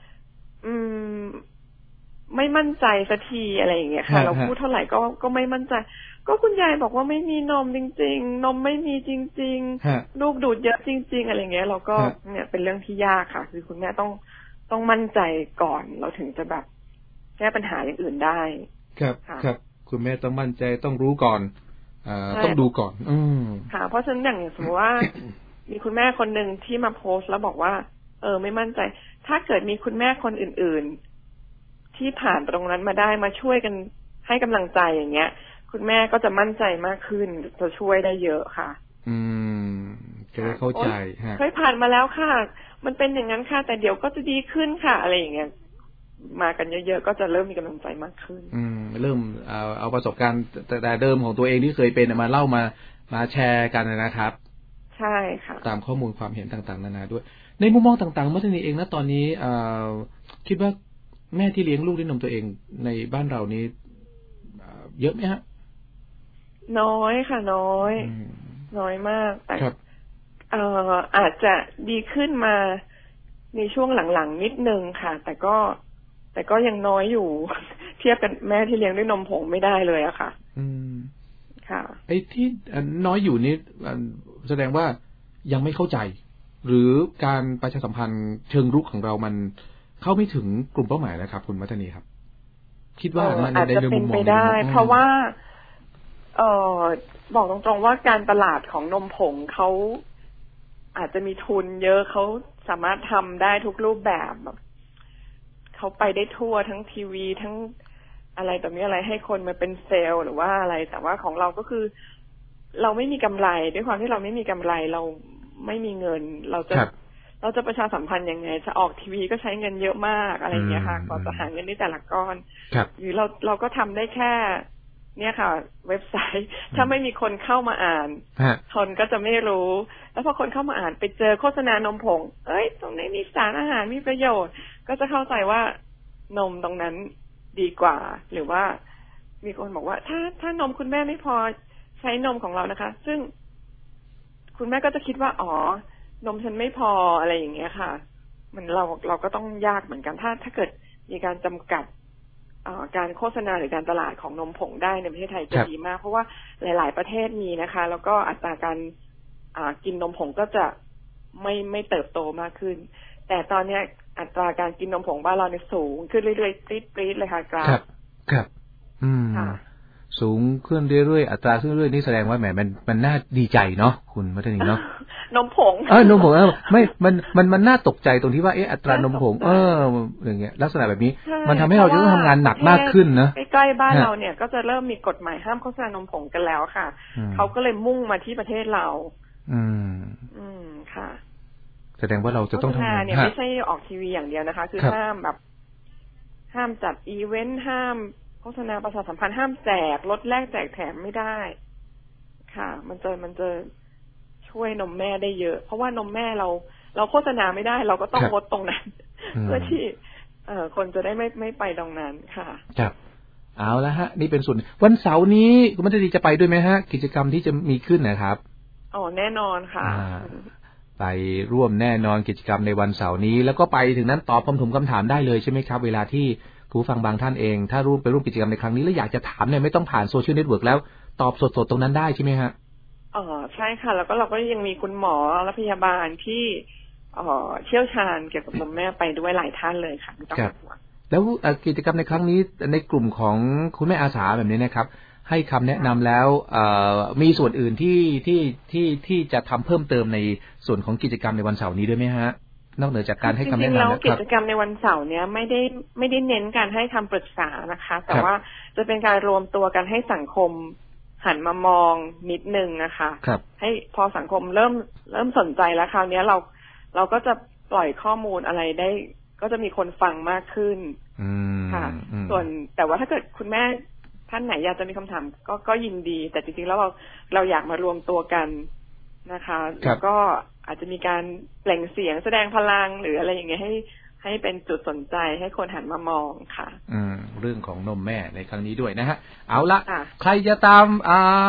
ไม่มั่นใจสักทีอะไรอย่างเงี้ยค่ะเราพูดเท่าไหร่ก็ไม่มั่นใจก็คุณยายบอกว่าไม่มีนมจริงๆนมไม่มีจริงๆลูกดูดเยอะจริงๆอะไรเงี้ยเราก็เนี่ยเป็นเรื่องที่ยากค่ะคือคุณแม่ต้องมั่นใจก่อนเราถึงจะแบบแก้ปัญหาอย่างอื่นได้ครับคุณแม่ต้องมั่นใจต้องรู้ก่อนต้องดูก่อนค่ะเพราะฉะนั้นอย่างสมมติว่า มีคุณแม่คนหนึ่งที่มาโพสต์แล้วบอกว่าไม่มั่นใจถ้าเกิดมีคุณแม่คนอื่นๆที่ผ่านตรงนั้นมาได้มาช่วยกันให้กำลังใจอย่างเงี้ยคุณแม่ก็จะมั่นใจมากขึ้นจะช่วยได้เยอะค่ะจะได้เข้าใจเคยผ่านมาแล้วค่ะมันเป็นอย่างนั้นค่ะแต่เดี๋ยวก็จะดีขึ้นค่ะอะไรอย่างเงี้ยมากันเยอะๆก็จะเริ่มมีกำลังใจมากขึ้นเริ่มเอาประสบการณ์แต่เดิมของตัวเองที่เคยเป็นมาเล่ามาแชร์กันนะครับใช่ค่ะตามข้อมูลความเห็นต่างๆนานาด้วยในมุมมองต่างๆมัธนีเองนะตอนนี้คิดว่าแม่ที่เลี้ยงลูกด้วยนมตัวเองในบ้านเรานี้เยอะไหมฮะน้อยค่ะน้อยมากแต่อาจจะดีขึ้นมาในช่วงหลังๆนิดนึงค่ะแต่ก็ยังน้อยอยู่เทียบกับแม่ที่เลี้ยงด้วยนมผงไม่ได้เลยอะค่ะค่ะไอ้ที่น้อยอยู่นี่แสดงว่ายังไม่เข้าใจหรือการประชาสัมพันธ์เชิงรุกของเรามันเข้าไม่ถึงกลุ่มเป้าหมายนะครับคุณมัทนีครับคิดว่าอาจจะเป็นไปได้เพราะว่าบอกตรงๆว่าการตลาดของนมผงเขาอาจจะมีทุนเยอะเขาสามารถทำได้ทุกรูปแบบเขาไปได้ทั่วทั้งทีวีทั้งอะไรต่อมีอะไรให้คนมาเป็นเซลล์หรือว่าอะไรแต่ว่าของเราก็คือเราไม่มีกำไรด้วยความที่เราไม่มีกำไรเราไม่มีเงินเราจะประชาสัมพันธ์ยังไงจะออกทีวีก็ใช้เงินเยอะมากอะไรอย่างเงี้ยค่ะกว่าจะหาเงินได้แต่ละก้อนหรือเราก็ทำได้แค่เนี่ยค่ะเว็บไซต์ถ้าไม่มีคนเข้ามาอ่านคนก็จะไม่รู้แล้วพอคนเข้ามาอ่านไปเจอโฆษณานมผงตรงนี้มีสารอาหารมีประโยชน์ก็จะเข้าใจว่านมตรงนั้นดีกว่าหรือว่ามีคนบอกว่าถ้านมคุณแม่ไม่พอใช้นมของเรานะคะซึ่งคุณแม่ก็จะคิดว่าอ๋อนมฉันไม่พออะไรอย่างเงี้ยค่ะมันเราก็ต้องยากเหมือนกันถ้าเกิดมีการจำกัดการโฆษณาหรือการตลาดของนมผงได้ในประเทศไทยจะดีมากเพราะว่าหลายๆประเทศมีนะคะแล้วก็อัตราการกินนมผงก็จะไม่เติบโตมากขึ้นแต่ตอนนี้อัตราการกินนมผงบ้านเราเนี่ยสูงขึ้นเรื่อยๆปรี๊ดเลยค่ะกราฟครับสูงขึ้นเรื่อยๆอัตราขึ้นเรื่อยๆนี่แสดงว่าแหมมันน่าดีใจเนาะคุณมัทนีเนาะนมผงนมผงไม่มันน่าตกใจตรงที่ว่าอัตรานมผงอย่างเงี้ยลักษณะแบบนี้มันทำให้เราจะต้องทำงานหนักมากขึ้นนะใกล้ๆบ้านเราเนี่ยก็จะเริ่มมีกฎหมายห้ามโฆษณานมผงกันแล้วค่ะเขาก็เลยมุ่งมาที่ประเทศเราค่ะแสดงว่าเราจะต้องทำงานเนี่ยไม่ใช่ออกทีวีอย่างเดียวนะคะคือห้ามจัดอีเวนต์ห้ามโฆษณาประชาสัมพันธ์ห้ามแจกลดแลกแจกแถมไม่ได้ค่ะมันจะช่วยนมแม่ได้เยอะเพราะว่านมแม่เราโฆษณาไม่ได้เราก็ต้องลดตรงนั้นเพื่อที่คนจะได้ไม่ไปตรงนั้นค่ะครับเอาละฮะนี่เป็นส่วนวันเสาร์นี้คุณมัทนีจะไปด้วยไหมฮะกิจกรรมที่จะมีขึ้นนะครับแน่นอนค่ะไปร่วมแน่นอนกิจกรรมในวันเสาร์นี้แล้วก็ไปถึงนั้นตอบคำถามได้เลยใช่ไหมครับเวลาที่ผู้ฟังบางท่านเองถ้าไปร่วมกิจกรรมในครั้งนี้แล้วอยากจะถามเนี่ยไม่ต้องผ่านโซเชียลเน็ตเวิร์กแล้วตอบสดๆตรงนั้นได้ใช่ไหมฮะใช่ค่ะแล้วก็เราก็ยังมีคุณหมอและพยาบาลที่เชี่ยวชาญเกี่ยวกับนมแม่ไปด้วยหลายท่านเลยค่ะไม่ต้องห่วงแล้วกิจกรรมในครั้งนี้ในกลุ่มของคุณแม่อาสาแบบนี้นะครับให้คำแนะนำแล้วมีส่วนอื่นที่จะทำเพิ่มเติมในส่วนของกิจกรรมในวันเสาร์นี้ด้วยไหมฮะนอกเหนือจากการให้คำแนะนำแล้วกิจกรรมในวันเสาร์เนี้ยไม่ได้เน้นการให้คำปรึกษานะคะแต่ว่าจะเป็นการรวมตัวกันให้สังคมหันมามองนิดนึงนะคะให้พอสังคมเริ่มสนใจแล้วคราวนี้เราก็จะปล่อยข้อมูลอะไรได้ก็จะมีคนฟังมากขึ้นค่ะส่วนแต่ว่าถ้าเกิดคุณแม่ท่านไหนอยากจะมีคำถามก็ยินดีแต่จริงๆแล้วเราอยากมารวมตัวกันนะคะแล้วก็อาจจะมีการเปล่งเสียงแสดงพลังหรืออะไรอย่างเงี้ยให้เป็นจุดสนใจให้คนหันมามองค่ะเรื่องของนมแม่ในครั้งนี้ด้วยนะฮะเอาละใครจะตาม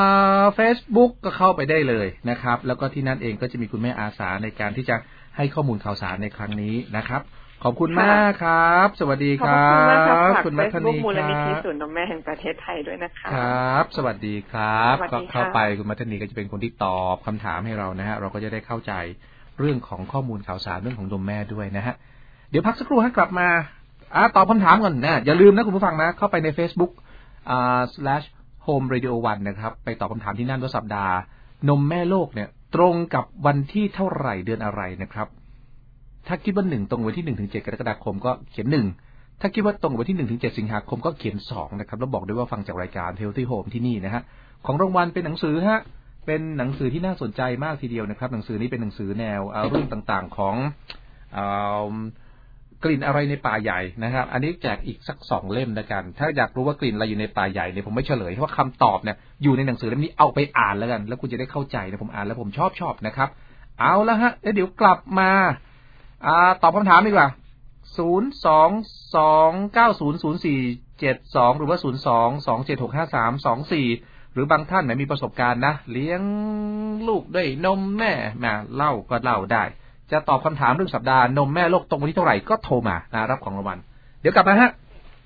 Facebook ก็เข้าไปได้เลยนะครับแล้วก็ที่นั่นเองก็จะมีคุณแม่อาสาในการที่จะให้ข้อมูลข่าวสารในครั้งนี้นะครับขอบคุณมากครับสวัสดีครับคุณมัทนีครับมูลนิธิศูนย์นมแม่แห่งประเทศไทยด้วยนะคะครับสวัสดีครับก็เข้าไปคุณมัทนีก็จะเป็นคนที่ตอบคำถามให้เรานะฮะเราก็จะได้เข้าใจเรื่องของข้อมูลข่าวสารเรื่องของนมแม่ด้วยนะฮะเดี๋ยวพักสักครู่ให้กลับมาตอบคำถามก่อนนะอย่าลืมนะคุณผู้ฟังนะเข้าไปใน Facebook /Home Radio 1นะครับไปตอบคำถามที่นั่นว่าสัปดาห์นมแม่โลกเนี่ยตรงกับวันที่เท่าไหร่เดือนอะไรนะครับถ้าคิดว่า1ตรงวันที่1ถึง7กรกฎาคมก็เขียน1ถ้าคิดว่าตรงวันที่1ถึง7สิงหาคมก็เขียน2นะครับแล้วบอกด้วยว่าฟังจากรายการ Healthy Home ที่นี่นะฮะของรางวัลเป็นหนังสือฮะเป็นหนังสือที่น่าสนใจมากทีเดียวนะครับหนังสือนี้เป็นหนังสือแนวเรื่องต่างๆของกลิ่นอะไรในป่าใหญ่นะครับอันนี้แจกอีกสัก2เล่มแล้วกันถ้าอยากรู้ว่ากลิ่นอะไรอยู่ในป่าใหญ่เนี่ยผมไม่เฉลยเพราะว่าคำตอบเนี่ยอยู่ในหนังสือเล่มนี้เอาไปอ่านแล้วกันแล้วคุณจะได้เข้าใจนะผมอ่านแล้วผมชอบนะครับเอาละฮะแล้วเดี๋ยวกลับมาตอบคำถามดีกว่า022900472หรือว่า022765324หรือบางท่านไหนมีประสบการณ์นะเลี้ยงลูกด้วยนมแม่มาเล่าก็เล่าได้จะตอบคำถามเรื่องสัปดาห์นมแม่โลกตรงวันที่เท่าไหร่ก็โทรมารับของรางวัลเดี๋ยวกลับมาฮะ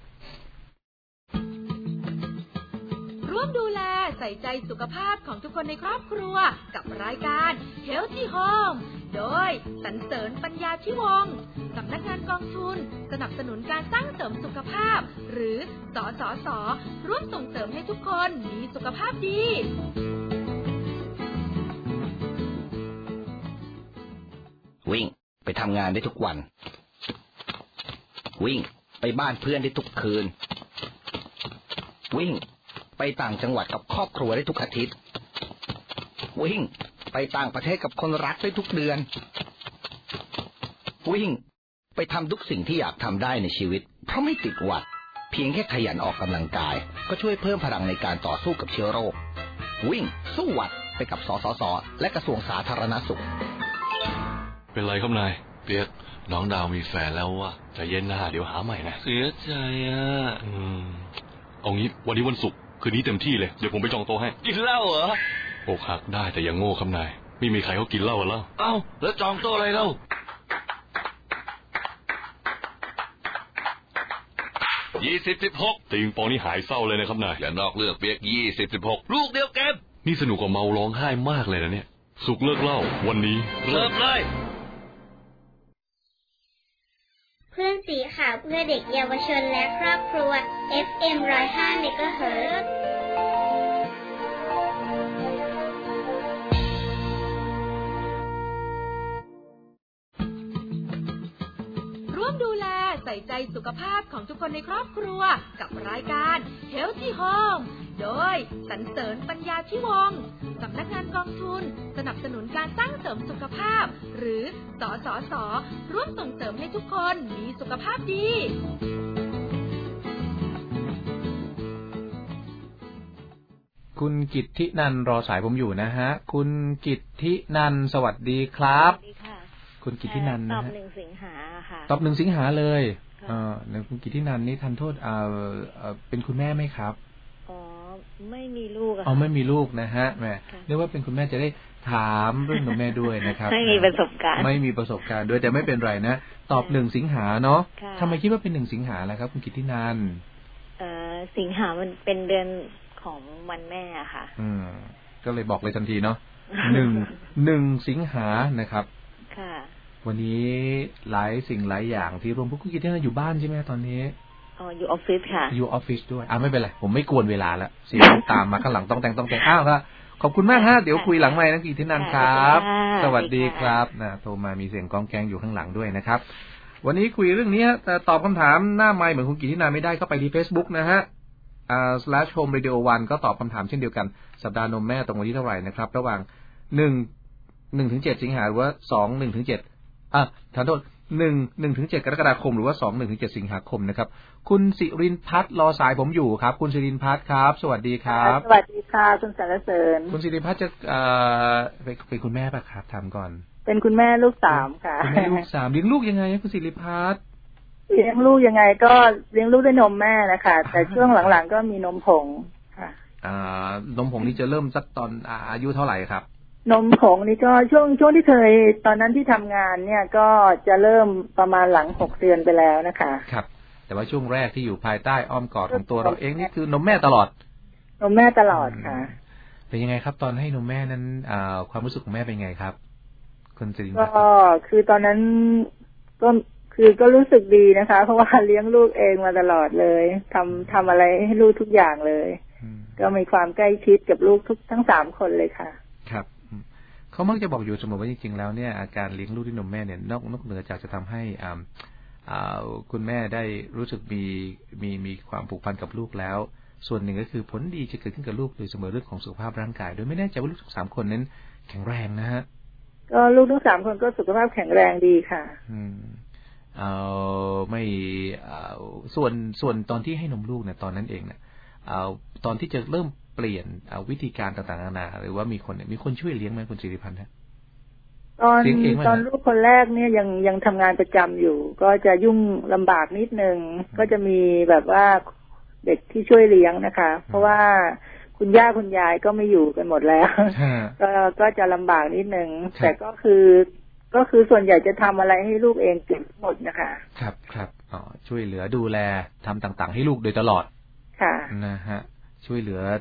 ร่วมดูแลใส่ใจสุขภาพของทุกคนในครอบครัวกับรายการ Healthy Home โดยสรรเสริญปัญญาธิวงศ์สำนักงานกองทุนสนับสนุนการสร้างเสริมสุขภาพหรือสสส.ร่วมส่งเสริมให้ทุกคนมีสุขภาพดีวิ่งไปทำงานได้ทุกวันวิ่งไปบ้านเพื่อนได้ทุกคืนวิ่งไปต่างจังหวัดกับครอบครัวได้ทุกอาทิตย์วิ่งไปต่างประเทศกับคนรักได้ทุกเดือนวิ่งไปทำทุกสิ่งที่อยากทำได้ในชีวิตเพราะไม่ติดหวัดเพียงแค่ขยันออกกำลังกายก็ช่วยเพิ่มพลังในการต่อสู้กับเชื้อโรควิ่งสู้หวัดไปกับสสส.และกระทรวงสาธารณสุขเป็นไรครับนายเปียกน้องดาวมีแฟนแล้วว่ะใจเย็นนะเดี๋ยวหาใหม่นะเสียใจอ่ะเอางี้วันนี้วันศุกร์คืนนี้เต็มที่เลยเดี๋ยวผมไปจองโต๊ะให้กินเหล้าเหรออกหักได้แต่ยังโง่ครับนายไม่มีใครเขากินเหล้าแล้วเอ้าแล้วจองโต๊ะอะไรเล่า 20-16ติงปองนี่หายเศร้าเลยนะครับนายอย่านอกเลือกเปียก20-16ลูกเดียวเกมนี่สนุกกว่าเมาร้องไห้มากเลยนะเนี่ยสุกเลิกเหล้าวันนี้เลิกเลยเพื่อนสีขาวเพื่อเด็กเยาวชนและครอบครัว FM 105 MHz ร่วมดูแลใส่ใจสุขภาพของทุกคนในครอบครัวกับรายการ Healthy Home โดยสรรเสริญปัญญาธิวงศ์สำนักงานกองทุนสนับสนุนการสร้างเสริมสุขภาพหรือสสส.ร่วมส่งเสริมให้ทุกคนมีสุขภาพดีคุณกิตตินันท์รอสายผมอยู่นะฮะคุณกิตตินันท์สวัสดีครับสวัสดีค่ะคุณกิตตินันท์นะฮะตอบ1 สิงหาค่ะตอบ1 สิงหาเลยคุณกิตตินันท์นี่ทันโทษเป็นคุณแม่ไหมครับไม่มีลูกไม่มีลูกนะฮะแม่เรียกว่าเป็นคุณแม่จะได้ถามเรื่องของแม่ด้วยนะครับไม่มีประสบการณ์ด้วยแต่ไม่เป็นไรนะตอบ1 สิงหาเนาะทำไมคิดว่าเป็น1 สิงหาล่ะครับคุณกิตตินันท์สิงหามันเป็นเดือนของวันแม่ค่ะก็เลยบอกเลยทันทีเนาะ1 สิงหานะครับค่ะวันนี้หลายสิ่งหลายอย่างที่รวมพวกคุณกิตตินันท์อยู่บ้านใช่ไหมตอนนี้อยู่ออฟฟิศค่ะอยู่ออฟฟิศด้วยไม่เป็นไรผมไม่กวนเวลาแล้วเสียงตามมาข้างหลังต้องแต่งอ้าวครับขอบคุณมากฮะเดี๋ยวคุยหลังไมค์นะกิตตินันท์ครับสวัสดีครับโทรมามีเสียงก้องแกงอยู่ข้างหลังด้วยนะครับวันนี้คุยเรื่องนี้แต่ตอบคำถามหน้าไมค์เหมือนคุณกิตตินันท์ไม่ได้ก็ไปที่ Facebook นะฮะ/home radio 1ก็ตอบคำถามเช่นเดียวกันสัปดาห์นมแม่ตรงวันที่เท่าไหร่นะครับระหว่าง1-7 สิงหาหรือว่า2-1-7ขอโทษ1-7 กรกฎาคมหรือว่า2-7 สิงหาคมนะครับคุณสิรินพัฒน์รอสายผมอยู่ครับคุณสิรินพัฒน์ครับสวัสดีครับสวัสดีค่ะคุณสรรเสริญคุณสิรินพัฒน์จะเป็นคุณแม่ป่ะครับถามก่อนเป็นคุณแม่ลูก3ค่ะคุณแม่ลูก3เลี้ยงลูกยังไงคุณสิรินพัฒน์เลี้ยงลูกยังไงก็เลี้ยงลูกด้วยนมแม่นะคะแต่ช่วงหลังๆก็มีนมผงค่ะนมผงนี่จะเริ่มสักตอนอายุเท่าไหร่ครับนมผงนี่ก็ช่วงที่เคยตอนนั้นที่ทำงานเนี่ยก็จะเริ่มประมาณหลัง6 เดือนไปแล้วนะคะครับแต่ว่าช่วงแรกที่อยู่ภายใต้อ้อมกอดของตัวเราเองนี่คือนมแม่ตลอดค่ะเป็นยังไงครับตอนให้นมแม่นั้นความรู้สึกของแม่เป็นไงครับคุณสิรินทร์ก็คือตอนนั้นก็รู้สึกดีนะคะเพราะว่าเลี้ยงลูกเองมาตลอดเลยทำอะไรให้ลูกทุกอย่างเลยก็มีความใกล้ชิดกับลูกทั้ง3 คนเลยค่ะครับเขามักจะบอกอยู่เสมอว่าจริงๆแล้วเนี่ยอาการเลี้ยงลูกด้วยนมแม่เนี่ยนอกเหนือจากจะทำให้คุณแม่ได้รู้สึกมีความผูกพันกับลูกแล้วส่วนหนึ่งก็คือผลดีจะเกิดขึ้นกับลูกโดยเสมอเรื่องของสุขภาพร่างกายโดยไม่แน่ใจว่าลูกทั้ง3 คนนั้นแข็งแรงนะฮะก็ลูกทั้ง3 คนก็สุขภาพแข็งแรงดีค่ะไม่ส่วนตอนที่ให้นมลูกเนี่ยตอนนั้นเองเนี่ยตอนที่จะเริ่มเปลี่ยนวิธีการต่างๆนานาหรือว่ามีคนช่วยเลี้ยงไหมคุณสิริพันธ์ฮะตอนลูกคนแรกเนี่ยยังทำงานประจำอยู่ก็จะยุ่งลำบากนิดนึงก็จะมีแบบว่าเด็กที่ช่วยเลี้ยงนะคะเพราะว่าคุณย่าคุณยายก็ไม่อยู่กันหมดแล้วก็จะลำบากนิดนึงแต่ก็คือส่วนใหญ่จะทำอะไรให้ลูกเองเก่งหมดนะคะครับช่วยเหลือดูแลทำต่างๆให้ลูกโดยตลอดค่ะนะฮะช่วยเหลือ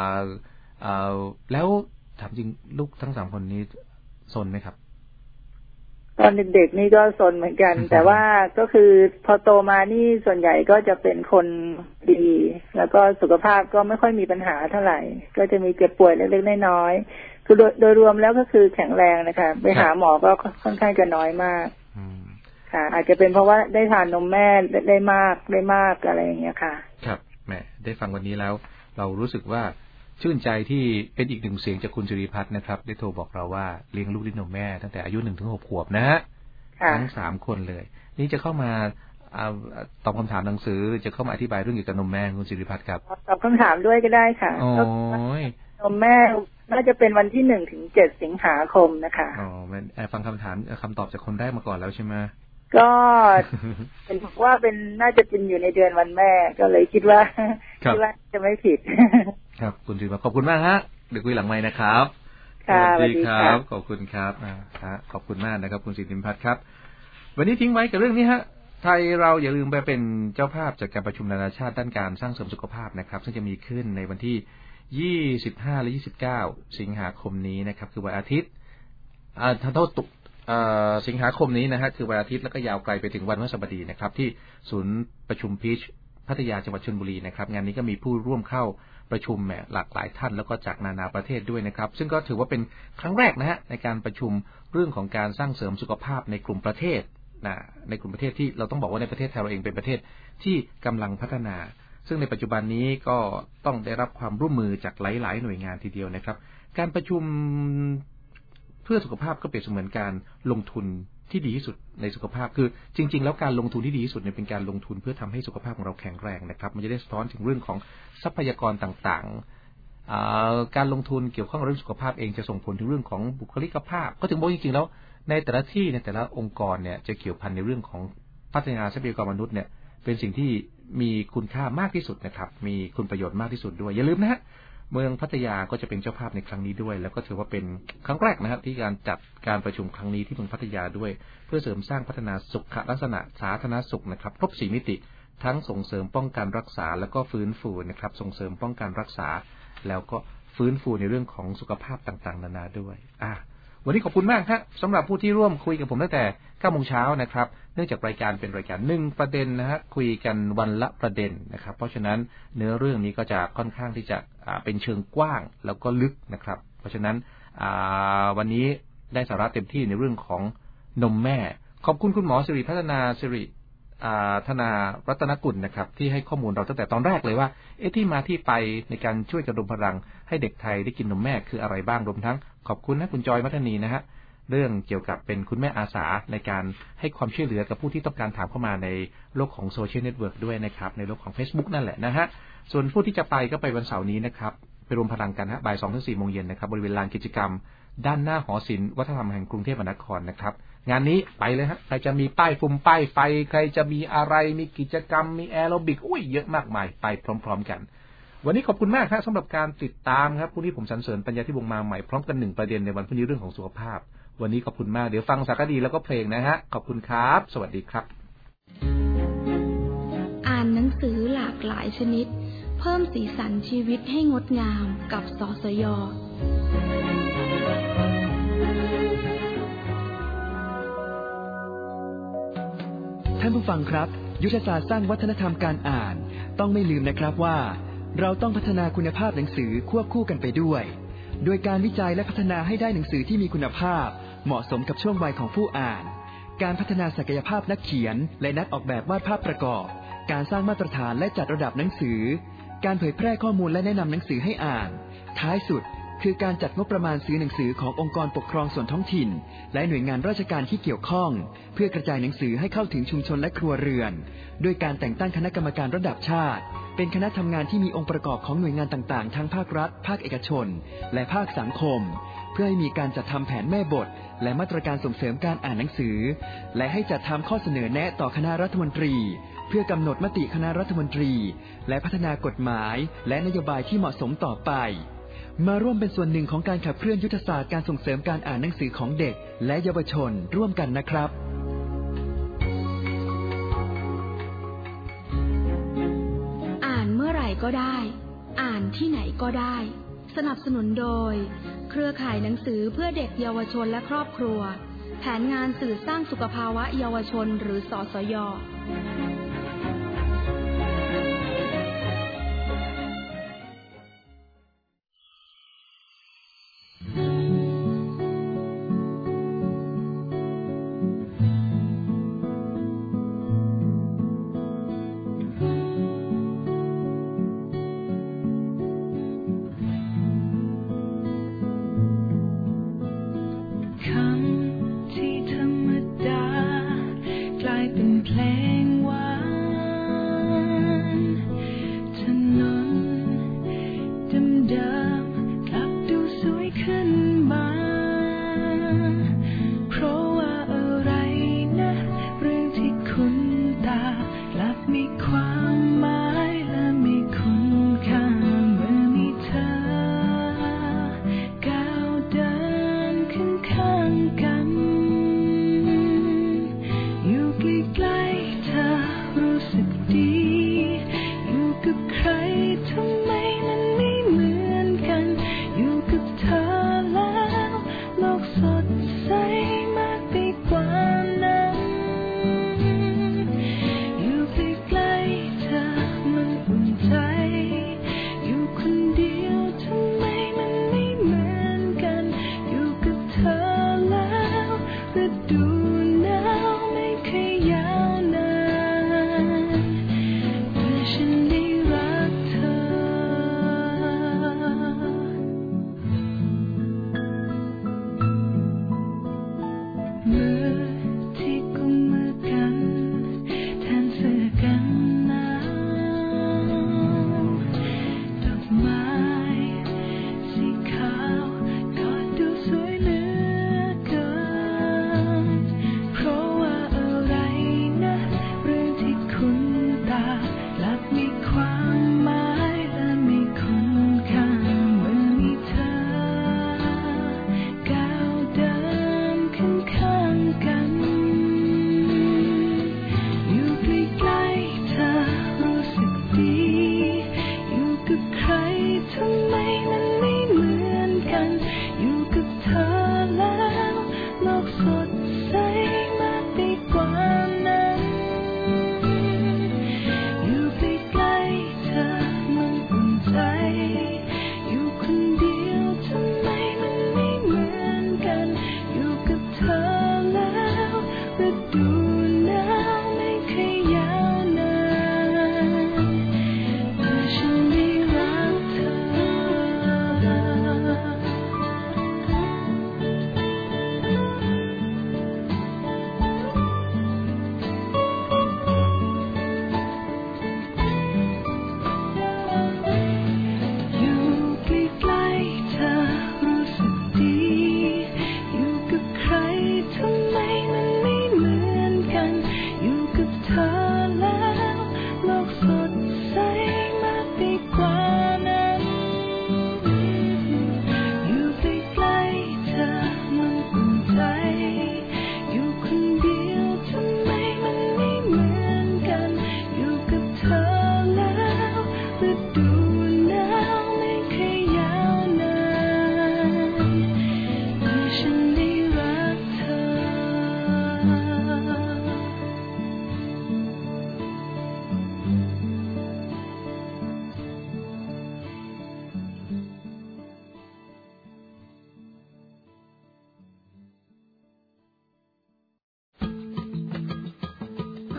แล้วถามจริงลูกทั้ง3 คนนี้ซนไหมครับตอนเด็กๆนี่ก็ซนเหมือนกัน แต่ว่าก็คือพอโตมานี่ส่วนใหญ่ก็จะเป็นคนดีแล้วก็สุขภาพก็ไม่ค่อยมีปัญหาเท่าไหร่ก็จะมีเจ็บป่วยเล็กๆน้อยๆคือโดยรวมแล้วก็คือแข็งแรงนะคะไปหาหมอก็ค่อนข้างจะน้อยมากค่ะอาจจะเป็นเพราะว่าได้ทานนมแม่ได้มากอะไรอย่างเงี้ยค่ะครับแม่ได้ฟังวันนี้แล้วเรารู้สึกว่าชื่นใจที่เป็นอีกหนึ่งเสียงจากคุณจุริพัฒน์นะครับได้โทรบอกเราว่าเลี้ยงลูกด้วยนมแม่ตั้งแต่อายุ 1-6 ขวบนะฮะทั้ง3คนเลยนี่จะเข้ามาตอบคำถามหนังสือจะเข้ามาอธิบายเรื่องเกี่ยวกับนมแม่คุณจุริพัฒน์ครับตอบคำถามด้วยก็ได้ค่ะโอ้ยนมแม่น่าจะเป็นวันที่1 ถึง 7 สิงหาคมนะคะอ๋อมันฟังคำถามคำตอบจากคนแรกมาก่อนแล้วใช่ไหมก็เป็นว่าเป็นน่าจะเป็นอยู่ในเดือนวันแม่ก็เลยคิดว่าจะไม่ผิดครับคุณจุริพัฒน์ขอบคุณมากฮะเดี๋ยวคุยหลังไมค์นะครับค่ะสวัสดีครับขอบคุณครับขอบคุณมากนะครับคุณจุริพัฒน์ครับวันนี้ทิ้งไว้กับเรื่องนี้ฮะไทยเราอย่าลืมไปเป็นเจ้าภาพจากการประชุมนานาชาติด้านการสร้างเสริมสุขภาพนะครับซึ่งจะมีขึ้นในวันที่25และ29สิงหาคมนี้นะครับคือวันอาทิตย์สิงหาคมนี้นะฮะคือวันอาทิตย์แล้วก็ยาวไกลไปถึงวันพฤหัสบดีนะครับที่ศูนย์ประชุมพีชพัทยาจังหวัดชลบุรีนะครับงานนี้ก็มีผู้ร่วมเข้าประชุมหลากหลายท่านแล้วก็จากนานาประเทศด้วยนะครับซึ่งก็ถือว่าเป็นครั้งแรกนะฮะในการประชุมเรื่องของการสร้างเสริมสุขภาพในกลุ่มประเทศในกลุ่มประเทศที่เราต้องบอกว่าในประเทศไทยเราเองเป็นประเทศที่กำลังพัฒนาซึ่งในปัจจุบันนี้ก็ต้องได้รับความร่วมมือจากหลายๆหน่วยงานทีเดียวนะครับการประชุมเพื่อสุขภาพก็เปรียบเสมือนการลงทุนที่ดีที่สุดในสุขภาพคือจริงๆแล้วการลงทุนที่ดีที่สุดเนี่ยเป็นการลงทุนเพื่อทำให้สุขภาพของเราแข็งแรงนะครับมันจะได้สะท้อนถึงเรื่องของทรัพยากรต่างๆการลงทุนเกี่ยวข้องกับเรื่องสุขภาพเองจะส่งผลถึงเรื่องของบุคลิกภาพก็ถึงบอกจริงๆแล้วในแต่ละที่ในแต่ละองค์กรเนี่ยจะเกี่ยวพันในเรื่องของพัฒนาทรัพยากรมนุษย์เนี่ยเป็นสิ่งที่มีคุณค่ามากที่สุดนะครับมีคุณประโยชน์มากที่สุดด้วยอย่าลืมนะฮะเมืองพัทยาก็จะเป็นเจ้าภาพในครั้งนี้ด้วยแล้วก็ถือว่าเป็นครั้งแรกนะครับที่การจัดการประชุมครั้งนี้ที่เมืองพัทยาด้วยเพื่อเสริมสร้างพัฒนาสุขลักษณะสาธารณสุขนะครับครบ4มิติทั้งส่งเสริมป้องกันรักษาแล้วก็ฟื้นฟูนะครับส่งเสริมป้องกันรักษาแล้วก็ฟื้นฟูในเรื่องของสุขภาพต่างๆนานาด้วยวันนี้ขอบคุณมากครับสำหรับผู้ที่ร่วมคุยกับผมตั้งแต่9 โมงเช้านะครับเนื่องจากรายการเป็นรายการ1ประเด็นนะฮะคุยกันวันละประเด็นนะครับเพราะฉะนั้นเนื้อเรื่องนี้ก็จะค่อนข้างที่จะเป็นเชิงกว้างแล้วก็ลึกนะครับเพราะฉะนั้นวันนี้ได้สาระเต็มที่ในเรื่องของนมแม่ขอบคุณคุณหมอสิริพัฒนาสิริธนารัตนกุลนะครับที่ให้ข้อมูลเราตั้งแต่ตอนแรกเลยว่าที่มาที่ไปในการช่วยกระดมพลังให้เด็กไทยได้กินนมแม่คืออะไรบ้างรวมทั้งขอบคุณนะคุณจอยมัทนีนะฮะเรื่องเกี่ยวกับเป็นคุณแม่อาสาในการให้ความช่วยเหลือกับผู้ที่ต้องการถามเข้ามาในโลกของโซเชียลเน็ตเวิร์กด้วยนะครับในโลกของ Facebook นั่นแหละนะฮะส่วนผู้ที่จะไปก็ไปวันเสาร์นี้นะครับไปรวมพลังกันฮะบ่าย 2 ถึง 4 โมงเย็นนะครับบริเวณลานกิจกรรมด้านหน้าหอศิลป์วัฒนธรรมแห่งกรุงเทพมหานครนะครับงานนี้ไปเลยฮะใครจะมีป้ายฟุ้มป้ายไฟใครจะมีอะไรมีกิจกรรมมีแอโรบิกเยอะมากมายไปพร้อมๆกันวันนี้ขอบคุณมากครับสำหรับการติดตามครับพรุ่งนี้ผมสรรเสริญปัญญาที่วงมาใหม่พร้อมกัน1ประเด็นในวันพรุ่งนี้เรื่องของสุขภาพวันนี้ขอบคุณมากเดี๋ยวฟังสารคดีแล้วก็เพลงนะฮะขอบคุณครับสวัสดีครับอ่านหนังสือหลากหลายชนิดเพิ่มสีสันชีวิตให้งดงามกับสสย. ท่านผู้ฟังครับยุทธศาสตร์สร้างวัฒนธรรมการอ่านต้องไม่ลืมนะครับว่าเราต้องพัฒนาคุณภาพหนังสือควบคู่กันไปด้วยโดยการวิจัยและพัฒนาให้ได้หนังสือที่มีคุณภาพเหมาะสมกับช่วงวัยของผู้อ่านการพัฒนาศักยภาพนักเขียนและนักออกแบบวาดภาพประกอบการสร้างมาตรฐานและจัดระดับหนังสือการเผยแพร่ข้อมูลและแนะนำหนังสือให้อ่านท้ายสุดคือการจัดงบประมาณซื้อหนังสือขององค์กรปกครองส่วนท้องถิ่นและหน่วยงานราชการที่เกี่ยวข้องเพื่อกระจายหนังสือให้เข้าถึงชุมชนและครัวเรือนด้วยการแต่งตั้งคณะกรรมการระดับชาติเป็นคณะทำงานที่มีองค์ประกอบของหน่วยงานต่างๆทั้งภาครัฐภาคเอกชนและภาคสังคมเพื่อให้มีการจัดทำแผนแม่บทและมาตรการส่งเสริมการอ่านหนังสือและให้จัดทำข้อเสนอแนะต่อคณะรัฐมนตรีเพื่อกำหนดมติคณะรัฐมนตรีและพัฒนากฎหมายและนโยบายที่เหมาะสมต่อไปมาร่วมเป็นส่วนหนึ่งของการขับเคลื่อนยุทธศาสตร์การส่งเสริมการอ่านหนังสือของเด็กและเยาวชนร่วมกันนะครับอ่านเมื่อไหร่ก็ได้อ่านที่ไหนก็ได้สนับสนุนโดยเครือข่ายหนังสือเพื่อเด็กเยาวชนและครอบครัวแผนงานสื่อสร้างสุขภาวะเยาวชนหรือสสย.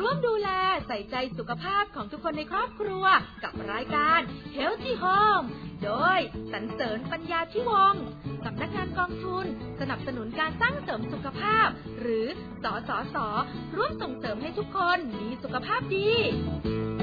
ร่วมดูแลใส่ใจสุขภาพของทุกคนในครอบครัวกับรายการ Healthy Home โดยสรรเสริญปัญญาธิวงศ์สำนักงานกองทุนสนับสนุนการสร้างเสริมสุขภาพหรือสสส.ร่วมส่งเสริมให้ทุกคนมีสุขภาพดี